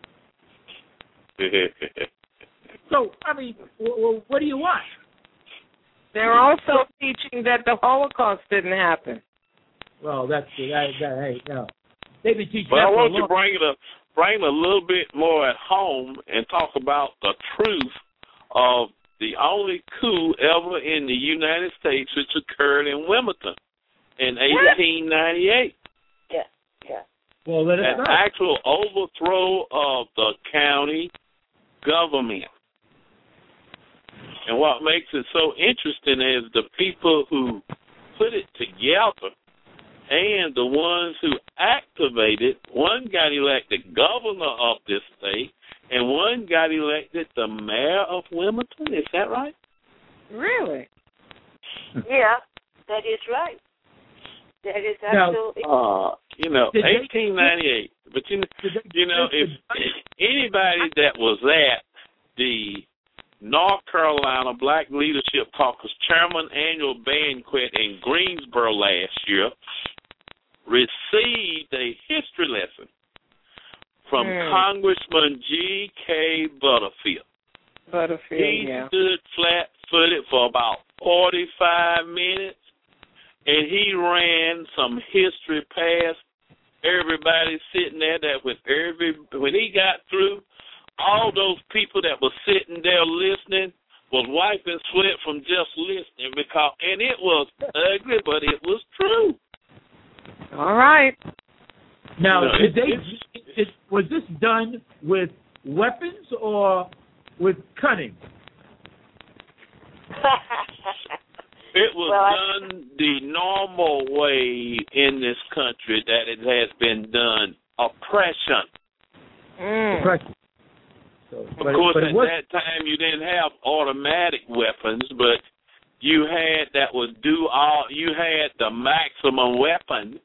Speaker 2: So, I mean, w- w- what do you want?
Speaker 18: They're also teaching that the Holocaust didn't happen.
Speaker 2: Well, that's that. that hey, no, they've been teaching.
Speaker 22: But
Speaker 2: that
Speaker 22: I
Speaker 2: for
Speaker 22: want
Speaker 2: a
Speaker 22: you
Speaker 2: long-
Speaker 22: to bring it a bring it a little bit more at home and talk about the truth of the only coup ever in the United States, which occurred in Wilmington in eighteen ninety-eight.
Speaker 21: Yeah, yeah.
Speaker 2: Well, let us
Speaker 22: An
Speaker 2: know.
Speaker 22: actual overthrow of the county government. And what makes it so interesting is the people who put it together and the ones who activated, one got elected governor of this state and one got elected the mayor of Wilmington. Is that right?
Speaker 18: Really?
Speaker 21: Yeah, that is right. That is absolutely
Speaker 22: Uh, you know,
Speaker 21: Did they-
Speaker 22: eighteen ninety-eight. But, you know, you know if anybody that was at the North Carolina Black Leadership Caucus Chairman Annual Banquet in Greensboro last year received a history lesson from
Speaker 18: Mm.
Speaker 22: Congressman G K Butterfield.
Speaker 18: Butterfield,
Speaker 22: He
Speaker 18: yeah.
Speaker 22: stood flat-footed for about forty-five minutes, and he ran some history past everybody sitting there. That with every when he got through, all those people that were sitting there listening was wiping sweat from just listening because, and it was ugly, but it was true.
Speaker 18: All right.
Speaker 2: Now,
Speaker 22: No,
Speaker 2: did
Speaker 22: it-
Speaker 2: they? It, was this done with weapons or with cunning?
Speaker 22: It was
Speaker 21: Well, I-
Speaker 22: done the normal way in this country that it has been done, oppression.
Speaker 18: Mm.
Speaker 2: Oppression. So,
Speaker 22: Of
Speaker 2: but,
Speaker 22: course,
Speaker 2: but
Speaker 22: at
Speaker 2: it was,
Speaker 22: that time you didn't have automatic weapons, but you had that would do all. You had the maximum weapon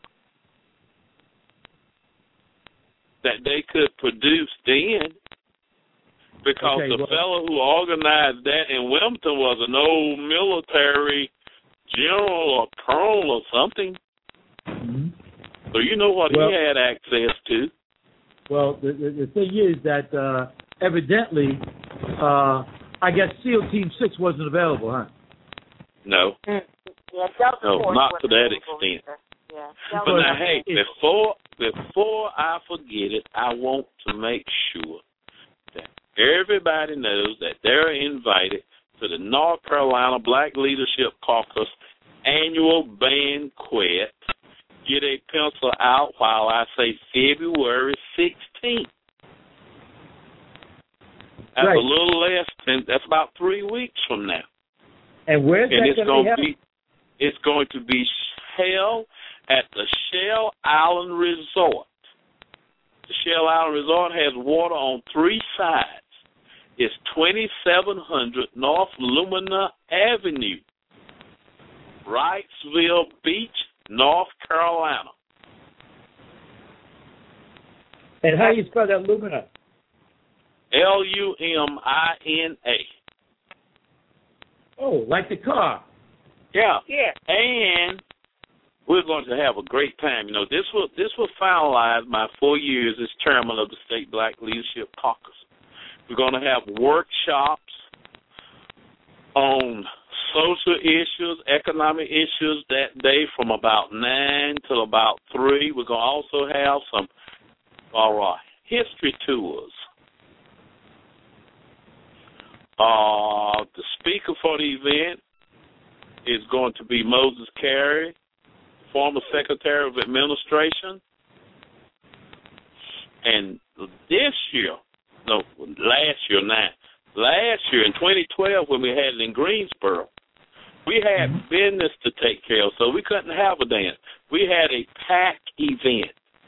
Speaker 22: that they could produce then, because
Speaker 2: Okay,
Speaker 22: the
Speaker 2: well-
Speaker 22: fellow who organized that in Wilmington was an old military general or colonel or something.
Speaker 2: Mhm.
Speaker 22: So you know what
Speaker 2: Well-
Speaker 22: he had access to.
Speaker 2: Well, the, the, the thing is that uh, evidently, uh, I guess SEAL Team Six wasn't available, huh?
Speaker 22: No,
Speaker 21: Yeah, Delta
Speaker 22: no,
Speaker 21: Force
Speaker 22: not to
Speaker 21: wasn't
Speaker 22: that
Speaker 21: available
Speaker 22: extent.
Speaker 21: either. Yeah,
Speaker 22: But
Speaker 21: Delta
Speaker 22: now,
Speaker 21: Force-
Speaker 22: hey, before before I forget it, I want to make sure that everybody knows that they're invited to the North Carolina Black Leadership Caucus annual banquet. Get a pencil out while I say February sixteenth. That's
Speaker 2: Right.
Speaker 22: a little less than, that's about three weeks from now.
Speaker 2: And where's
Speaker 22: And
Speaker 2: that
Speaker 22: it's
Speaker 2: going
Speaker 22: going
Speaker 2: to be
Speaker 22: to be, it's going to be held at the Shell Island Resort. The Shell Island Resort has water on three sides. It's twenty-seven hundred North Lumina Avenue, Wrightsville Beach, North Carolina.
Speaker 2: And how do you spell that Lumina?
Speaker 22: L U M I N A.
Speaker 2: Oh, like the car.
Speaker 22: Yeah.
Speaker 21: Yeah.
Speaker 22: And we're going to have a great time. You know, this will this will finalize my four years as chairman of the State Black Leadership Caucus. We're going to have workshops on social issues, economic issues that day from about nine till about three. We're going to also have some all right, history tours. Uh, the speaker for the event is going to be Moses Carey, former Secretary of Administration. And this year, no, last year now, last year in twenty twelve when we had it in Greensboro, we had business to take care of, so we couldn't have a dance. We had a pack event.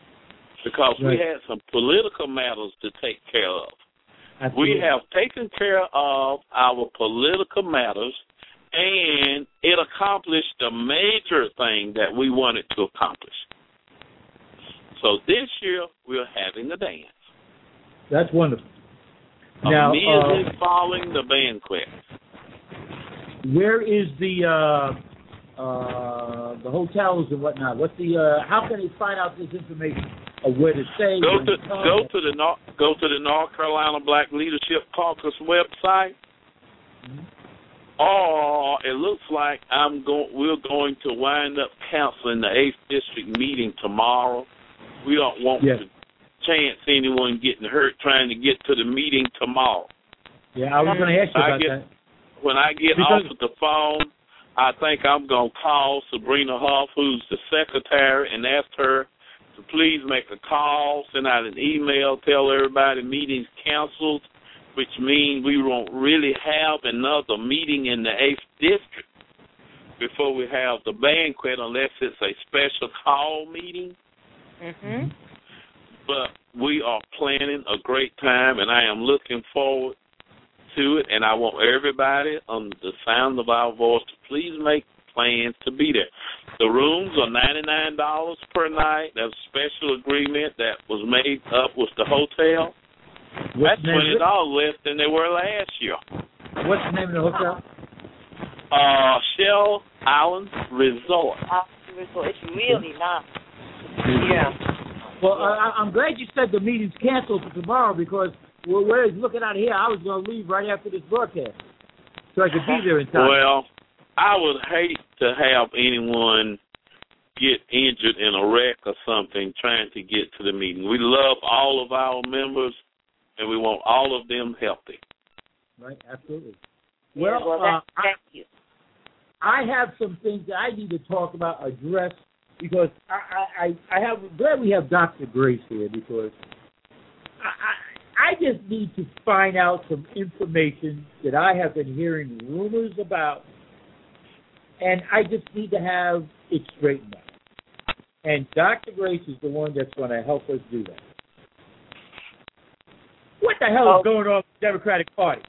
Speaker 22: because
Speaker 13: Right.
Speaker 22: we had some political matters to take care of.
Speaker 13: Absolutely.
Speaker 22: We have taken care of our political matters, and it accomplished the major thing that we wanted to accomplish. So this year, we're having the dance.
Speaker 13: That's wonderful. Now,
Speaker 22: Immediately
Speaker 13: uh,
Speaker 22: following the banquet.
Speaker 13: where is the uh, uh, the hotels and whatnot? What's the? Uh, how can they find out this information of where to stay?
Speaker 22: Go
Speaker 13: where
Speaker 22: to
Speaker 13: come?
Speaker 22: go to the North go to the North Carolina Black Leadership Caucus website.
Speaker 13: Mm-hmm.
Speaker 22: Or it looks like I'm going. We're going to wind up canceling the eighth District meeting tomorrow. We don't want
Speaker 13: Yes.
Speaker 22: to chance anyone getting hurt trying to get to the meeting tomorrow.
Speaker 13: Yeah, I was going to ask you
Speaker 22: I
Speaker 13: about
Speaker 22: get,
Speaker 13: that.
Speaker 22: When I get
Speaker 13: Because-
Speaker 22: off of the phone, I think I'm going to call Sabrina Huff, who's the secretary, and ask her to please make a call, send out an email, tell everybody meeting's canceled, which means we won't really have another meeting in the eighth District before we have the banquet unless it's a special call meeting.
Speaker 21: Mm-hmm.
Speaker 22: But we are planning a great time, and I am looking forward to it, and I want everybody on the sound of our voice to please make plans to be there. The rooms are ninety-nine dollars per night. There's a special agreement that was made up with the hotel.
Speaker 13: What's
Speaker 22: That's
Speaker 13: the name of
Speaker 22: twenty
Speaker 13: it?
Speaker 22: dollars less than they were last year.
Speaker 13: What's the name of the hotel?
Speaker 22: Uh, Shell Island Resort.
Speaker 21: So it's really nice. Yeah.
Speaker 13: Well, I, I'm glad you said the meeting's canceled for tomorrow because well, whereas looking out here, I was going to leave right after this broadcast so I could be there in time.
Speaker 22: Well, I would hate to have anyone get injured in a wreck or something trying to get to the meeting. We love all of our members, and we want all of them healthy.
Speaker 13: Right, absolutely.
Speaker 21: Yeah,
Speaker 13: Well,
Speaker 21: well
Speaker 13: uh,
Speaker 21: that, thank you.
Speaker 13: I have some things that I need to talk about, address, because I, I, I have glad we have Doctor Grace here because I, I, I just need to find out some information that I have been hearing rumors about, and I just need to have it straightened out. And Doctor Grace is the one that's going to help us do that. What the hell
Speaker 21: Oh.
Speaker 13: is going on with the Democratic Party?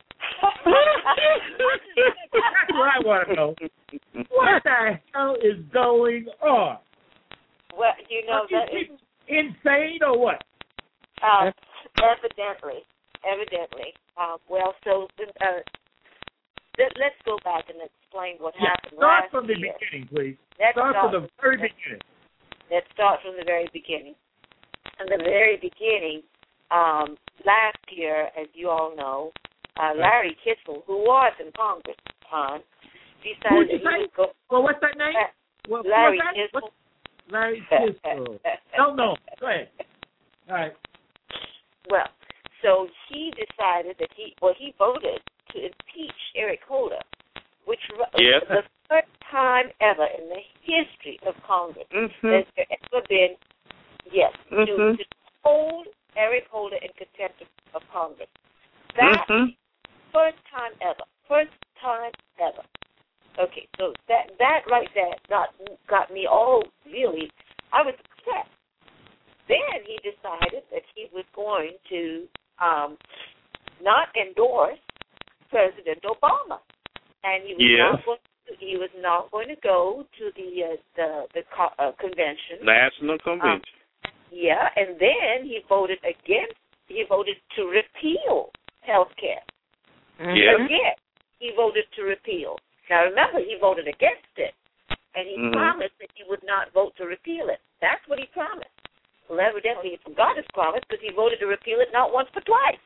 Speaker 13: That's what I want to know. What the hell is going on?
Speaker 21: Well, you know
Speaker 13: Are these
Speaker 21: that is
Speaker 13: people insane or what?
Speaker 21: uh, evidently, evidently. Uh, well, so uh, let, let's go back and explain what
Speaker 13: Yeah,
Speaker 21: happened
Speaker 13: start
Speaker 21: last
Speaker 13: from the
Speaker 21: year.
Speaker 13: beginning, please.
Speaker 21: Let's
Speaker 13: Start
Speaker 21: start
Speaker 13: from the very
Speaker 21: let's-
Speaker 13: beginning.
Speaker 21: Let's start from the very beginning. In the very beginning, um, last year, as you all know, uh, Larry Kissel, who was in Congress at the time, decided
Speaker 13: Who'd you
Speaker 21: that he
Speaker 13: say?
Speaker 21: would go.
Speaker 13: Well, what's that name? What,
Speaker 21: Larry
Speaker 13: what's that?
Speaker 21: Kissel.
Speaker 13: What? Larry Kissel. Don't know. Go ahead. All right.
Speaker 21: Well, so he decided that he, well, he voted to impeach Eric Holder, which was
Speaker 22: Yes.
Speaker 21: the first time ever in the history of Congress
Speaker 22: Mm-hmm.
Speaker 21: that there ever been, yes,
Speaker 22: Mhm.
Speaker 21: to, to hold Eric Holder in contempt of, of Congress. That
Speaker 22: Mhm.
Speaker 21: first time ever, first time ever. Okay, so that that right there got got me all really. I was upset. Then he decided that he was going to um, not endorse President Obama, and he was
Speaker 22: Yes.
Speaker 21: not going. To, he was not going to go to the uh, the the co- uh, convention.
Speaker 22: National Convention.
Speaker 21: Um, yeah, and then he voted against. He voted to repeal health care.
Speaker 22: Yes.
Speaker 21: Again, he voted to repeal. Now remember, he voted against it, and he
Speaker 22: Mhm.
Speaker 21: promised that he would not vote to repeal it. That's what he promised. Well, evidently he forgot his promise because he voted to repeal it not once but twice.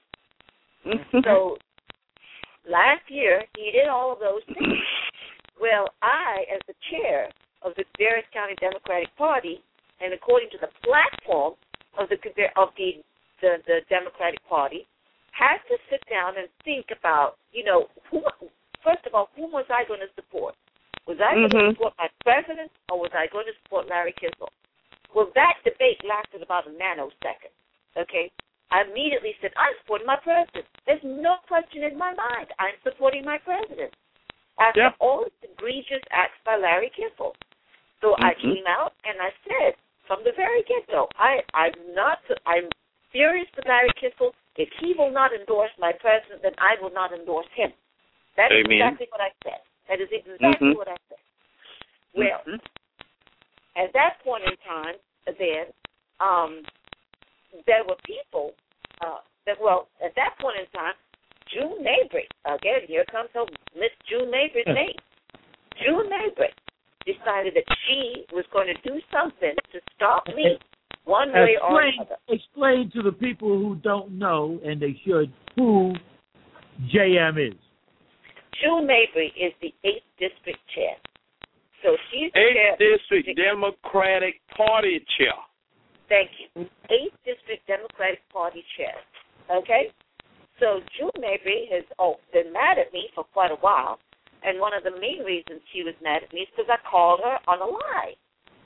Speaker 21: So last year he did all of those things. Well, I, as the chair of the Cabarrus County Democratic Party, and according to the platform of the of the the, the Democratic Party, had to sit down and think about, you know, who, first of all, whom was I going to support? Was I going to
Speaker 22: Mhm.
Speaker 21: support my president, or was I going to support Larry Kissel? Well, that debate lasted about a nanosecond, okay? I immediately said, I'm supporting my president. There's no question in my mind. I'm supporting my president. After
Speaker 22: Yeah.
Speaker 21: all the egregious acts by Larry Kissel. So I
Speaker 22: Mhm.
Speaker 21: came out and I said, from the very get-go. I, I'm not, I'm furious with Larry Kissel. If he will not endorse my president, then I will not endorse him. That is
Speaker 22: Amen.
Speaker 21: exactly what I said. That is exactly
Speaker 22: mm-hmm.
Speaker 21: what I said. Well,
Speaker 22: mm-hmm.
Speaker 21: at that point in time, then, um, there were people, uh, that, well, at that point in time, June Mabry, again, here comes her, Miss June Mabry's name. June Mabry decided that she was going to do something to stop me one way or
Speaker 2: explain,
Speaker 21: another.
Speaker 2: Explain to the people who don't know, and they should, who J M is.
Speaker 21: June Mabry is the eighth District Chair. So she's the
Speaker 22: eighth
Speaker 21: chair.
Speaker 22: District Democratic Party Chair.
Speaker 21: Thank you. eighth District Democratic Party Chair. Okay? So June Mabry has oh, been mad at me for quite a while, and one of the main reasons she was mad at me is because I called her on a lie.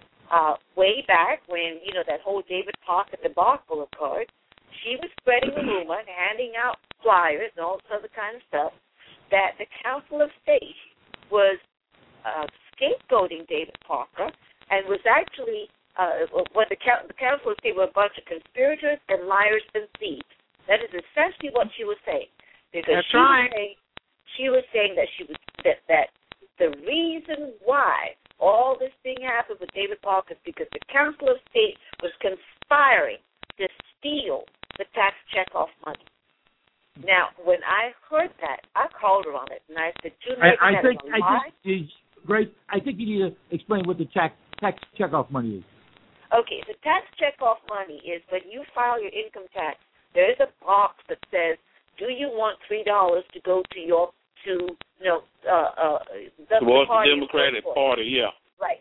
Speaker 21: Uh, way back when, you know, that whole David Parker debacle occurred, she was spreading the rumor and handing out flyers and all this other kind of stuff that the Council of State was uh, scapegoating David Parker and was actually, uh, what the, the Council of State were a bunch of conspirators and liars and thieves. That is essentially what she was saying. Because
Speaker 18: That's
Speaker 21: she
Speaker 18: right.
Speaker 21: was saying, she was saying that she was that, that the reason why all this thing happened with David Parker is because the Council of State was conspiring to steal the tax checkoff money. Now, when I heard that, I called her on it, and I said, June,
Speaker 2: I, I
Speaker 21: that
Speaker 2: think
Speaker 21: is a
Speaker 2: I
Speaker 21: lie.
Speaker 2: think great. I think you need to explain what the tax tax checkoff money is.
Speaker 21: Okay, the tax checkoff money is when you file your income tax, there is a box that says, do you want three dollars to go to your, to, you know, uh, uh, the,
Speaker 22: Towards the
Speaker 21: party
Speaker 22: Democratic Party, yeah.
Speaker 21: Right.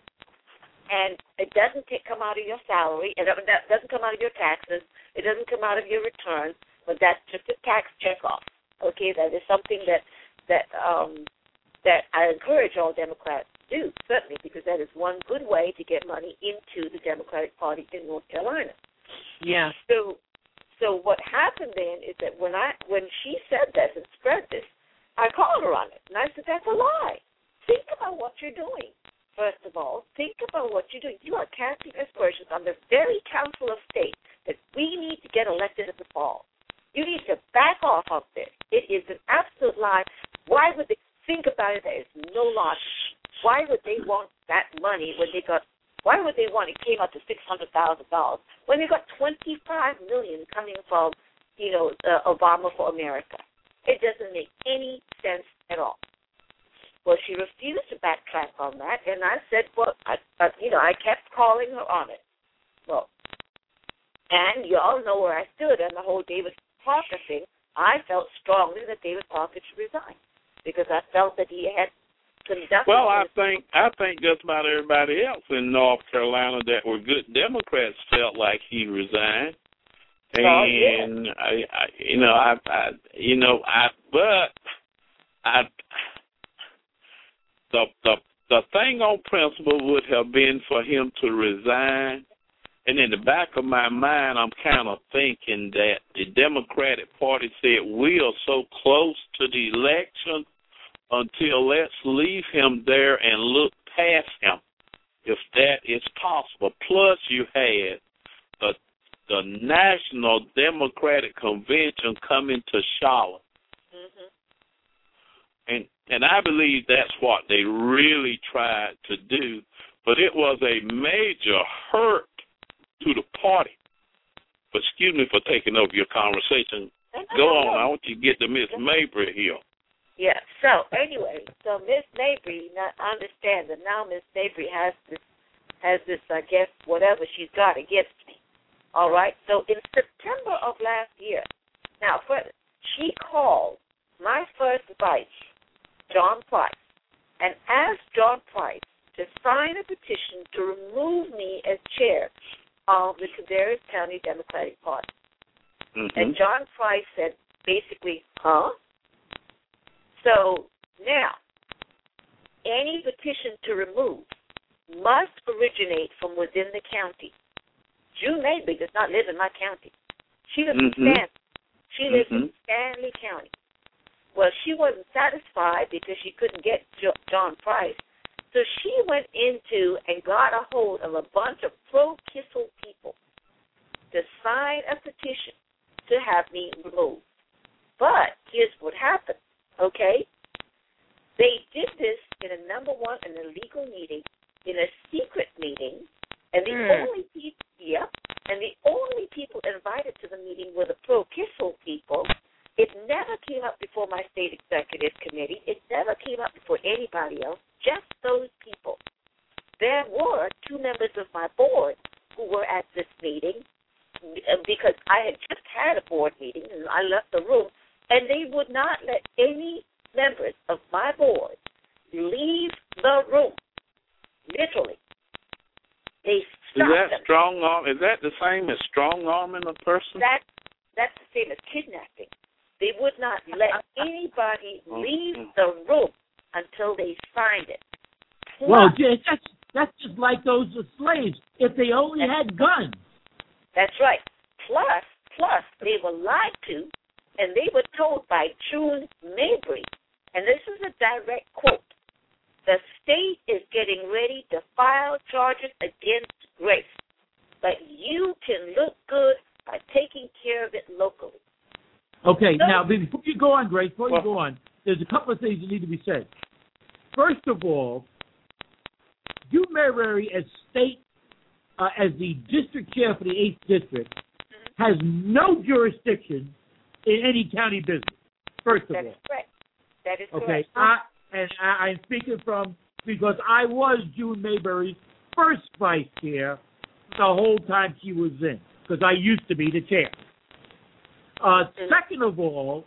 Speaker 21: And it doesn't take, come out of your salary. It doesn't that doesn't come out of your taxes. It doesn't come out of your returns. But that's just a tax checkoff. Okay, that is something that that um, that I encourage all Democrats to do, certainly, because that is one good way to get money into the Democratic Party in North Carolina.
Speaker 18: Yeah.
Speaker 21: So, so what happened then is that when I when she said this and spread this, I called her on it, and I said, that's a lie. Think about what you're doing. First of all, think about what you're doing. You are casting aspersions on the very Council of State that we need to get elected in the fall. You need to back off of this. It is an absolute lie. Why would they think about it? There is no logic. Why would they want that money when they got, why would they want, it came up to six hundred thousand dollars, when they got twenty-five million dollars coming from, you know, uh, Obama for America? It doesn't make any sense at all. Well, she refused to backtrack on that, and I said, well, I, uh, you know, I kept calling her on it. Well, and you all know where I stood on the whole David Parker thing. I felt strongly that David Parker should resign because I felt that he had conducted.
Speaker 22: Well, I think I think just about everybody else in North Carolina that were good Democrats felt like he resigned.
Speaker 21: Well, yeah.
Speaker 22: And I, I, you know, I, I, you know, I, but I. The, the the thing on principle would have been for him to resign, and in the back of my mind, I'm kind of thinking that the Democratic Party said we are so close to the election until let's leave him there and look past him, if that is possible. Plus, you had the the National Democratic Convention coming to Charlotte.
Speaker 21: Mm-hmm.
Speaker 22: And and I believe that's what they really tried to do, but it was a major hurt to the party. But excuse me for taking over your conversation. Go on. I want you to get to Miss Mabry here.
Speaker 21: Yeah. So anyway, so Miss Mabry, now understand that now Miss Mabry has this has this I guess whatever she's got against me. All right. So in September of last year, now for, she called my first vice, John Price, and asked John Price to sign a petition to remove me as chair of the Cabarrus County Democratic Party.
Speaker 22: Mm-hmm.
Speaker 21: And John Price said basically, huh? So now, any petition to remove must originate from within the county. June Mabry does not live in my county. She lives
Speaker 22: mm-hmm.
Speaker 21: in Stanley. She lives
Speaker 22: mm-hmm.
Speaker 21: in Stanley County. Well, she wasn't satisfied because she couldn't get jo- John Price, so So she went into and got a hold of a bunch of pro-Kissel people to sign a petition to have me removed. But here's what happened, okay? They did this in a number one, in a legal meeting, in a secret meeting, and the
Speaker 18: Mm.
Speaker 21: only people, yep, and the only people invited to the meeting were the pro-Kissel people. It never came up before my state executive committee. It never came up before anybody else, just those people. There were two members of my board who were at this meeting because I had just had a board meeting and I left the room, and they would not let any members of my board leave the room. Literally. They
Speaker 22: Is
Speaker 21: stopped
Speaker 22: that
Speaker 21: them.
Speaker 22: strong arm? Is that the same as strong arming a person?
Speaker 21: That, that's the same as kidnapping. They would not let anybody leave the room until they signed it.
Speaker 13: Well, Jay, that's that's just like those slaves. If they only had guns.
Speaker 21: That's right. Plus, plus, they were lied to, and they were told by June Mabry, and this is a direct quote, the state is getting ready to file charges against Grace, but you can look good by taking care of it locally.
Speaker 13: Okay, now, before you go on, Grace, before you go on, there's a couple of things that need to be said. First of all, June Mabry, as state, uh, as the district chair for the eighth District, has no jurisdiction in any county business, first of
Speaker 21: That's
Speaker 13: all.
Speaker 21: correct. That is
Speaker 13: Okay,
Speaker 21: correct.
Speaker 13: I, and I, I'm speaking from, because I was June Mabry's first vice chair the whole time she was in, because I used to be the chair. Uh, second of all,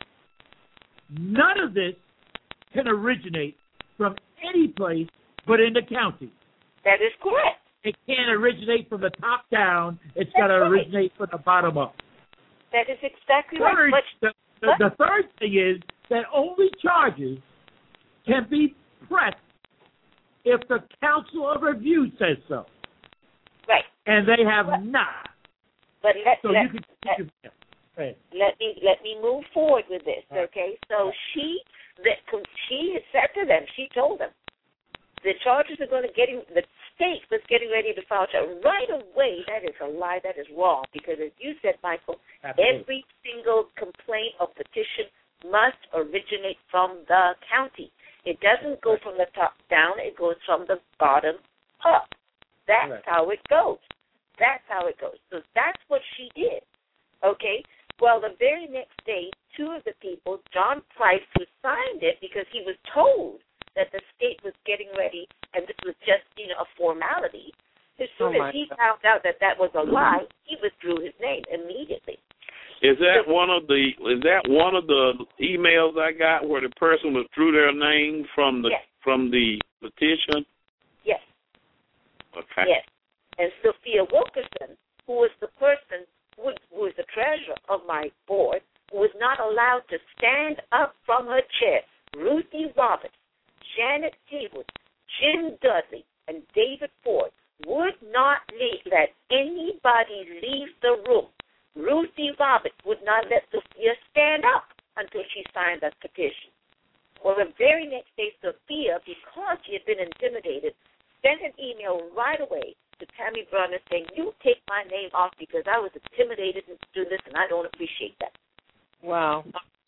Speaker 13: none of this can originate from any place but in the county.
Speaker 21: That is correct.
Speaker 13: It can't originate from the top down. It's got to
Speaker 21: right.
Speaker 13: originate from the bottom up.
Speaker 21: That is exactly
Speaker 13: Third,
Speaker 21: right.
Speaker 13: the, the, the third thing is that only charges can be pressed if the Council of Review says so.
Speaker 21: Right.
Speaker 13: And they have
Speaker 21: but,
Speaker 13: not.
Speaker 21: But let,
Speaker 13: so
Speaker 21: let,
Speaker 13: you can,
Speaker 21: let,
Speaker 13: you can right.
Speaker 21: let me let me move forward with this, okay? So she that she said to them, she told them, the charges are going to get in, the state was getting ready to file charges. Right away, that is a lie, that is wrong, because as you said, Michael,
Speaker 13: Absolutely.
Speaker 21: Every single complaint or petition must originate from the county. It doesn't go from the top down, it goes from the bottom up. That's right. how it goes. That's how it goes. So that's what she did, okay? Well, the very next day, two of the people, John Price, who signed it because he was told that the state was getting ready and this was just, you know, a formality. As soon
Speaker 18: oh
Speaker 21: as he God. found out that that was a lie, he withdrew his name immediately.
Speaker 22: Is that so, one of the is that one of the emails I got where the person withdrew their name from the
Speaker 21: yes.
Speaker 22: from the petition?
Speaker 21: Yes.
Speaker 22: Okay.
Speaker 21: Yes. And Sophia Wilkerson, who was the person who, who was the treasurer of my board, who was not allowed to stand up from her chair, Ruthie Roberts, Janet Haywood, Jim Dudley, and David Ford would not let anybody leave the room. Ruthie Roberts would not let Sophia stand up until she signed that petition. Well, the very next day, Sophia, because she had been intimidated, sent an email right away to Tammy Brunner saying, you take my name off because I was intimidated to do this and I don't appreciate that.
Speaker 18: Wow.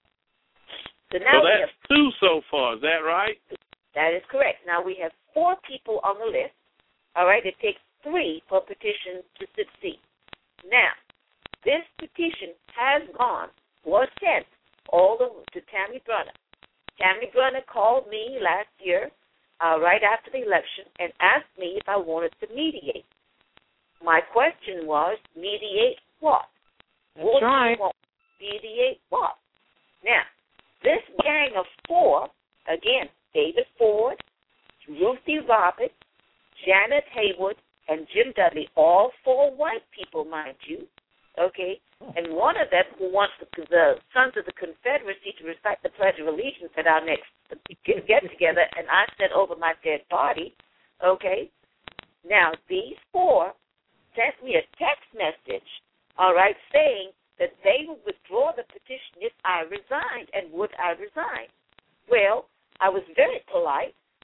Speaker 21: So now
Speaker 22: so
Speaker 21: we
Speaker 22: that's
Speaker 21: have,
Speaker 22: two so far, is that right?
Speaker 21: That is correct. Now we have four people on the list. All right, it takes three for a petition to succeed. Now, this petition has gone, was sent, all the, to Tammy Brunner. Tammy Brunner called me last year, uh, right after the election, and asked me if I wanted to mediate. My question was, mediate what?
Speaker 18: That's
Speaker 21: what
Speaker 18: right.
Speaker 21: do you want? Mediate what? Now, this gang of four, again, David Ford, Ruthie Roberts, Janet Haywood, and Jim Dudley, all four white people, mind you, okay? And one of them who wants the, the Sons of the Confederacy to recite the Pledge of Allegiance at our next get-together, and I said over my dead body, okay? Now, these four sent me a text message, all right, saying that they would withdraw the petition if I resigned, and would I resign? Well, I was very polite.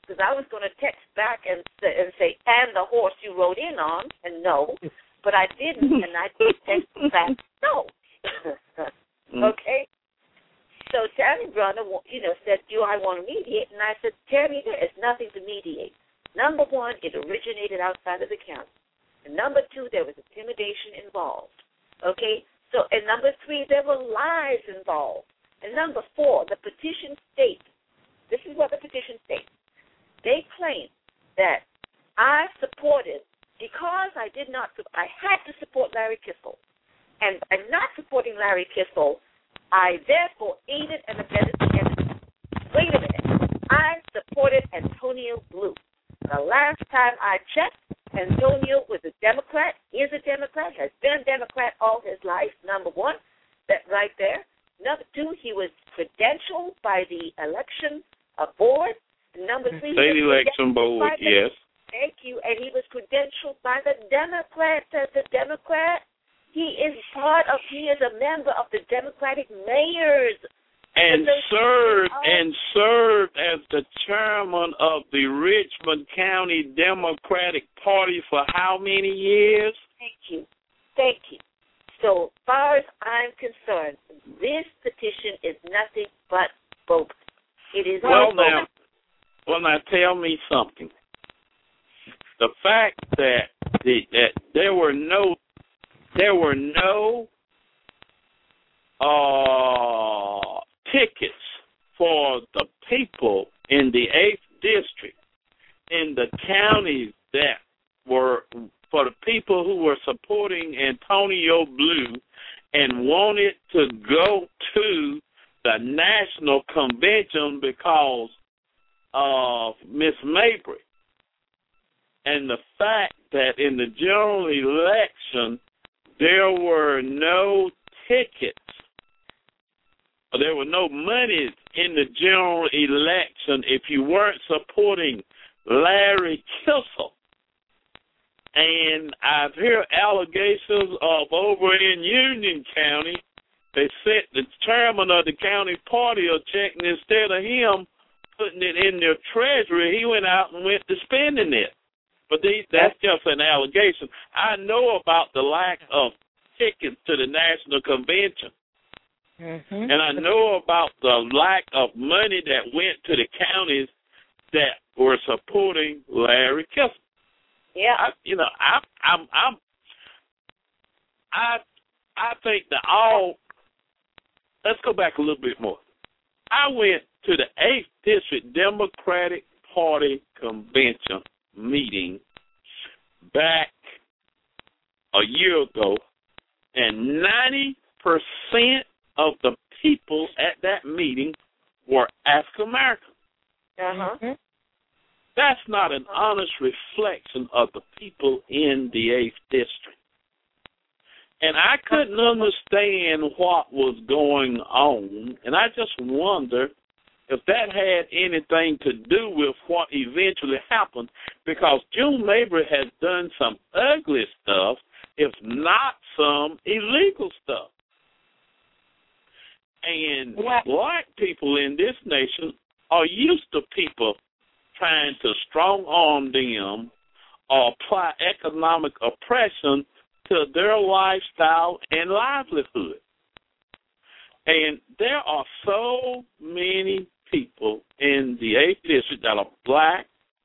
Speaker 21: because I was going to text back and, and say, and the horse you rode in on, and no, but I didn't, and I did text back, no. Okay? So Tammy Brunner, you know, said, do I want to mediate? And I said, Tammy, there is nothing to mediate. Number one, it originated outside of the county. And number two, there was intimidation involved. Okay? So, and number three, there were lies involved. And number four, the petition states, this is what the petition states. They claim that I supported, because I did not, I had to support Larry Kissel. And by not supporting Larry Kissel, I therefore aided and abetted the enemy. Wait a minute. I supported Antonio Blue. The last time I checked, Antonio was a Democrat, is a Democrat, has been a Democrat all his life, number one. That right there. Number two, he was credentialed by the election board. Number three,
Speaker 22: state election board,
Speaker 21: the,
Speaker 22: yes.
Speaker 21: Thank you. And he was credentialed by the Democrats as a Democrat. He is part of, he is a member of the Democratic mayors.
Speaker 22: And served, and served as the chairman of the Richmond County Democratic Party for how many years?
Speaker 21: Thank you. Thank you. So far as I'm concerned, this petition is nothing but bogus. It is
Speaker 22: well now. Well now, tell me something. The fact that the, that there were no there were no uh, tickets for the people in the eighth district in the counties that were for the people who were supporting Antonio Blue and wanted to go to the national convention because of Miss Mabry. And the fact that in the general election there were no tickets, there were no monies in the general election if you weren't supporting Larry Kissel. And I've heard allegations of over in Union County, they sent the chairman of the county party a check, and instead of him putting it in their treasury, he went out and went to spending it. But these, that's just an allegation. I know about the lack of tickets to the national convention. Mm-hmm. And I know about the lack of money that went to the counties that were supporting Larry Kissel.
Speaker 21: Yeah,
Speaker 22: I, you know, I, I'm, I'm, I, I think that all. Let's go back a little bit more. I went to the eighth District Democratic Party convention meeting back a year ago, and ninety percent of the people at that meeting were African American.
Speaker 21: Uh-huh.
Speaker 22: That's not an honest reflection of the people in the eighth District. And I couldn't understand what was going on, and I just wonder if that had anything to do with what eventually happened, because June Mabry has done some ugly stuff, if not some illegal stuff. And black people in this nation are used to people trying to strong-arm them or apply economic oppression to their lifestyle and livelihood. And there are so many people in the eighth District that are black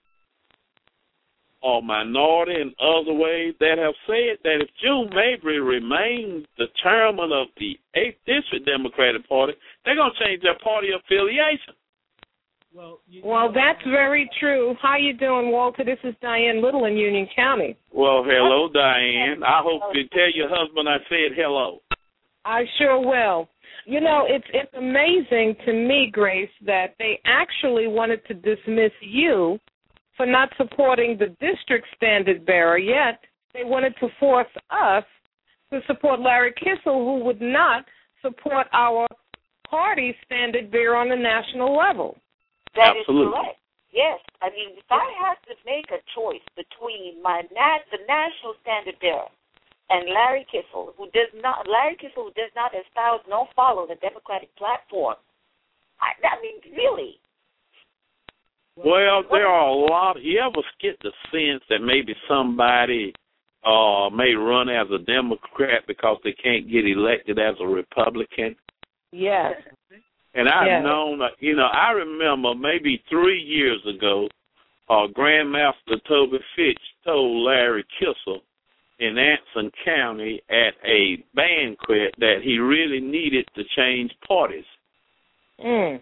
Speaker 22: or minority in other ways that have said that if June Mabry remains the chairman of the eighth District Democratic Party, they're going to change their party affiliation.
Speaker 18: Well, well, that's very true. How you doing, Walter? This is Diane Little in Union County.
Speaker 22: Well, hello, Diane. I hope you tell your husband I said hello.
Speaker 18: I sure will. You know, it's it's amazing to me, Grace, that they actually wanted to dismiss you for not supporting the district standard bearer, yet they wanted to force us to support Larry Kissel, who would not support our party standard bearer on the national level.
Speaker 21: That
Speaker 22: Absolutely.
Speaker 21: is correct. Yes. I mean, if I have to make a choice between my nat- the national standard bearer and Larry Kissel, who does not, Larry Kissel who does not espouse nor follow the Democratic platform, I, I mean, really,
Speaker 22: Well, there are a lot. You ever get the sense that maybe somebody uh, may run as a Democrat because they can't get elected as a Republican?
Speaker 18: Yes.
Speaker 22: And I've
Speaker 18: yes.
Speaker 22: known, uh, you know, I remember maybe three years ago, uh, Grandmaster Toby Fitch told Larry Kissel in Anson County at a banquet that he really needed to change parties.
Speaker 18: Mm.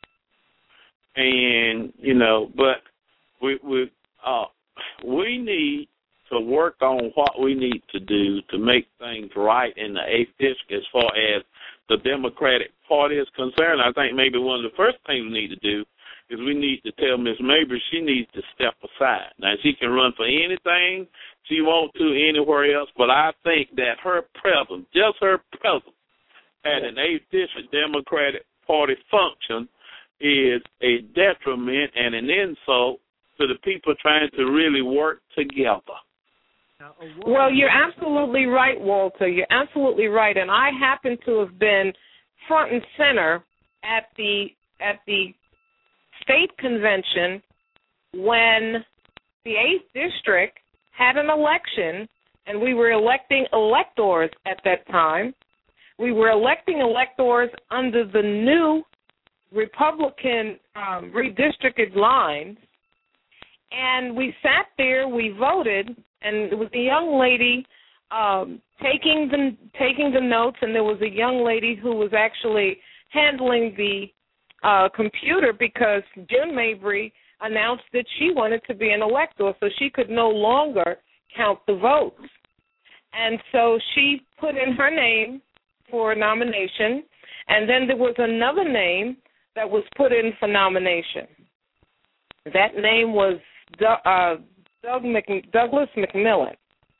Speaker 22: And, you know, but we we uh, we need to work on what we need to do to make things right in the eighth District as far as the Democratic Party is concerned. I think maybe one of the first things we need to do is we need to tell Miz Mabry she needs to step aside. Now, she can run for anything she wants to anywhere else, but I think that her presence, just her presence at an eighth District Democratic Party function is a detriment and an insult to the people trying to really work together.
Speaker 18: Well, you're absolutely right, Walter. You're absolutely right. And I happen to have been front and center at the at the state convention when the eighth District had an election, and we were electing electors at that time. We were electing electors under the new Republican um, redistricted lines, and we sat there, we voted, and it was a young lady um, taking the taking the notes, and there was a young lady who was actually handling the uh, computer because June Mabry announced that she wanted to be an elector, so she could no longer count the votes. And so she put in her name for a nomination, and then there was another name that was put in for nomination. That name was uh, Doug Mc, Douglas McMillan.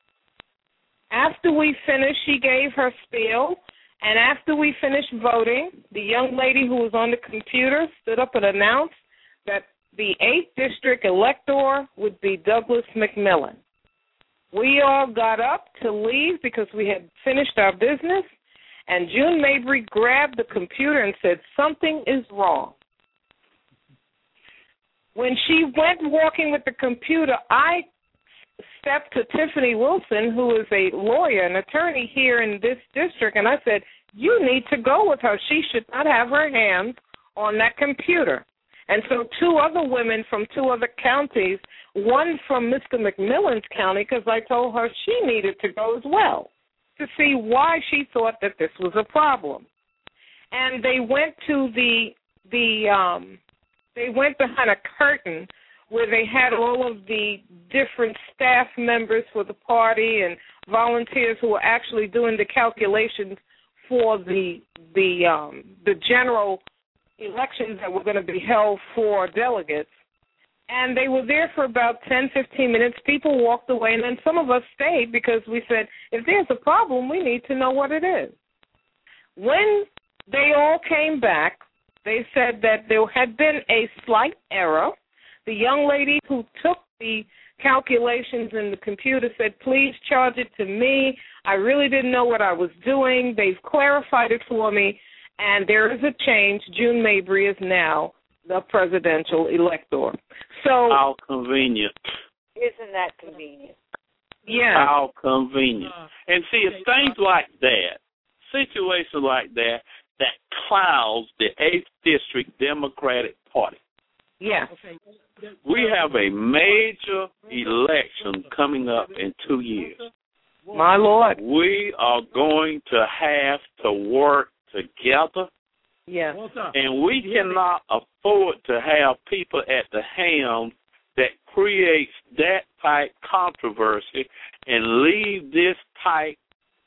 Speaker 18: After we finished, she gave her spiel, and after we finished voting, the young lady who was on the computer stood up and announced that the eighth District elector would be Douglas McMillan. We all got up to leave because we had finished our business, and June Mabry grabbed the computer and said, something is wrong. When she went walking with the computer, I stepped to Tiffany Wilson, who is a lawyer, an attorney here in this district, and I said, you need to go with her. She should not have her hands on that computer. And so two other women from two other counties, one from Mister McMillan's county, because I told her she needed to go as well, to see why she thought that this was a problem. And they went to the the um, they went behind a curtain where they had all of the different staff members for the party and volunteers who were actually doing the calculations for the the um, the general elections that were going to be held for delegates. And they were there for about ten, fifteen minutes. People walked away, and then some of us stayed because we said, if there's a problem, we need to know what it is. When they all came back, they said that there had been a slight error. The young lady who took the calculations in the computer said, please charge it to me. I really didn't know what I was doing. They've clarified it for me, and there is a change. June Mabry is now the presidential elector. So
Speaker 22: how convenient.
Speaker 21: Isn't that convenient?
Speaker 18: Yeah.
Speaker 22: How convenient. And see, it's things like that, situations like that, that clouds the eighth District Democratic Party.
Speaker 18: Yes.
Speaker 22: We have a major election coming up in two years.
Speaker 18: My Lord.
Speaker 22: We are going to have to work together.
Speaker 18: Yes.
Speaker 22: And we cannot afford to have people at the helm that creates that type controversy and leave this type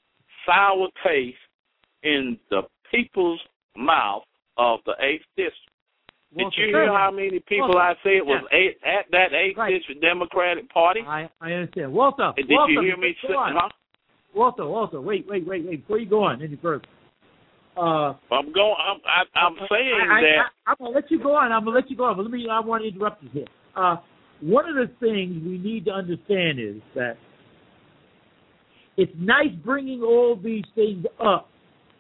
Speaker 22: sour taste in the people's mouth of the eighth District. Did
Speaker 2: Walter,
Speaker 22: you hear how many people
Speaker 2: Walter,
Speaker 22: I said was
Speaker 2: yeah.
Speaker 22: eight, at that eighth
Speaker 2: Right.
Speaker 22: District Democratic Party?
Speaker 2: I, I understand. Walter,
Speaker 22: Did
Speaker 2: Walter,
Speaker 22: you hear me say,
Speaker 2: go on.
Speaker 22: huh?
Speaker 2: Walter, Walter, wait, wait, wait, wait. Before you go on any further. Uh,
Speaker 22: I'm going. I'm. I, I'm saying
Speaker 2: I, I,
Speaker 22: that.
Speaker 2: I, I'm gonna let you go on. I'm gonna let you go on. But let me. I want to interrupt you here. Uh, one of the things we need to understand is that it's nice bringing all these things up,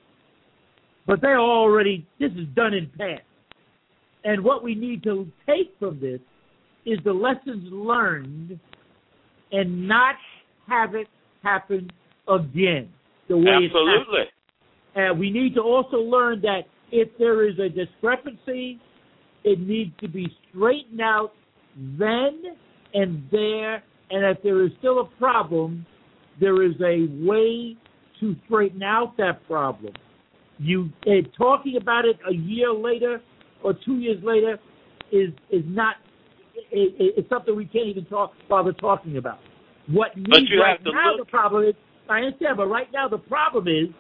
Speaker 2: but they're already. This is done in past. And what we need to take from this is the lessons learned and not have it happen again the way it's
Speaker 22: Absolutely.
Speaker 2: happened. And we need to also learn that if there is a discrepancy, it needs to be straightened out then and there, and if there is still a problem, there is a way to straighten out that problem. You uh, talking about it a year later or two years later is is not it, it, it's something we can't even talk bother talking about. What needs right now
Speaker 22: look.
Speaker 2: the problem is I understand, but right now the problem is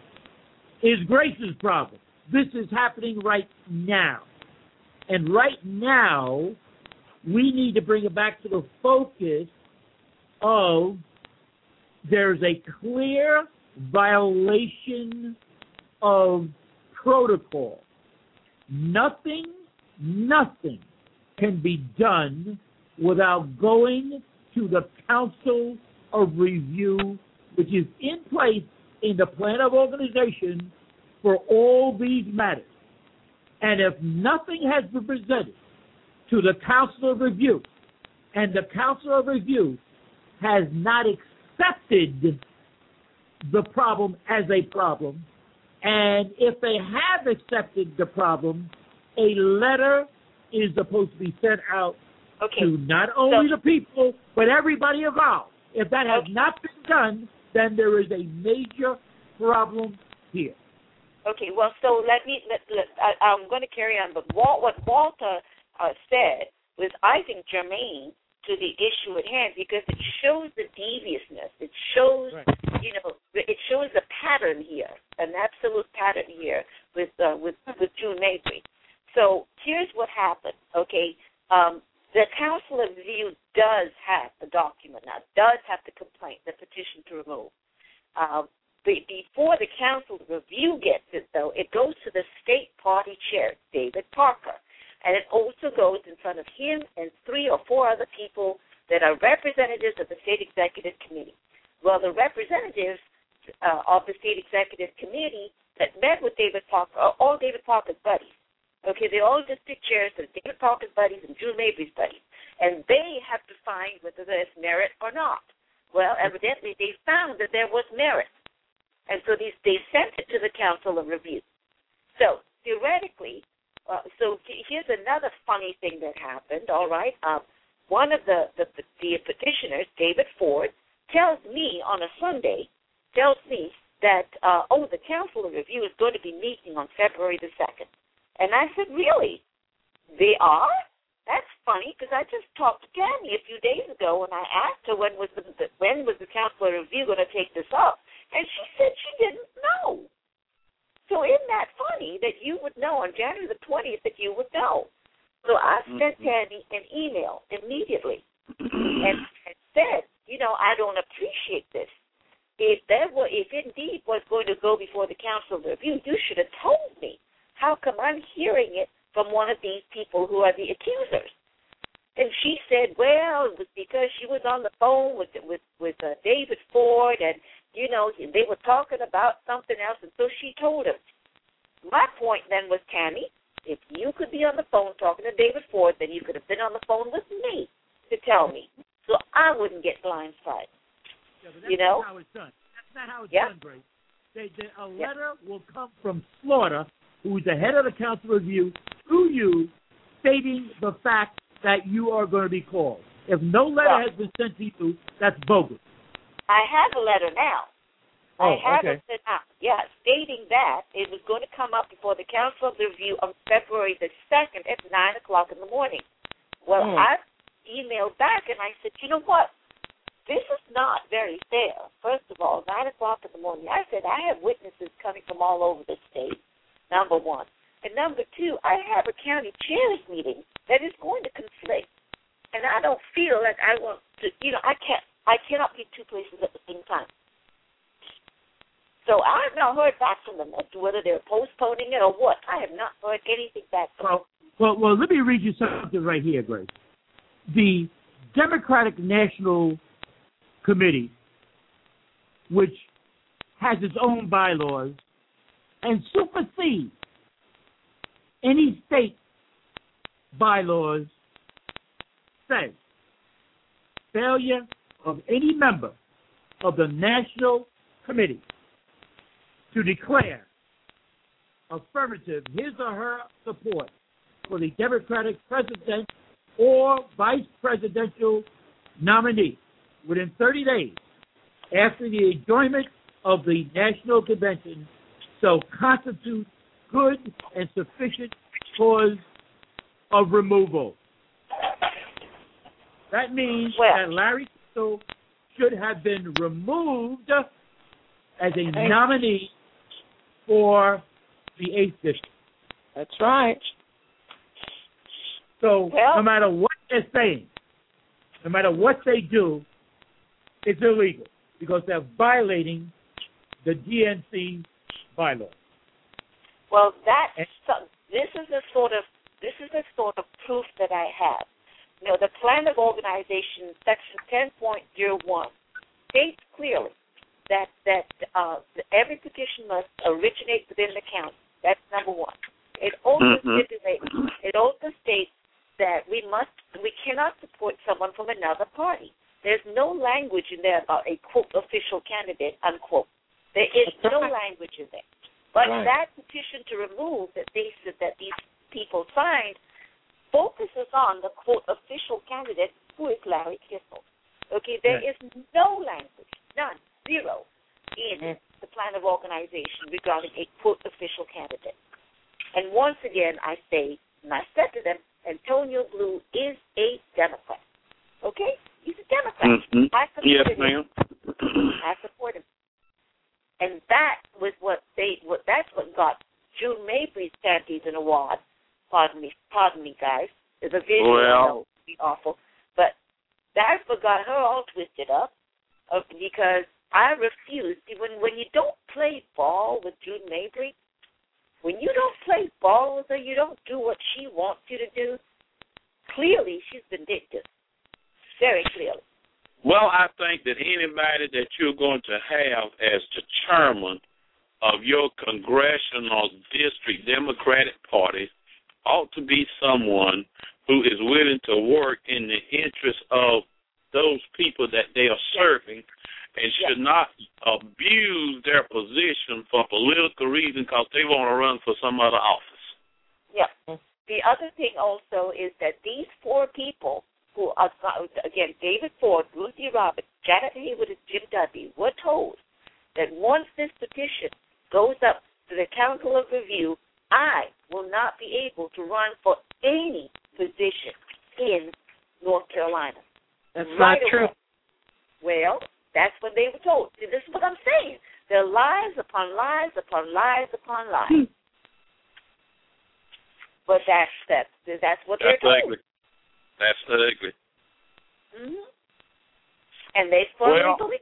Speaker 2: is Grace's problem. This is happening right now, and right now we need to bring it back to the focus of there's a clear violation of protocol. Nothing, nothing can be done without going to the Council of Review, which is in place in the plan of organization for all these matters. And if nothing has been presented to the Council of Review, and the Council of Review has not accepted the problem as a problem, and if they have accepted the problem, a letter is supposed to be sent out
Speaker 21: okay.
Speaker 2: to not only
Speaker 21: so,
Speaker 2: the people, but everybody involved. If that has
Speaker 21: okay.
Speaker 2: not been done, then there is a major problem here.
Speaker 21: Okay, well, so let me, let, let, I, I'm going to carry on, but Walt, what Walter uh, said was, I think, germane to the issue at hand, because it shows the deviousness. It shows, right. you know, it shows a pattern here, an absolute pattern here with uh, with with June Mabry. So here's what happened. Okay, um, the Council of Review does have the document now, does have the complaint, the petition to remove. Uh, before the Council of Review gets it, though, it goes to the state party chair, David Parker. And it also goes in front of him and three or four other people that are representatives of the State Executive Committee. Well, the representatives uh, of the State Executive Committee that met with David Parker are all David Parker's buddies. Okay, they're all district chairs of David Parker's buddies and June Mabry's buddies. And they have to find whether there's merit or not. Well, evidently they found that there was merit. And so these, they sent it to the Council of Review. So, theoretically, Uh, so here's another funny thing that happened, all right. Um, one of the, the, the petitioners, David Ford, tells me on a Sunday, tells me that, uh, oh, the Council of Review is going to be meeting on February the second. And I said, really? They are? That's funny, because I just talked to Tammy a few days ago, and I asked her when was the, when was the Council of Review going to take this up, and she said she didn't know. So isn't that funny that you would know on January the twentieth that you would know? So I sent Tammy an email immediately and, and said, you know, I don't appreciate this. If that were, if indeed was going to go before the Council of Review, you should have told me. How come I'm hearing it from one of these people who are the accusers? And she said, well, it was because she was on the phone with with with uh, David Ford, and you know, they were talking about something else, and so she told him. My point then was, Tammy, if you could be on the phone talking to David Ford, then you could have been on the phone with me to tell me, so I wouldn't get blindsided.
Speaker 2: Yeah, but that's
Speaker 21: you know?
Speaker 2: not how it's done. That's not how it's
Speaker 21: yeah.
Speaker 2: done, Grace. They, they, a letter yeah. will come from Slaughter, who's the head of the Council Review, through you, stating the fact that you are going to be called. If no letter
Speaker 21: well,
Speaker 2: has been sent to you, that's bogus.
Speaker 21: I have a letter now.
Speaker 2: Oh,
Speaker 21: I have
Speaker 2: okay.
Speaker 21: it sent out. Yeah, stating that it was going to come up before the Council of Review on February the second at nine o'clock in the morning. Well,
Speaker 2: oh.
Speaker 21: I emailed back and I said, you know what? This is not very fair. First of all, nine o'clock in the morning. I said, I have witnesses coming from all over the state, number one. And number two, I have a county chairs meeting that is going to conflict. And I don't feel like I want to, you know, I can't, I cannot be two places at the same time. So I have not heard back from them as to whether they're postponing it or what. I have not heard anything back from
Speaker 2: well,
Speaker 21: them.
Speaker 2: Well, well, let me read you something right here, Grace. The Democratic National Committee, which has its own bylaws and supersedes any state bylaws, say failure of any member of the National Committee to declare affirmative his or her support for the Democratic president or vice presidential nominee within thirty days after the adjournment of the National Convention shall constitute good and sufficient cause of removal. That means well, that Larry Kristol should have been removed as a nominee for the eighth district.
Speaker 18: That's right.
Speaker 2: So
Speaker 18: well,
Speaker 2: no matter what they're saying, no matter what they do, it's illegal because they're violating the D N C bylaws.
Speaker 21: Well, that's so, this is the sort of this is the sort of proof that I have. You know, the Plan of Organization, Section ten point oh one, states clearly that that uh, every petition must originate within the county. That's number one. It also
Speaker 22: Mm-hmm.
Speaker 21: stipulates. It also states that we must we cannot support someone from another party. There's no language in there about a quote official candidate unquote. There is no language in there. But
Speaker 18: right.
Speaker 21: that petition to remove that they that these people signed focuses on the quote official candidate who is Larry Kristol. Okay, there
Speaker 2: right.
Speaker 21: is no language, none, zero, in mm-hmm. the Plan of Organization regarding a quote official candidate. And once again, I say, and I said to them, Antonio Blue is a Democrat. Okay? He's a Democrat.
Speaker 22: Mm-hmm.
Speaker 21: I support
Speaker 22: yes,
Speaker 21: him.
Speaker 22: ma'am.
Speaker 21: I support him. And that was what they what that's what got June Mabry's panties an award. Pardon me, pardon me, guys. The visual
Speaker 22: well.
Speaker 21: would be awful. But that's what got her all twisted up uh, because I refused. See, when, when you don't play ball with June Mabry, when you don't play ball with her, you don't do what she wants you to do, clearly she's vindictive. Very clearly.
Speaker 22: Well, I think that anybody that you're going to have as the chairman of your congressional district Democratic Party ought to be someone who is willing to work in the interest of those people that they are serving and should not abuse their position for political reasons because they want to run for some other office.
Speaker 21: Yeah. The other thing also is that these four people who are, again, David Ford, Ruthie Roberts, Janet Haywood, and Jim Dudley, were told that once this petition goes up to the Council of Review, I will not be able to run for any position in North Carolina.
Speaker 18: That's
Speaker 21: right
Speaker 18: not true.
Speaker 21: Away. Well, that's what they were told. See, this is what I'm saying. There are lies upon lies upon lies upon lies. Hmm. But that's that's that's what
Speaker 22: that's
Speaker 21: they're told.
Speaker 22: Ugly. That's ugly.
Speaker 21: Mm-hmm. And they firmly
Speaker 22: well,
Speaker 21: believe.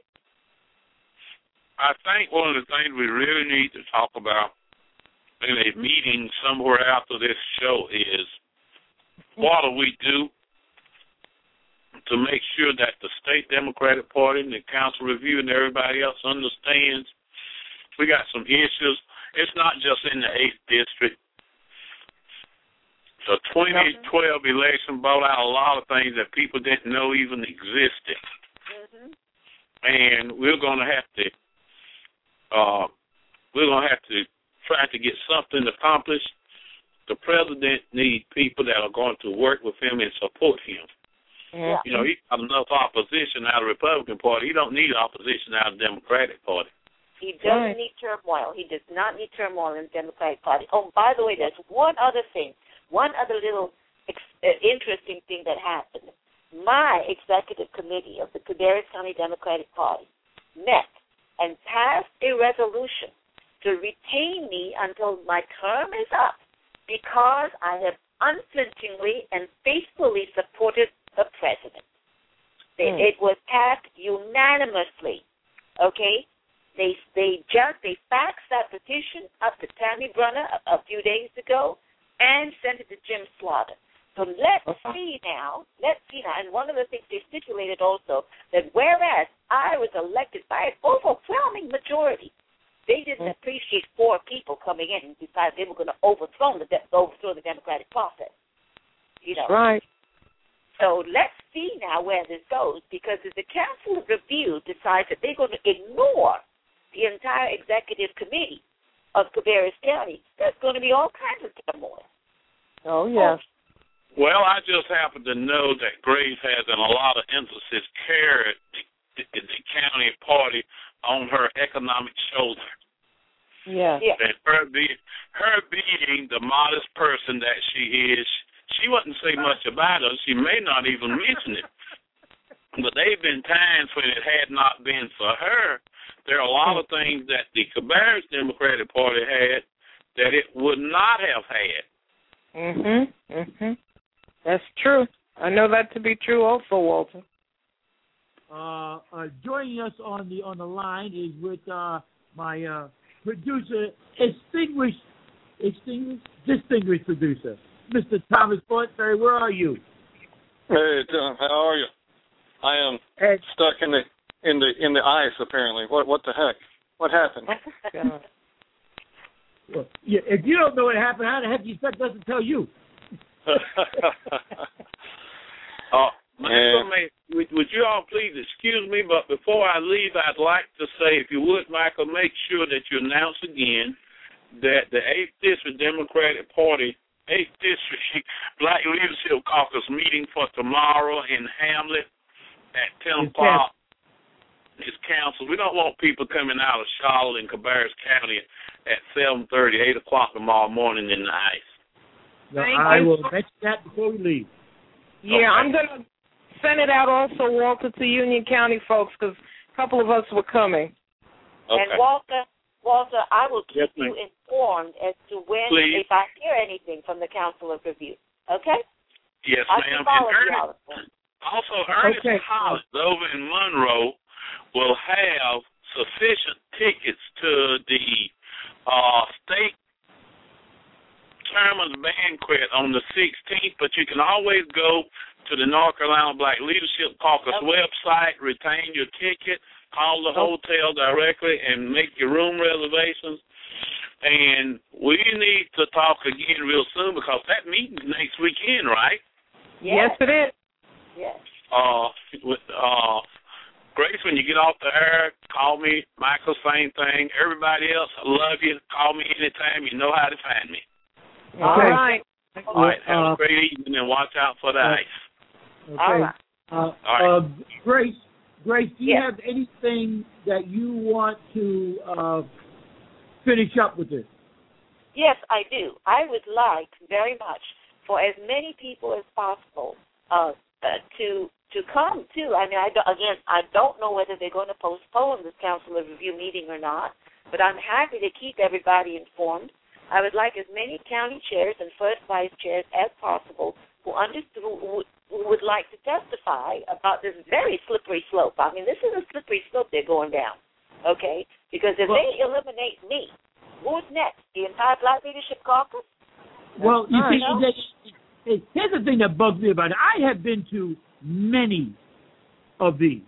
Speaker 22: I think one of the things we really need to talk about in a mm-hmm. meeting somewhere after this show is what do we do to make sure that the state Democratic Party and the Council Review and everybody else understands we got some issues. It's not just in the eighth District. The twenty twelve election brought out a lot of things that people didn't know even existed. Mm-hmm. And we're going to have to, uh, we're going to have to try to get something accomplished. The president needs people that are going to work with him and support him. Yeah. You know, he got enough opposition out of the Republican Party. He don't need opposition out of the Democratic Party.
Speaker 21: He doesn't right. need turmoil. He does not need turmoil in the Democratic Party. Oh, by the way, there's one other thing. One other little ex- uh, interesting thing that happened. My executive committee of the Cabarrus County Democratic Party met and passed a resolution to retain me until my term is up because I have unflinchingly and faithfully supported the president. Mm. It was passed unanimously, okay? They they just they faxed that petition up to Tammy Brunner a, a few days ago and sent it to Jim Slaughter. So let's see now, let's see now, and one of the things they stipulated also, that whereas I was elected by an overwhelming majority, they didn't mm-hmm. appreciate four people coming in and decided they were going to overthrow the, overthrow the democratic process. You know.
Speaker 18: Right.
Speaker 21: So let's see now where this goes, because if the Council of Review decides that they're going to ignore the entire executive committee of Cabarrus County, there's going to be all kinds of turmoil.
Speaker 18: Oh, yes.
Speaker 22: Well, I just happen to know that Grace has, in a lot of instances, carried the, the, the county party on her economic shoulder.
Speaker 18: Yeah.
Speaker 21: yeah.
Speaker 22: And her, be, her being the modest person that she is, she wouldn't say much about us. She may not even mention it. But there have been times when it had not been for her, there are a lot of things that the Cabarrus Democratic Party had that it would not have had.
Speaker 18: Mhm. Mhm. That's true. I know that to be true also, Walter.
Speaker 2: Uh, uh, joining us on the on the line is with uh, my uh, producer, distinguished, distinguished, distinguished producer, Mister Thomas Fortenberry. Where are you?
Speaker 1: Hey, Tom. How are you? I am
Speaker 2: hey.
Speaker 1: stuck in the in the in the ice. Apparently, what what the heck? What happened?
Speaker 18: Oh,
Speaker 2: well, yeah, if you don't know what happened, how the heck do you expect us to tell you?
Speaker 22: uh, Michael, may, would, would you all please excuse me, but before I leave, I'd like to say, if you would, Michael, make sure that you announce again that the eighth District Democratic Party, eighth District Black Leadership Caucus meeting for tomorrow in Hamlet at ten o'clock is canceled. We don't want people coming out of Charlotte and Cabarrus County at seven thirty, eight o'clock tomorrow morning in the ice.
Speaker 2: No, I will mention that before we leave.
Speaker 18: Yeah,
Speaker 22: Okay.
Speaker 18: I'm going to send it out also, Walter, to Union County folks, because a couple of us were coming.
Speaker 22: Okay.
Speaker 21: And Walter, Walter, I will keep
Speaker 22: Yes,
Speaker 21: you informed as to when,
Speaker 22: Please.
Speaker 21: if I hear anything from the Council of Review. Okay?
Speaker 22: Yes,
Speaker 21: I'll
Speaker 22: ma'am.
Speaker 21: keep all
Speaker 22: And
Speaker 21: of y'all
Speaker 22: Ernest,
Speaker 21: informed.
Speaker 22: also, Ernest
Speaker 2: Okay.
Speaker 22: Collins over in Monroe will have sufficient tickets to the uh, state chairman's banquet on the sixteenth, but you can always go to the North Carolina Black Leadership Caucus
Speaker 21: Okay.
Speaker 22: website, retain your ticket, call the hotel directly, and make your room reservations. And we need to talk again real soon because that meeting's next weekend, right?
Speaker 18: Yes, it is.
Speaker 21: Yes.
Speaker 22: Uh, with uh, Grace, when you get off the air, call me. Michael, same thing. Everybody else, I love you. Call me anytime. You know how to find me.
Speaker 18: All
Speaker 2: Okay.
Speaker 18: right.
Speaker 22: All right. Have
Speaker 2: Uh,
Speaker 22: a great evening and watch out for the
Speaker 2: uh,
Speaker 22: ice.
Speaker 2: Okay.
Speaker 21: All right.
Speaker 2: Uh,
Speaker 22: All right.
Speaker 2: uh, Grace, Grace, do you
Speaker 21: Yes.
Speaker 2: have anything that you want to uh, finish up with this?
Speaker 21: Yes, I do. I would like very much for as many people as possible uh, uh, to to come too. I mean, I do, again, I don't know whether they're going to postpone this Council of Review meeting or not, but I'm happy to keep everybody informed. I would like as many county chairs and first vice chairs as possible who understood, who, who would like to testify about this very slippery slope. I mean, this is a slippery slope they're going down, okay? Because if
Speaker 2: Well,
Speaker 21: they eliminate me, who's next? The entire Black Leadership Caucus?
Speaker 2: Well, you
Speaker 21: I
Speaker 2: see,
Speaker 21: know.
Speaker 2: that, hey, here's the thing that bugs me about it. I have been to many of these,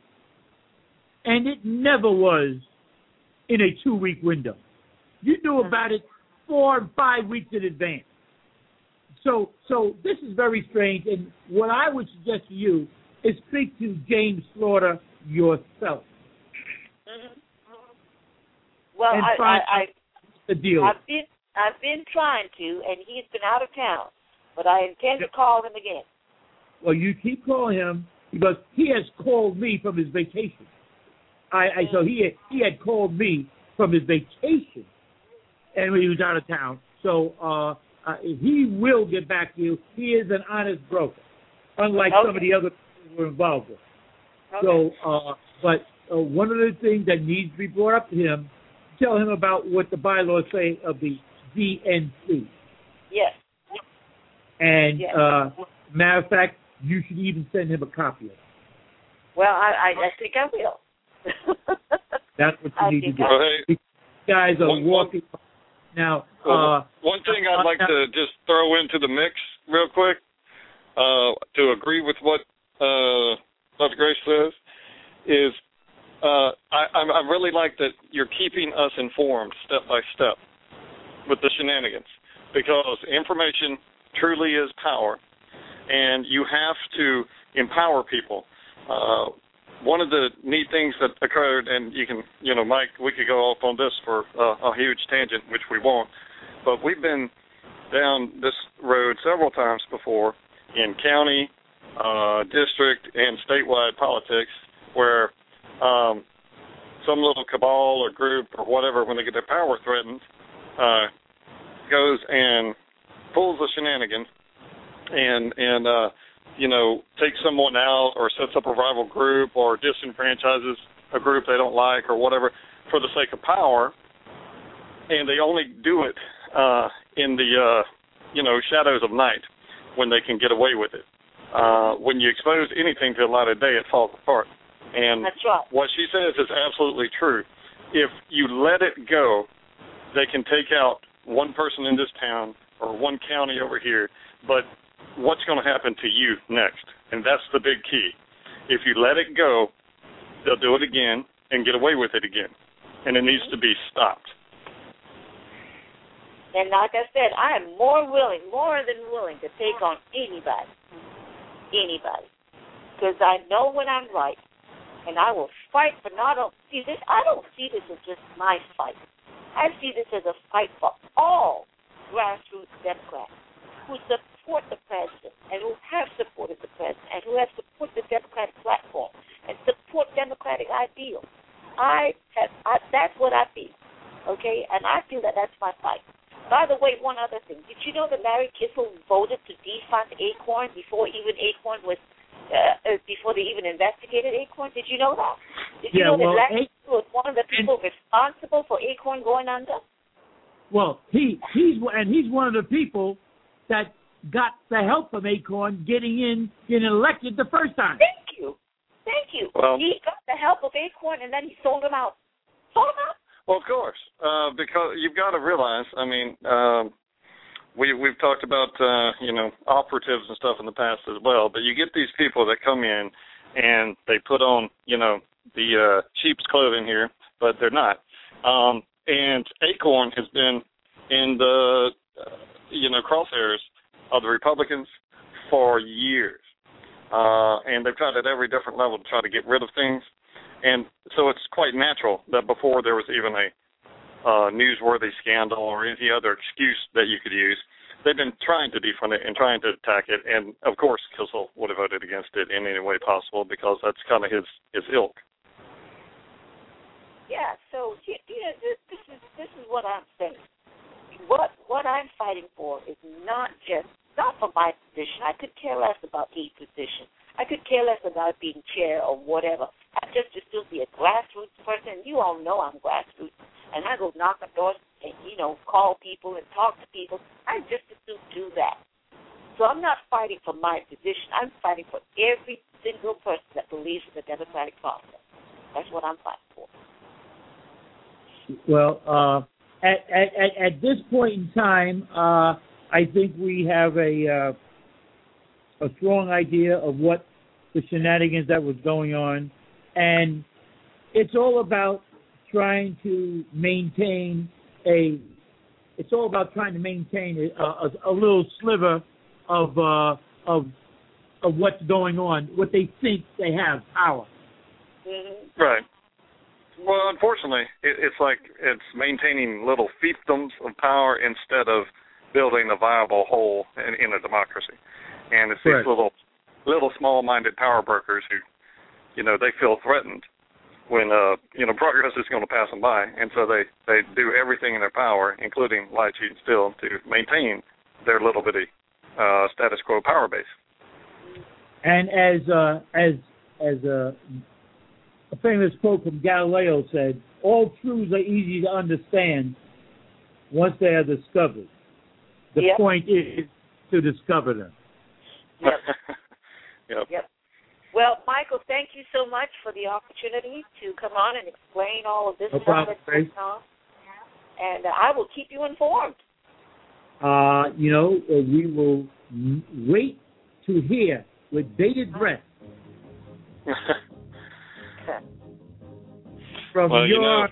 Speaker 2: and it never was in a two-week window. You knew about it four and five weeks in advance. So, so this is very strange. And what I would suggest to you is speak to James Slaughter yourself.
Speaker 21: Mm-hmm. Well,
Speaker 2: and
Speaker 21: I,
Speaker 2: find
Speaker 21: I, I,
Speaker 2: the deal.
Speaker 21: I've been, I've been trying to, and he's been out of town, but I intend to call him again.
Speaker 2: Well, you keep calling him because he has called me from his vacation. I, I so he had, he had called me from his vacation, and when he was out of town. So uh, uh, he will get back to you. He is an honest broker, unlike
Speaker 21: Okay.
Speaker 2: some of the other people we're involved with.
Speaker 21: Okay.
Speaker 2: So, uh, but uh, one of the things that needs to be brought up to him, tell him about what the bylaws say of the D N C.
Speaker 21: Yes.
Speaker 2: And
Speaker 21: Yes.
Speaker 2: uh, matter of fact, you should even send him a copy of it.
Speaker 21: Well, I, I, I think I will.
Speaker 2: That's what you
Speaker 21: I
Speaker 2: need to
Speaker 21: think
Speaker 2: do.
Speaker 21: I-
Speaker 1: Well, hey,
Speaker 2: You guys are
Speaker 1: One-
Speaker 2: walking. Now,
Speaker 1: well,
Speaker 2: uh,
Speaker 1: one thing I'd like to just throw into the mix real quick uh, to agree with what uh, Doctor Grace says is uh, I, I I really like that you're keeping us informed step by step with the shenanigans, because information truly is power, and you have to empower people. Uh, one of the neat things that occurred, and you can, you know, Mike, we could go off on this for uh, a huge tangent, which we won't, but we've been down this road several times before in county, uh, district, and statewide politics where um, some little cabal or group or whatever, when they get their power threatened, uh, goes and pulls the shenanigans and, and uh, you know, takes someone out or sets up a rival group or disenfranchises a group they don't like or whatever for the sake of power, and they only do it uh, in the, uh, you know, shadows of night when they can get away with it. Uh, when you expose anything to the light of day, it falls apart. And
Speaker 21: That's right.
Speaker 1: What she says is absolutely true. If you let it go, they can take out one person in this town or one county over here, but what's going to happen to you next? And that's the big key. If you let it go, they'll do it again and get away with it again. And it needs to be stopped.
Speaker 21: And like I said, I am more willing, more than willing to take on anybody, anybody, because I know when I'm right, and I will fight for not only, see this, I don't see this as just my fight. I see this as a fight for all grassroots Democrats who support the president and who have supported the president and who have supported the Democratic platform and support Democratic ideals. I have, I, that's what I feel, okay? And I feel that that's my fight. By the way, one other thing. Did you know that Larry Kissel voted to defund Acorn before even Acorn was, uh, before they even investigated Acorn? Did you know that? Did you
Speaker 2: yeah,
Speaker 21: know
Speaker 2: well,
Speaker 21: that Larry
Speaker 2: A-
Speaker 21: Kissel was one of the people and, responsible for Acorn going under?
Speaker 2: Well, he he's and he's one of the people that got the help from Acorn getting in, getting elected the first time.
Speaker 21: Thank you. Thank you.
Speaker 1: Well,
Speaker 21: he got the help of Acorn, and then he sold him out. Sold him out?
Speaker 1: Well, of course, uh, because you've got to realize, I mean, um, we, we've talked about, uh, you know, operatives and stuff in the past as well, but you get these people that come in and they put on, you know, the uh, sheep's clothing here, but they're not. Um, and Acorn has been in the, uh, you know, crosshairs of the Republicans for years. Uh, and they've tried at every different level to try to get rid of things. And so it's quite natural that before there was even a uh, newsworthy scandal or any other excuse that you could use, they've been trying to defund it and trying to attack it. And, of course, Kissel would have voted against it in any way possible because that's kind of his, his ilk.
Speaker 21: Yeah, so, you know, this, this is this is what I'm saying. What what I'm fighting for is not just, not for my position. I could care less about a position. I could care less about being chair or whatever. I just to still be a grassroots person. You all know I'm grassroots. And I go knock on doors and, you know, call people and talk to people. I just to still do that. So I'm not fighting for my position. I'm fighting for every single person that believes in the democratic process. That's what I'm fighting for.
Speaker 2: Well, uh, at, at, at this point in time, uh, I think we have a uh, a strong idea of what the shenanigans that was going on, and it's all about trying to maintain a. It's all about trying to maintain a, a, a little sliver of uh, of of what's going on, what they think they have power.
Speaker 21: Mm-hmm.
Speaker 1: Right. Well, unfortunately, it, it's like it's maintaining little fiefdoms of power instead of building a viable whole in, in a democracy. And it's these
Speaker 2: right.
Speaker 1: little, little small-minded power brokers who, you know, they feel threatened when, uh, you know, progress is going to pass them by. And so they, they do everything in their power, including lie, cheat, and steal, to maintain their little bitty uh, status quo power base.
Speaker 2: And as uh, as as uh, a famous quote from Galileo said, all truths are easy to understand once they are discovered. The
Speaker 21: yep.
Speaker 2: point is to discover them.
Speaker 21: Yep.
Speaker 1: yep.
Speaker 21: Yep. Well, Michael, thank you so much for the opportunity to come on and explain all of this
Speaker 2: no
Speaker 21: stuff
Speaker 2: problem,
Speaker 21: that's going on. And uh, I will keep you informed.
Speaker 2: Uh, you know, uh, we will m- wait to hear with bated breath from
Speaker 1: well,
Speaker 2: your
Speaker 1: you know.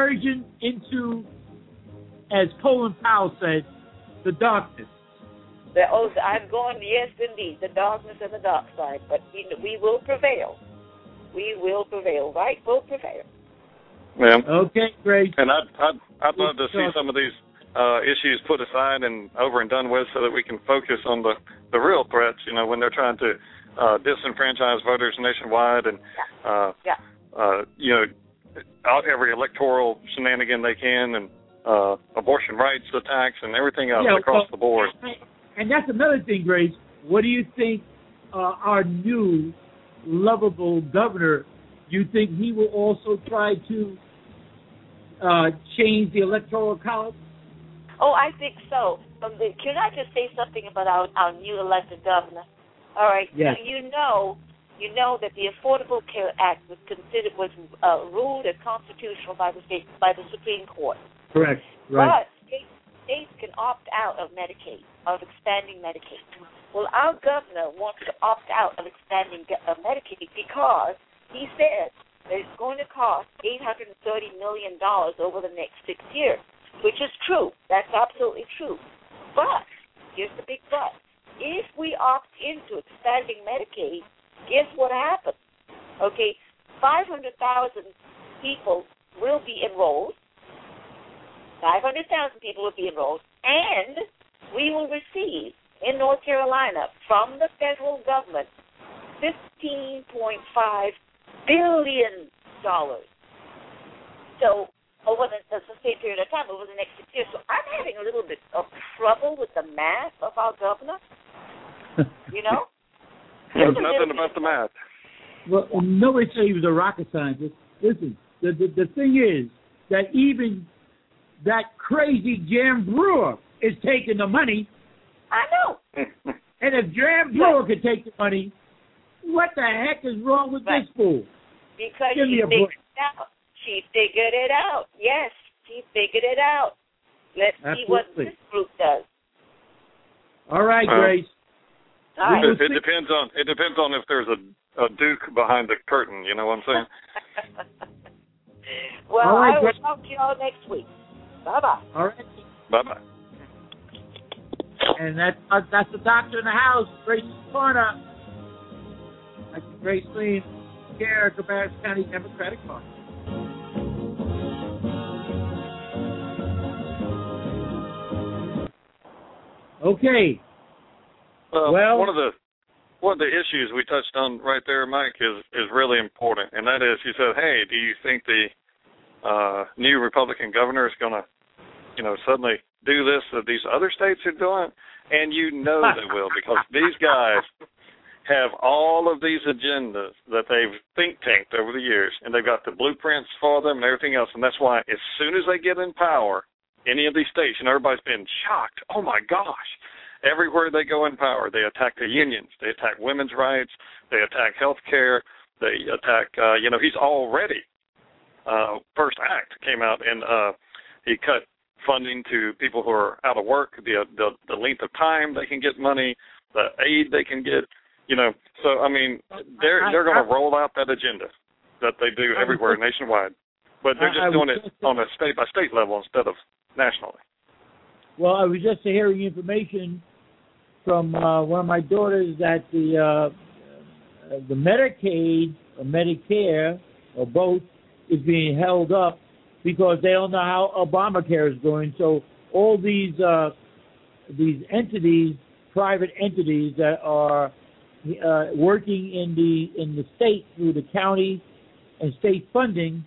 Speaker 2: excursion into, as Colin Powell said, the darkness.
Speaker 21: The, oh, I'm going, yes, indeed, the darkness and the dark side. But we, we will prevail. We will prevail. Right? We'll prevail.
Speaker 1: Yeah.
Speaker 2: Okay, great.
Speaker 1: And I'd, I'd, I'd love to see some of these uh, issues put aside and over and done with so that we can focus on the, the real threats, you know, when they're trying to uh, disenfranchise voters nationwide and, uh,
Speaker 21: yeah.
Speaker 1: uh, you know, out every electoral shenanigan they can and uh, abortion rights attacks and everything else
Speaker 2: yeah,
Speaker 1: across
Speaker 2: well,
Speaker 1: the board.
Speaker 2: And that's another thing, Grace. What do you think uh, our new lovable governor, you think he will also try to uh, change the electoral college?
Speaker 21: Oh, I think so. Um, the, can I just say something about our, our new elected governor? All right.
Speaker 2: Yes.
Speaker 21: Now, you know, you know that the Affordable Care Act was considered was uh, ruled unconstitutional by the state by the Supreme Court.
Speaker 2: Correct. Right.
Speaker 21: But states, states can opt out of Medicaid, of expanding Medicaid. Well, our governor wants to opt out of expanding uh, Medicaid because he said that it's going to cost eight hundred thirty million dollars over the next six years, which is true. That's absolutely true. But here's the big but. If we opt into expanding Medicaid, guess what happens? Okay, five hundred thousand people will be enrolled. five hundred thousand people will be enrolled, and we will receive in North Carolina from the federal government fifteen point five billion dollars. So over the, the same period of time, over the next six years. So I'm having a little bit of trouble with the math of our governor. You know?
Speaker 1: There's nothing about the math.
Speaker 2: Well, nobody said he was a rocket scientist. Listen, the, the, the thing is that even that crazy Jan Brewer is taking the money.
Speaker 21: I know.
Speaker 2: And if Jan Brewer could take the money, what the heck is wrong with
Speaker 21: right.
Speaker 2: this fool?
Speaker 21: Because
Speaker 2: Give
Speaker 21: she
Speaker 2: me a
Speaker 21: figured
Speaker 2: break.
Speaker 21: it out. She figured it out. Yes, she figured it out. Let's
Speaker 2: Absolutely.
Speaker 21: see what this group does.
Speaker 2: All right,
Speaker 1: well,
Speaker 2: Grace.
Speaker 21: All right.
Speaker 1: It, it depends on it depends on if there's a, a duke behind the curtain. You know what I'm saying?
Speaker 21: Well,
Speaker 2: All right,
Speaker 21: I will
Speaker 2: Grace.
Speaker 21: talk to y'all next week. Bye bye.
Speaker 2: All right.
Speaker 1: Bye bye.
Speaker 2: And that's uh, that's the doctor in the house, Grace Corner. That's Grace Lee, Chair, Cabarrus County Democratic Party. Okay.
Speaker 1: Uh,
Speaker 2: well,
Speaker 1: one of the one of the issues we touched on right there, Mike, is is really important, and that is, you said, "Hey, do you think the uh, new Republican governor is going to, you know, suddenly do this that these other states are doing?" And you know they will, because these guys have all of these agendas that they've think tanked over the years, and they've got the blueprints for them and everything else. And that's why, as soon as they get in power, any of these states, and everybody's been shocked. Oh my gosh! Everywhere they go in power, they attack the unions, they attack women's rights, they attack health care, they attack, uh, you know, he's already, uh, first act came out and uh, he cut funding to people who are out of work, the, the the length of time they can get money, the aid they can get, you know. So, I mean, they're, they're going to roll out that agenda that they do everywhere nationwide. But they're just doing it on a state-by-state level instead of nationally.
Speaker 2: Well, I was just hearing information from uh, one of my daughters that the uh, the Medicaid or Medicare or both is being held up because they don't know how Obamacare is going. So all these uh, these entities, private entities that are uh, working in the in the state through the county and state funding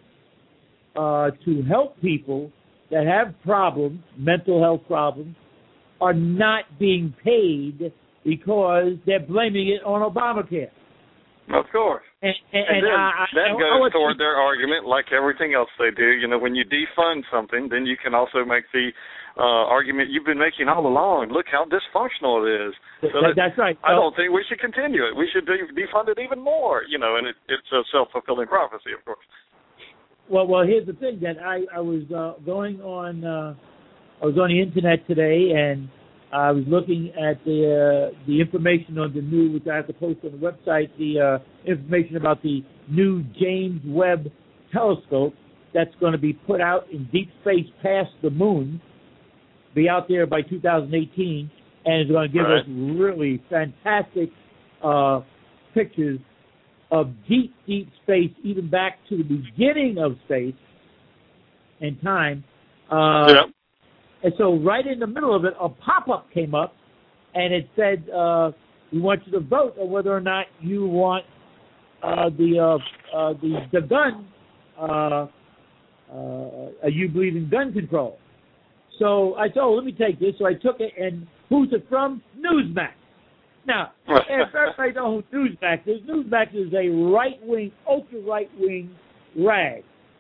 Speaker 2: uh, to help people that have problems, mental health problems, are not being paid because they're blaming it on Obamacare.
Speaker 1: Of course.
Speaker 2: And, and,
Speaker 1: and then
Speaker 2: I,
Speaker 1: that
Speaker 2: I,
Speaker 1: goes
Speaker 2: I,
Speaker 1: toward their argument, like everything else they do. You know, when you defund something, then you can also make the uh, argument you've been making all along. Look how dysfunctional it is. So
Speaker 2: that, that's right.
Speaker 1: I don't think we should continue it. We should de- defund it even more. You know, and it, it's a self-fulfilling prophecy, of course.
Speaker 2: Well, well, here's the thing. That I, I was uh, going on. Uh, I was on the internet today, and I was looking at the uh, the information on the new, which I have to post on the website. The uh, information about the new James Webb Telescope that's going to be put out in deep space past the moon, be out there by two thousand eighteen, and it's going to give
Speaker 1: right.
Speaker 2: us really fantastic uh, pictures of deep, deep space, even back to the beginning of space and time. Uh,
Speaker 1: yep.
Speaker 2: And so right in the middle of it, a pop-up came up, and it said, uh, we want you to vote on whether or not you want uh, the, uh, uh, the the gun, uh, uh, you believe in gun control. So I said, oh, let me take this. So I took it, and who's it from? Newsmax. Now, if everybody knows who Newsmax is, Newsmax is a right-wing, ultra-right-wing rag.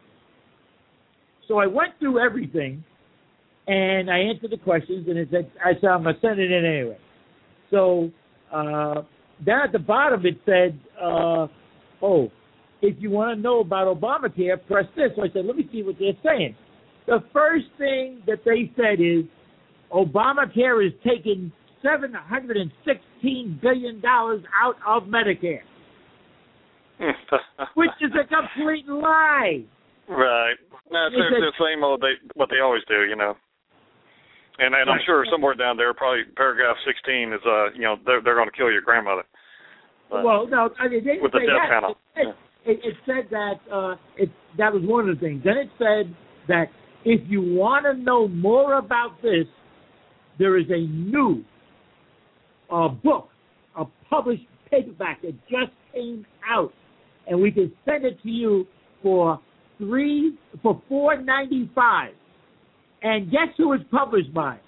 Speaker 2: So I went through everything, and I answered the questions, and it said, I said, I'm going to send it in anyway. So uh, down at the bottom, it said, uh, oh, if you want to know about Obamacare, press this. So I said, let me see what they're saying. The first thing that they said is Obamacare is taking seven hundred sixteen billion dollars out of Medicare, which is a complete lie.
Speaker 1: Right. No, it's,
Speaker 2: They
Speaker 1: it's
Speaker 2: said-
Speaker 1: the same old, they, what they always do, you know. And, and I'm
Speaker 2: Right.
Speaker 1: sure somewhere down there, probably paragraph sixteen is, uh, you know, they're, they're going to kill your grandmother. But
Speaker 2: Well, no, I mean, they didn't
Speaker 1: with the
Speaker 2: say
Speaker 1: death
Speaker 2: that.
Speaker 1: panel.
Speaker 2: It, it, it said that uh, it, that was one of the things. Then it said that if you want to know more about this, there is a new uh, book, a published paperback that just came out, and we can send it to you for three for four ninety five. And guess who it's published by?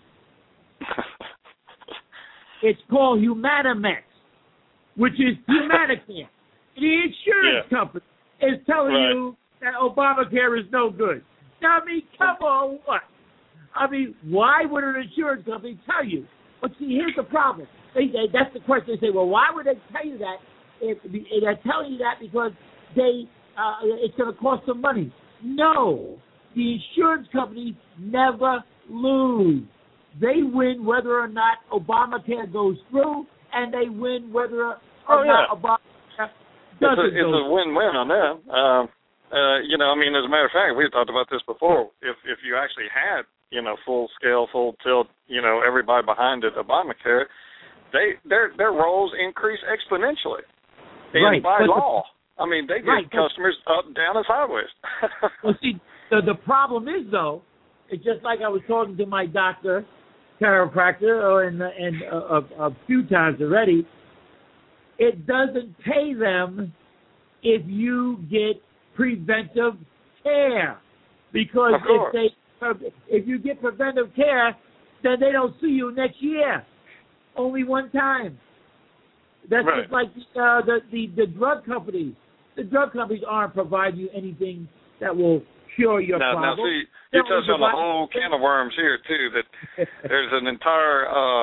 Speaker 2: It's called Humanimex, which is Humanicare. The insurance
Speaker 1: Yeah.
Speaker 2: company is telling
Speaker 1: Right.
Speaker 2: you that Obamacare is no good. Now, I mean, come on, what? I mean, why would an insurance company tell you? But see, here's the problem. They, they, that's the question. They say, well, why would they tell you that? If, if they're telling you that because they uh, it's going to cost them money. No, the insurance companies never lose. They win whether or not Obamacare goes through, and they win whether or
Speaker 1: Oh, yeah.
Speaker 2: not Obamacare
Speaker 1: It's
Speaker 2: doesn't
Speaker 1: a, it's
Speaker 2: go
Speaker 1: a
Speaker 2: through.
Speaker 1: win-win on that. Um, uh, you know, I mean, as a matter of fact, we've talked about this before. If if you actually had, you know, full scale, full tilt, you know, everybody behind it, Obamacare, they their their roles increase exponentially. And
Speaker 2: Right,
Speaker 1: by
Speaker 2: but the-
Speaker 1: law, I mean, they get
Speaker 2: Right, but-
Speaker 1: customers up, down, and sideways.
Speaker 2: Well, see, the, the problem is, though, it's just like I was talking to my doctor, chiropractor, or in, in uh, a, a few times already. It doesn't pay them if you get preventive care, because
Speaker 1: Of
Speaker 2: if
Speaker 1: course.
Speaker 2: they if you get preventive care, then they don't see you next year, only one time. That's
Speaker 1: Right.
Speaker 2: just like uh, the, the the drug companies. The drug companies aren't providing you anything that will cure your
Speaker 1: now, now,
Speaker 2: problem.
Speaker 1: see,
Speaker 2: They
Speaker 1: you
Speaker 2: only
Speaker 1: touched on a
Speaker 2: provide-
Speaker 1: whole can of worms here too. That there's an entire, uh,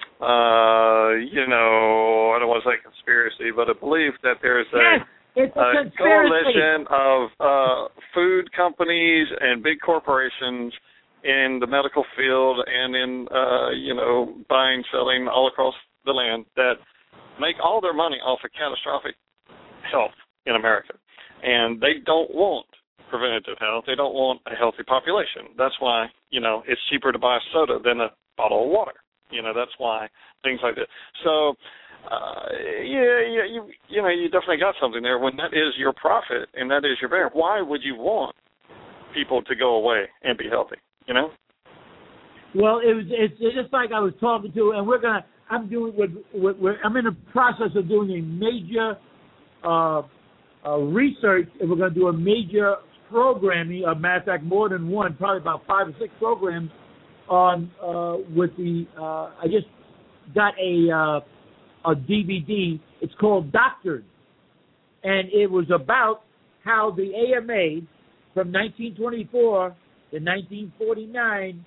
Speaker 1: uh, you know, I don't want to say conspiracy, but a belief that there's a
Speaker 2: Yes, it's a
Speaker 1: a
Speaker 2: conspiracy.
Speaker 1: coalition of uh, food companies and big corporations in the medical field and in, uh, you know, buying, selling all across the land that make all their money off of catastrophic health in America. And they don't want preventative health. They don't want a healthy population. That's why, you know, it's cheaper to buy soda than a bottle of water. You know, that's why things like that. So, uh, yeah, yeah, you you know, you definitely got something there. When that is your profit and that is your bear, why would you want people to go away and be healthy? You know?
Speaker 2: Well, it was it's, it's just like I was talking to, and we're gonna. I'm doing. We're, we're, I'm in the process of doing a major uh, uh, research, and we're gonna do a major programming. A matter of fact, more than one, probably about five or six programs on uh, with the. Uh, I just got a uh, a D V D. It's called Doctored, and it was about how the A M A from nineteen twenty-four to nineteen forty-nine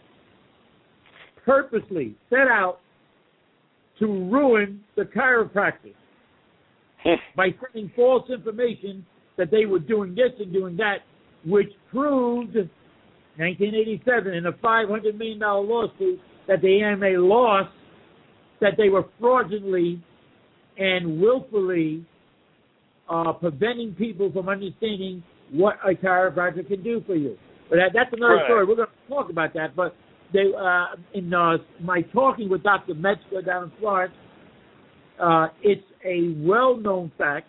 Speaker 2: purposely set out to ruin the chiropractors by sending false information that they were doing this and doing that, which proved nineteen eighty-seven in a five hundred million dollars lawsuit that the A M A lost, that they were fraudulently and willfully uh, preventing people from understanding what a chiropractor can do for you. But that, that's another
Speaker 1: Right.
Speaker 2: story. We're going to talk about that. But they uh, in uh, my talking with Doctor Metzger down in Florence, uh, it's a well-known fact.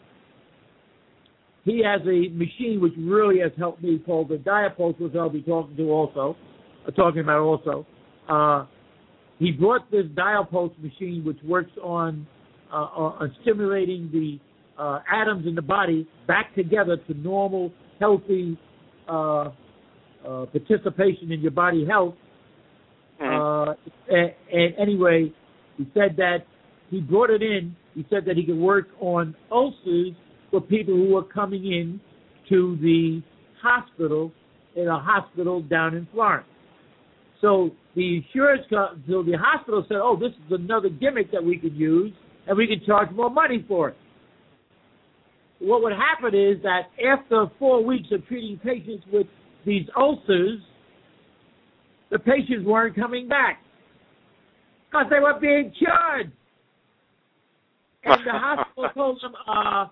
Speaker 2: He has a machine which really has helped me called the Diapulse, which I'll be talking to also, uh, talking about also. Uh, he brought this Diapulse machine which works on uh, on stimulating the uh, atoms in the body back together to normal, healthy uh, uh, participation in your body health. Uh, and, and anyway, he said that he brought it in. He said that he could work on ulcers for people who were coming in to the hospital, in a hospital down in Florence. So the insurance, co- so the hospital said, oh, this is another gimmick that we could use, and we could charge more money for it. What would happen is that after four weeks of treating patients with these ulcers, the patients weren't coming back because they were being cured. And the hospital told them, uh,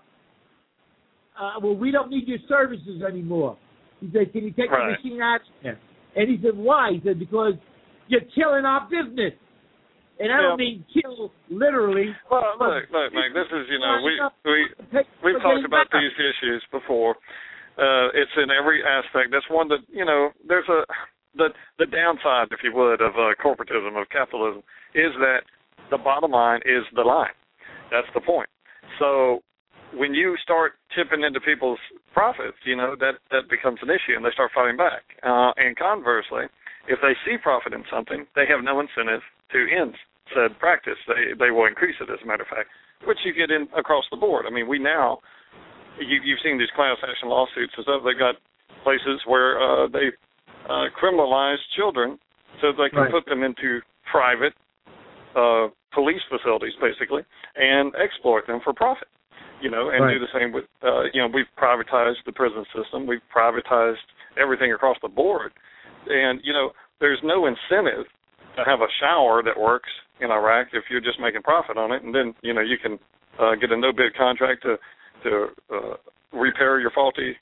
Speaker 2: uh, well, we don't need your services anymore. He said, can you take
Speaker 1: right.
Speaker 2: the machine out? Yeah. And he said, why? He said, because you're killing our business. And I don't
Speaker 1: yeah.
Speaker 2: mean kill literally.
Speaker 1: Well, look, look, Mike, this is, you know, we, we, we've talked about these issues before. Uh, it's in every aspect. That's one that, you know, there's a, the, the downside, if you would, of uh, corporatism, of capitalism, is that the bottom line is the line. That's the point. So when you start tipping into people's profits, you know, that, that becomes an issue, and they start fighting back. Uh, and conversely, if they see profit in something, they have no incentive to end said practice. They they will increase it, as a matter of fact, which you get in across the board. I mean, we now, you, you've seen these class action lawsuits and stuff. They've got places where uh, they uh, criminalize children so they can right. put them into private uh, police facilities, basically, and exploit them for profit. You know, and right. do the same with, uh, you know, we've privatized the prison system. We've privatized everything across the board. And, you know, there's no incentive to have a shower that works in Iraq if you're just making profit on it. And then, you know, you can uh, get a no-bid contract to, to uh, repair your faulty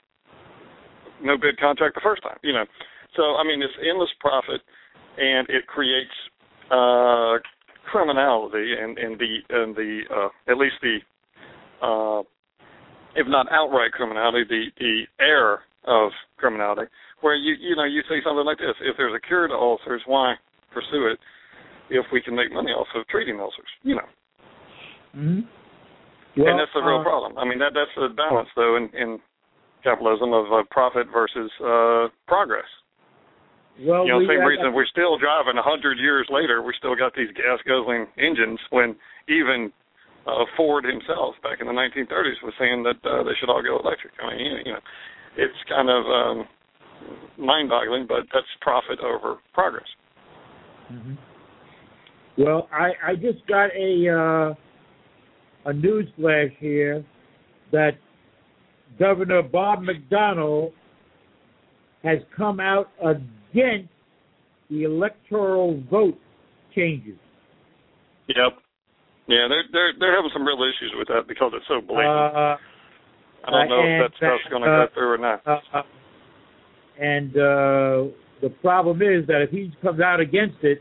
Speaker 1: no-bid contract the first time, you know. So, I mean, it's endless profit, and it creates uh, criminality and, and the, and the uh, at least the, Uh, if not outright criminality, the, the air of criminality, where you you know you say something like this: if there's a cure to ulcers, why pursue it if we can make money off of treating ulcers? You know,
Speaker 2: mm-hmm. well,
Speaker 1: and that's the real
Speaker 2: uh,
Speaker 1: problem. I mean, that that's the balance, though, in, in capitalism of uh, profit versus uh, progress.
Speaker 2: Well,
Speaker 1: you know,
Speaker 2: we,
Speaker 1: same
Speaker 2: uh,
Speaker 1: reason we're still driving a hundred years later. We still got these gas guzzling engines when even Uh, Ford himself, back in the nineteen thirties, was saying that uh, they should all go electric. I mean, you know, it's kind of um, mind-boggling, but that's profit over progress.
Speaker 2: Mm-hmm. Well, I, I just got a uh, a news flash here that Governor Bob McDonnell has come out against the electoral vote changes.
Speaker 1: Yep. Yeah, they're they're they're having some real issues with that because it's so blatant.
Speaker 2: Uh,
Speaker 1: I don't know if that stuff's going to
Speaker 2: uh,
Speaker 1: go through or not.
Speaker 2: Uh, and uh, the problem is that if he comes out against it,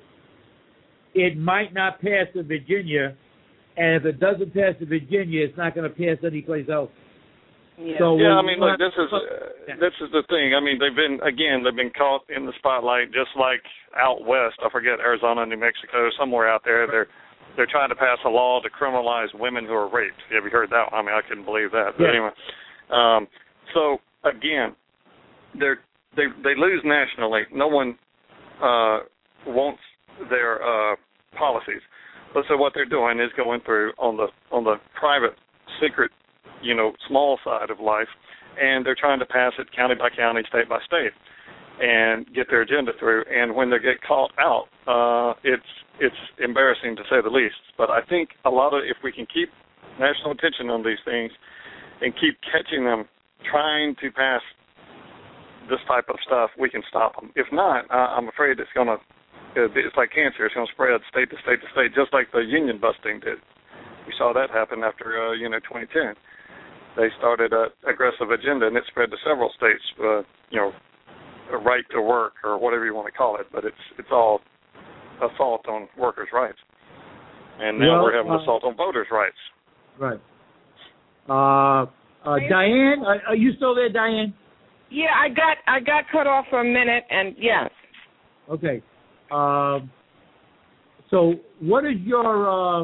Speaker 2: it might not pass in Virginia, and if it doesn't pass in Virginia, it's not going to pass anyplace else.
Speaker 1: Yeah,
Speaker 2: so
Speaker 1: yeah I mean, look, this is uh, this is the thing. I mean, they've been again, they've been caught in the spotlight, just like out west. I forget Arizona, New Mexico, somewhere out there. They're They're trying to pass a law to criminalize women who are raped. Have you heard that one? I mean, I couldn't believe that. But
Speaker 2: yeah.
Speaker 1: anyway, um, so again, they they they lose nationally. No one uh, wants their uh, policies. But so what they're doing is going through on the on the private, secret, you know, small side of life, and they're trying to pass it county by county, state by state, and get their agenda through. And when they get caught out, uh, it's it's embarrassing to say the least. But I think a lot of, if we can keep national attention on these things and keep catching them trying to pass this type of stuff, we can stop them. If not, uh, I'm afraid it's going to, it's like cancer. It's going to spread state to state to state, just like the union busting did. We saw that happen after, uh, you know, twenty ten. They started an aggressive agenda, and it spread to several states, uh, you know, a right to work or whatever you want to call it, but it's it's all assault on workers' rights. And now
Speaker 2: Well,
Speaker 1: we're having
Speaker 2: uh,
Speaker 1: assault on voters' rights.
Speaker 2: Right. Uh, uh, Diane, are, are you still there, Diane?
Speaker 18: Yeah, I got I got cut off for a minute, and yes.
Speaker 2: Okay. Um, so what is your uh,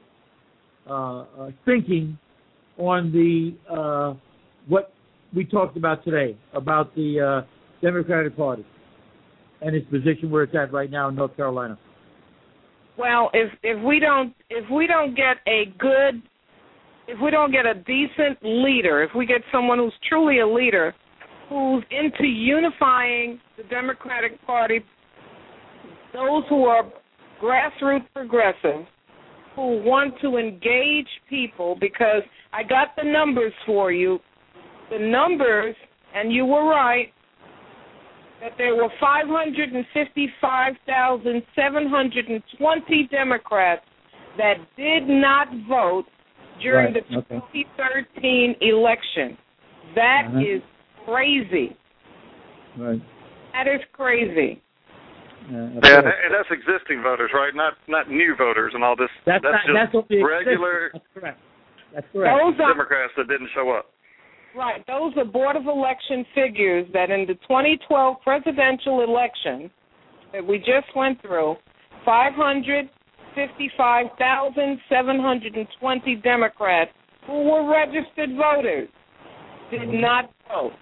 Speaker 2: uh, uh, thinking on the uh, what we talked about today, about the uh, Democratic Party and its position where it's at right now in North Carolina?
Speaker 18: Well, if if we don't if we don't get a good if we don't get a decent leader, if we get someone who's truly a leader, who's into unifying the Democratic Party, those who are grassroots progressive, who want to engage people, because I got the numbers for you. The numbers, and you were right, that there were five hundred fifty-five thousand seven hundred twenty Democrats that did not vote during
Speaker 2: Right.
Speaker 18: the
Speaker 2: Okay.
Speaker 18: twenty thirteen election. That
Speaker 2: Uh-huh.
Speaker 18: is crazy.
Speaker 2: Right.
Speaker 18: That is crazy.
Speaker 2: Uh,
Speaker 1: Yeah, and and that's existing voters, right? Not not new voters and all this.
Speaker 2: That's,
Speaker 1: that's
Speaker 2: not,
Speaker 1: just
Speaker 2: that's what the
Speaker 1: regular
Speaker 2: That's correct. That's correct.
Speaker 18: Those are,
Speaker 1: Democrats that didn't show up.
Speaker 18: right, those are Board of Election figures that in the twenty twelve presidential election that we just went through, five hundred fifty-five thousand seven hundred twenty Democrats who were registered voters did not vote.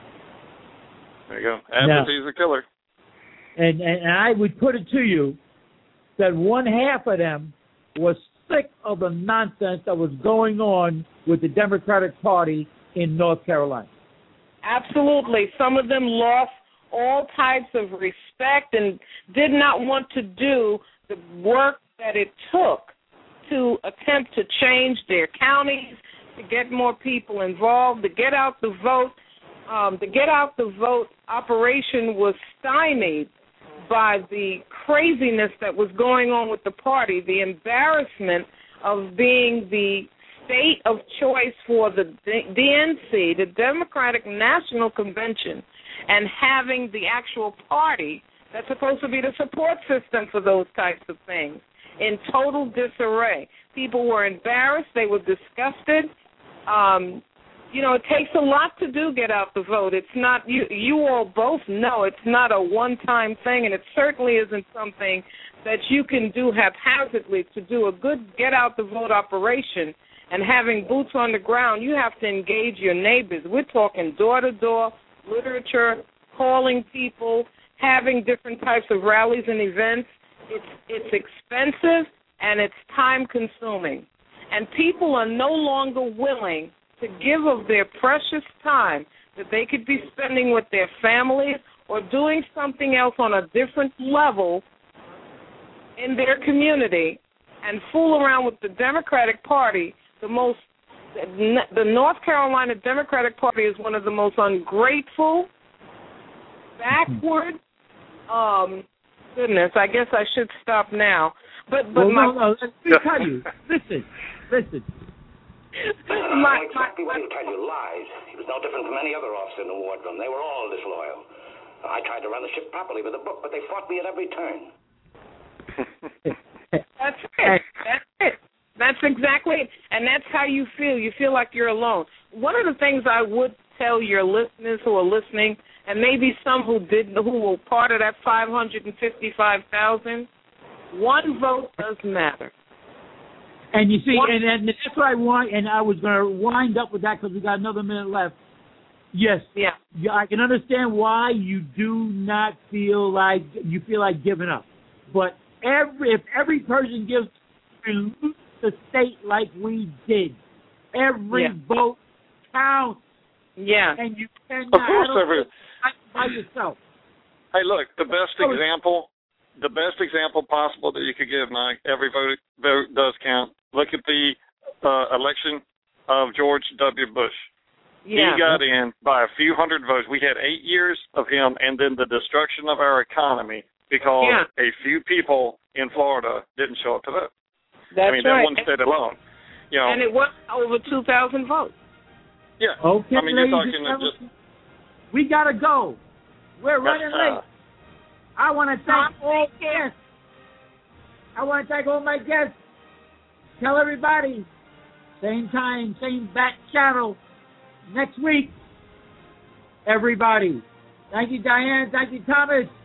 Speaker 1: There you go. Apathy is a killer.
Speaker 2: And, and and I would put it to you that one half of them was sick of the nonsense that was going on with the Democratic Party in North Carolina.
Speaker 18: Absolutely. Some of them lost all types of respect and did not want to do the work that it took to attempt to change their counties, to get more people involved, to get out the vote. Um, the get out the vote operation was stymied by the craziness that was going on with the party, the embarrassment of being the state of choice for the D N C, the Democratic National Convention, and having the actual party that's supposed to be the support system for those types of things in total disarray. People were embarrassed. They were disgusted. Um, you know, it takes a lot to do get out the vote. It's not, you, you all both know it's not a one-time thing, and it certainly isn't something that you can do haphazardly. To do a good get out the vote operation and having boots on the ground, you have to engage your neighbors. We're talking door-to-door, literature, calling people, having different types of rallies and events. It's, it's expensive and it's time-consuming. And people are no longer willing to give of their precious time that they could be spending with their families or doing something else on a different level in their community and fool around with the Democratic Party. The most, the North Carolina Democratic Party is one of the most ungrateful, backward, um, goodness, I guess I should stop now. But but
Speaker 2: well,
Speaker 18: my,
Speaker 2: no, no, let me tell you. Listen, listen.
Speaker 18: My,
Speaker 3: I exactly what he'll tell you, lies. He was no different from any other officer in the wardroom. They were all disloyal. I tried to run the ship properly with a book, but they fought me at every turn.
Speaker 18: That's it. That's it. That's exactly it. And that's how you feel. You feel like you're alone. One of the things I would tell your listeners who are listening, and maybe some who didn't, who were part of that five hundred fifty-five thousand, one vote does matter.
Speaker 2: And you see, and, and that's what I want, and I was going to wind up with that because we got another minute left. Yes,
Speaker 18: yeah.
Speaker 2: yeah, I can understand why you do not feel like you feel like giving up. But every if every person gives the state like we did, every
Speaker 18: yeah.
Speaker 2: vote counts.
Speaker 18: Yeah,
Speaker 2: and you cannot
Speaker 1: of course, every
Speaker 2: by yourself.
Speaker 1: Hey, look, the best example, the best example possible that you could give, Mike. Every vote vote does count. Look at the uh, election of George W. Bush.
Speaker 18: Yeah.
Speaker 1: He got in by a few hundred votes. We had eight years of him, and then the destruction of our economy because
Speaker 18: yeah.
Speaker 1: a few people in Florida didn't show up to vote.
Speaker 18: That's
Speaker 1: I mean,
Speaker 18: right.
Speaker 1: that one state alone. You know,
Speaker 18: and it was over two thousand votes.
Speaker 1: Yeah.
Speaker 2: Okay,
Speaker 1: I mean, you're
Speaker 2: ladies
Speaker 1: talking
Speaker 2: and
Speaker 1: just.
Speaker 2: We gotta go. We're running
Speaker 1: uh,
Speaker 2: late. I want to thank all guests. I want to thank all my guests. Tell everybody, same time, same back channel, next week, everybody. Thank you, Diane. Thank you, Thomas.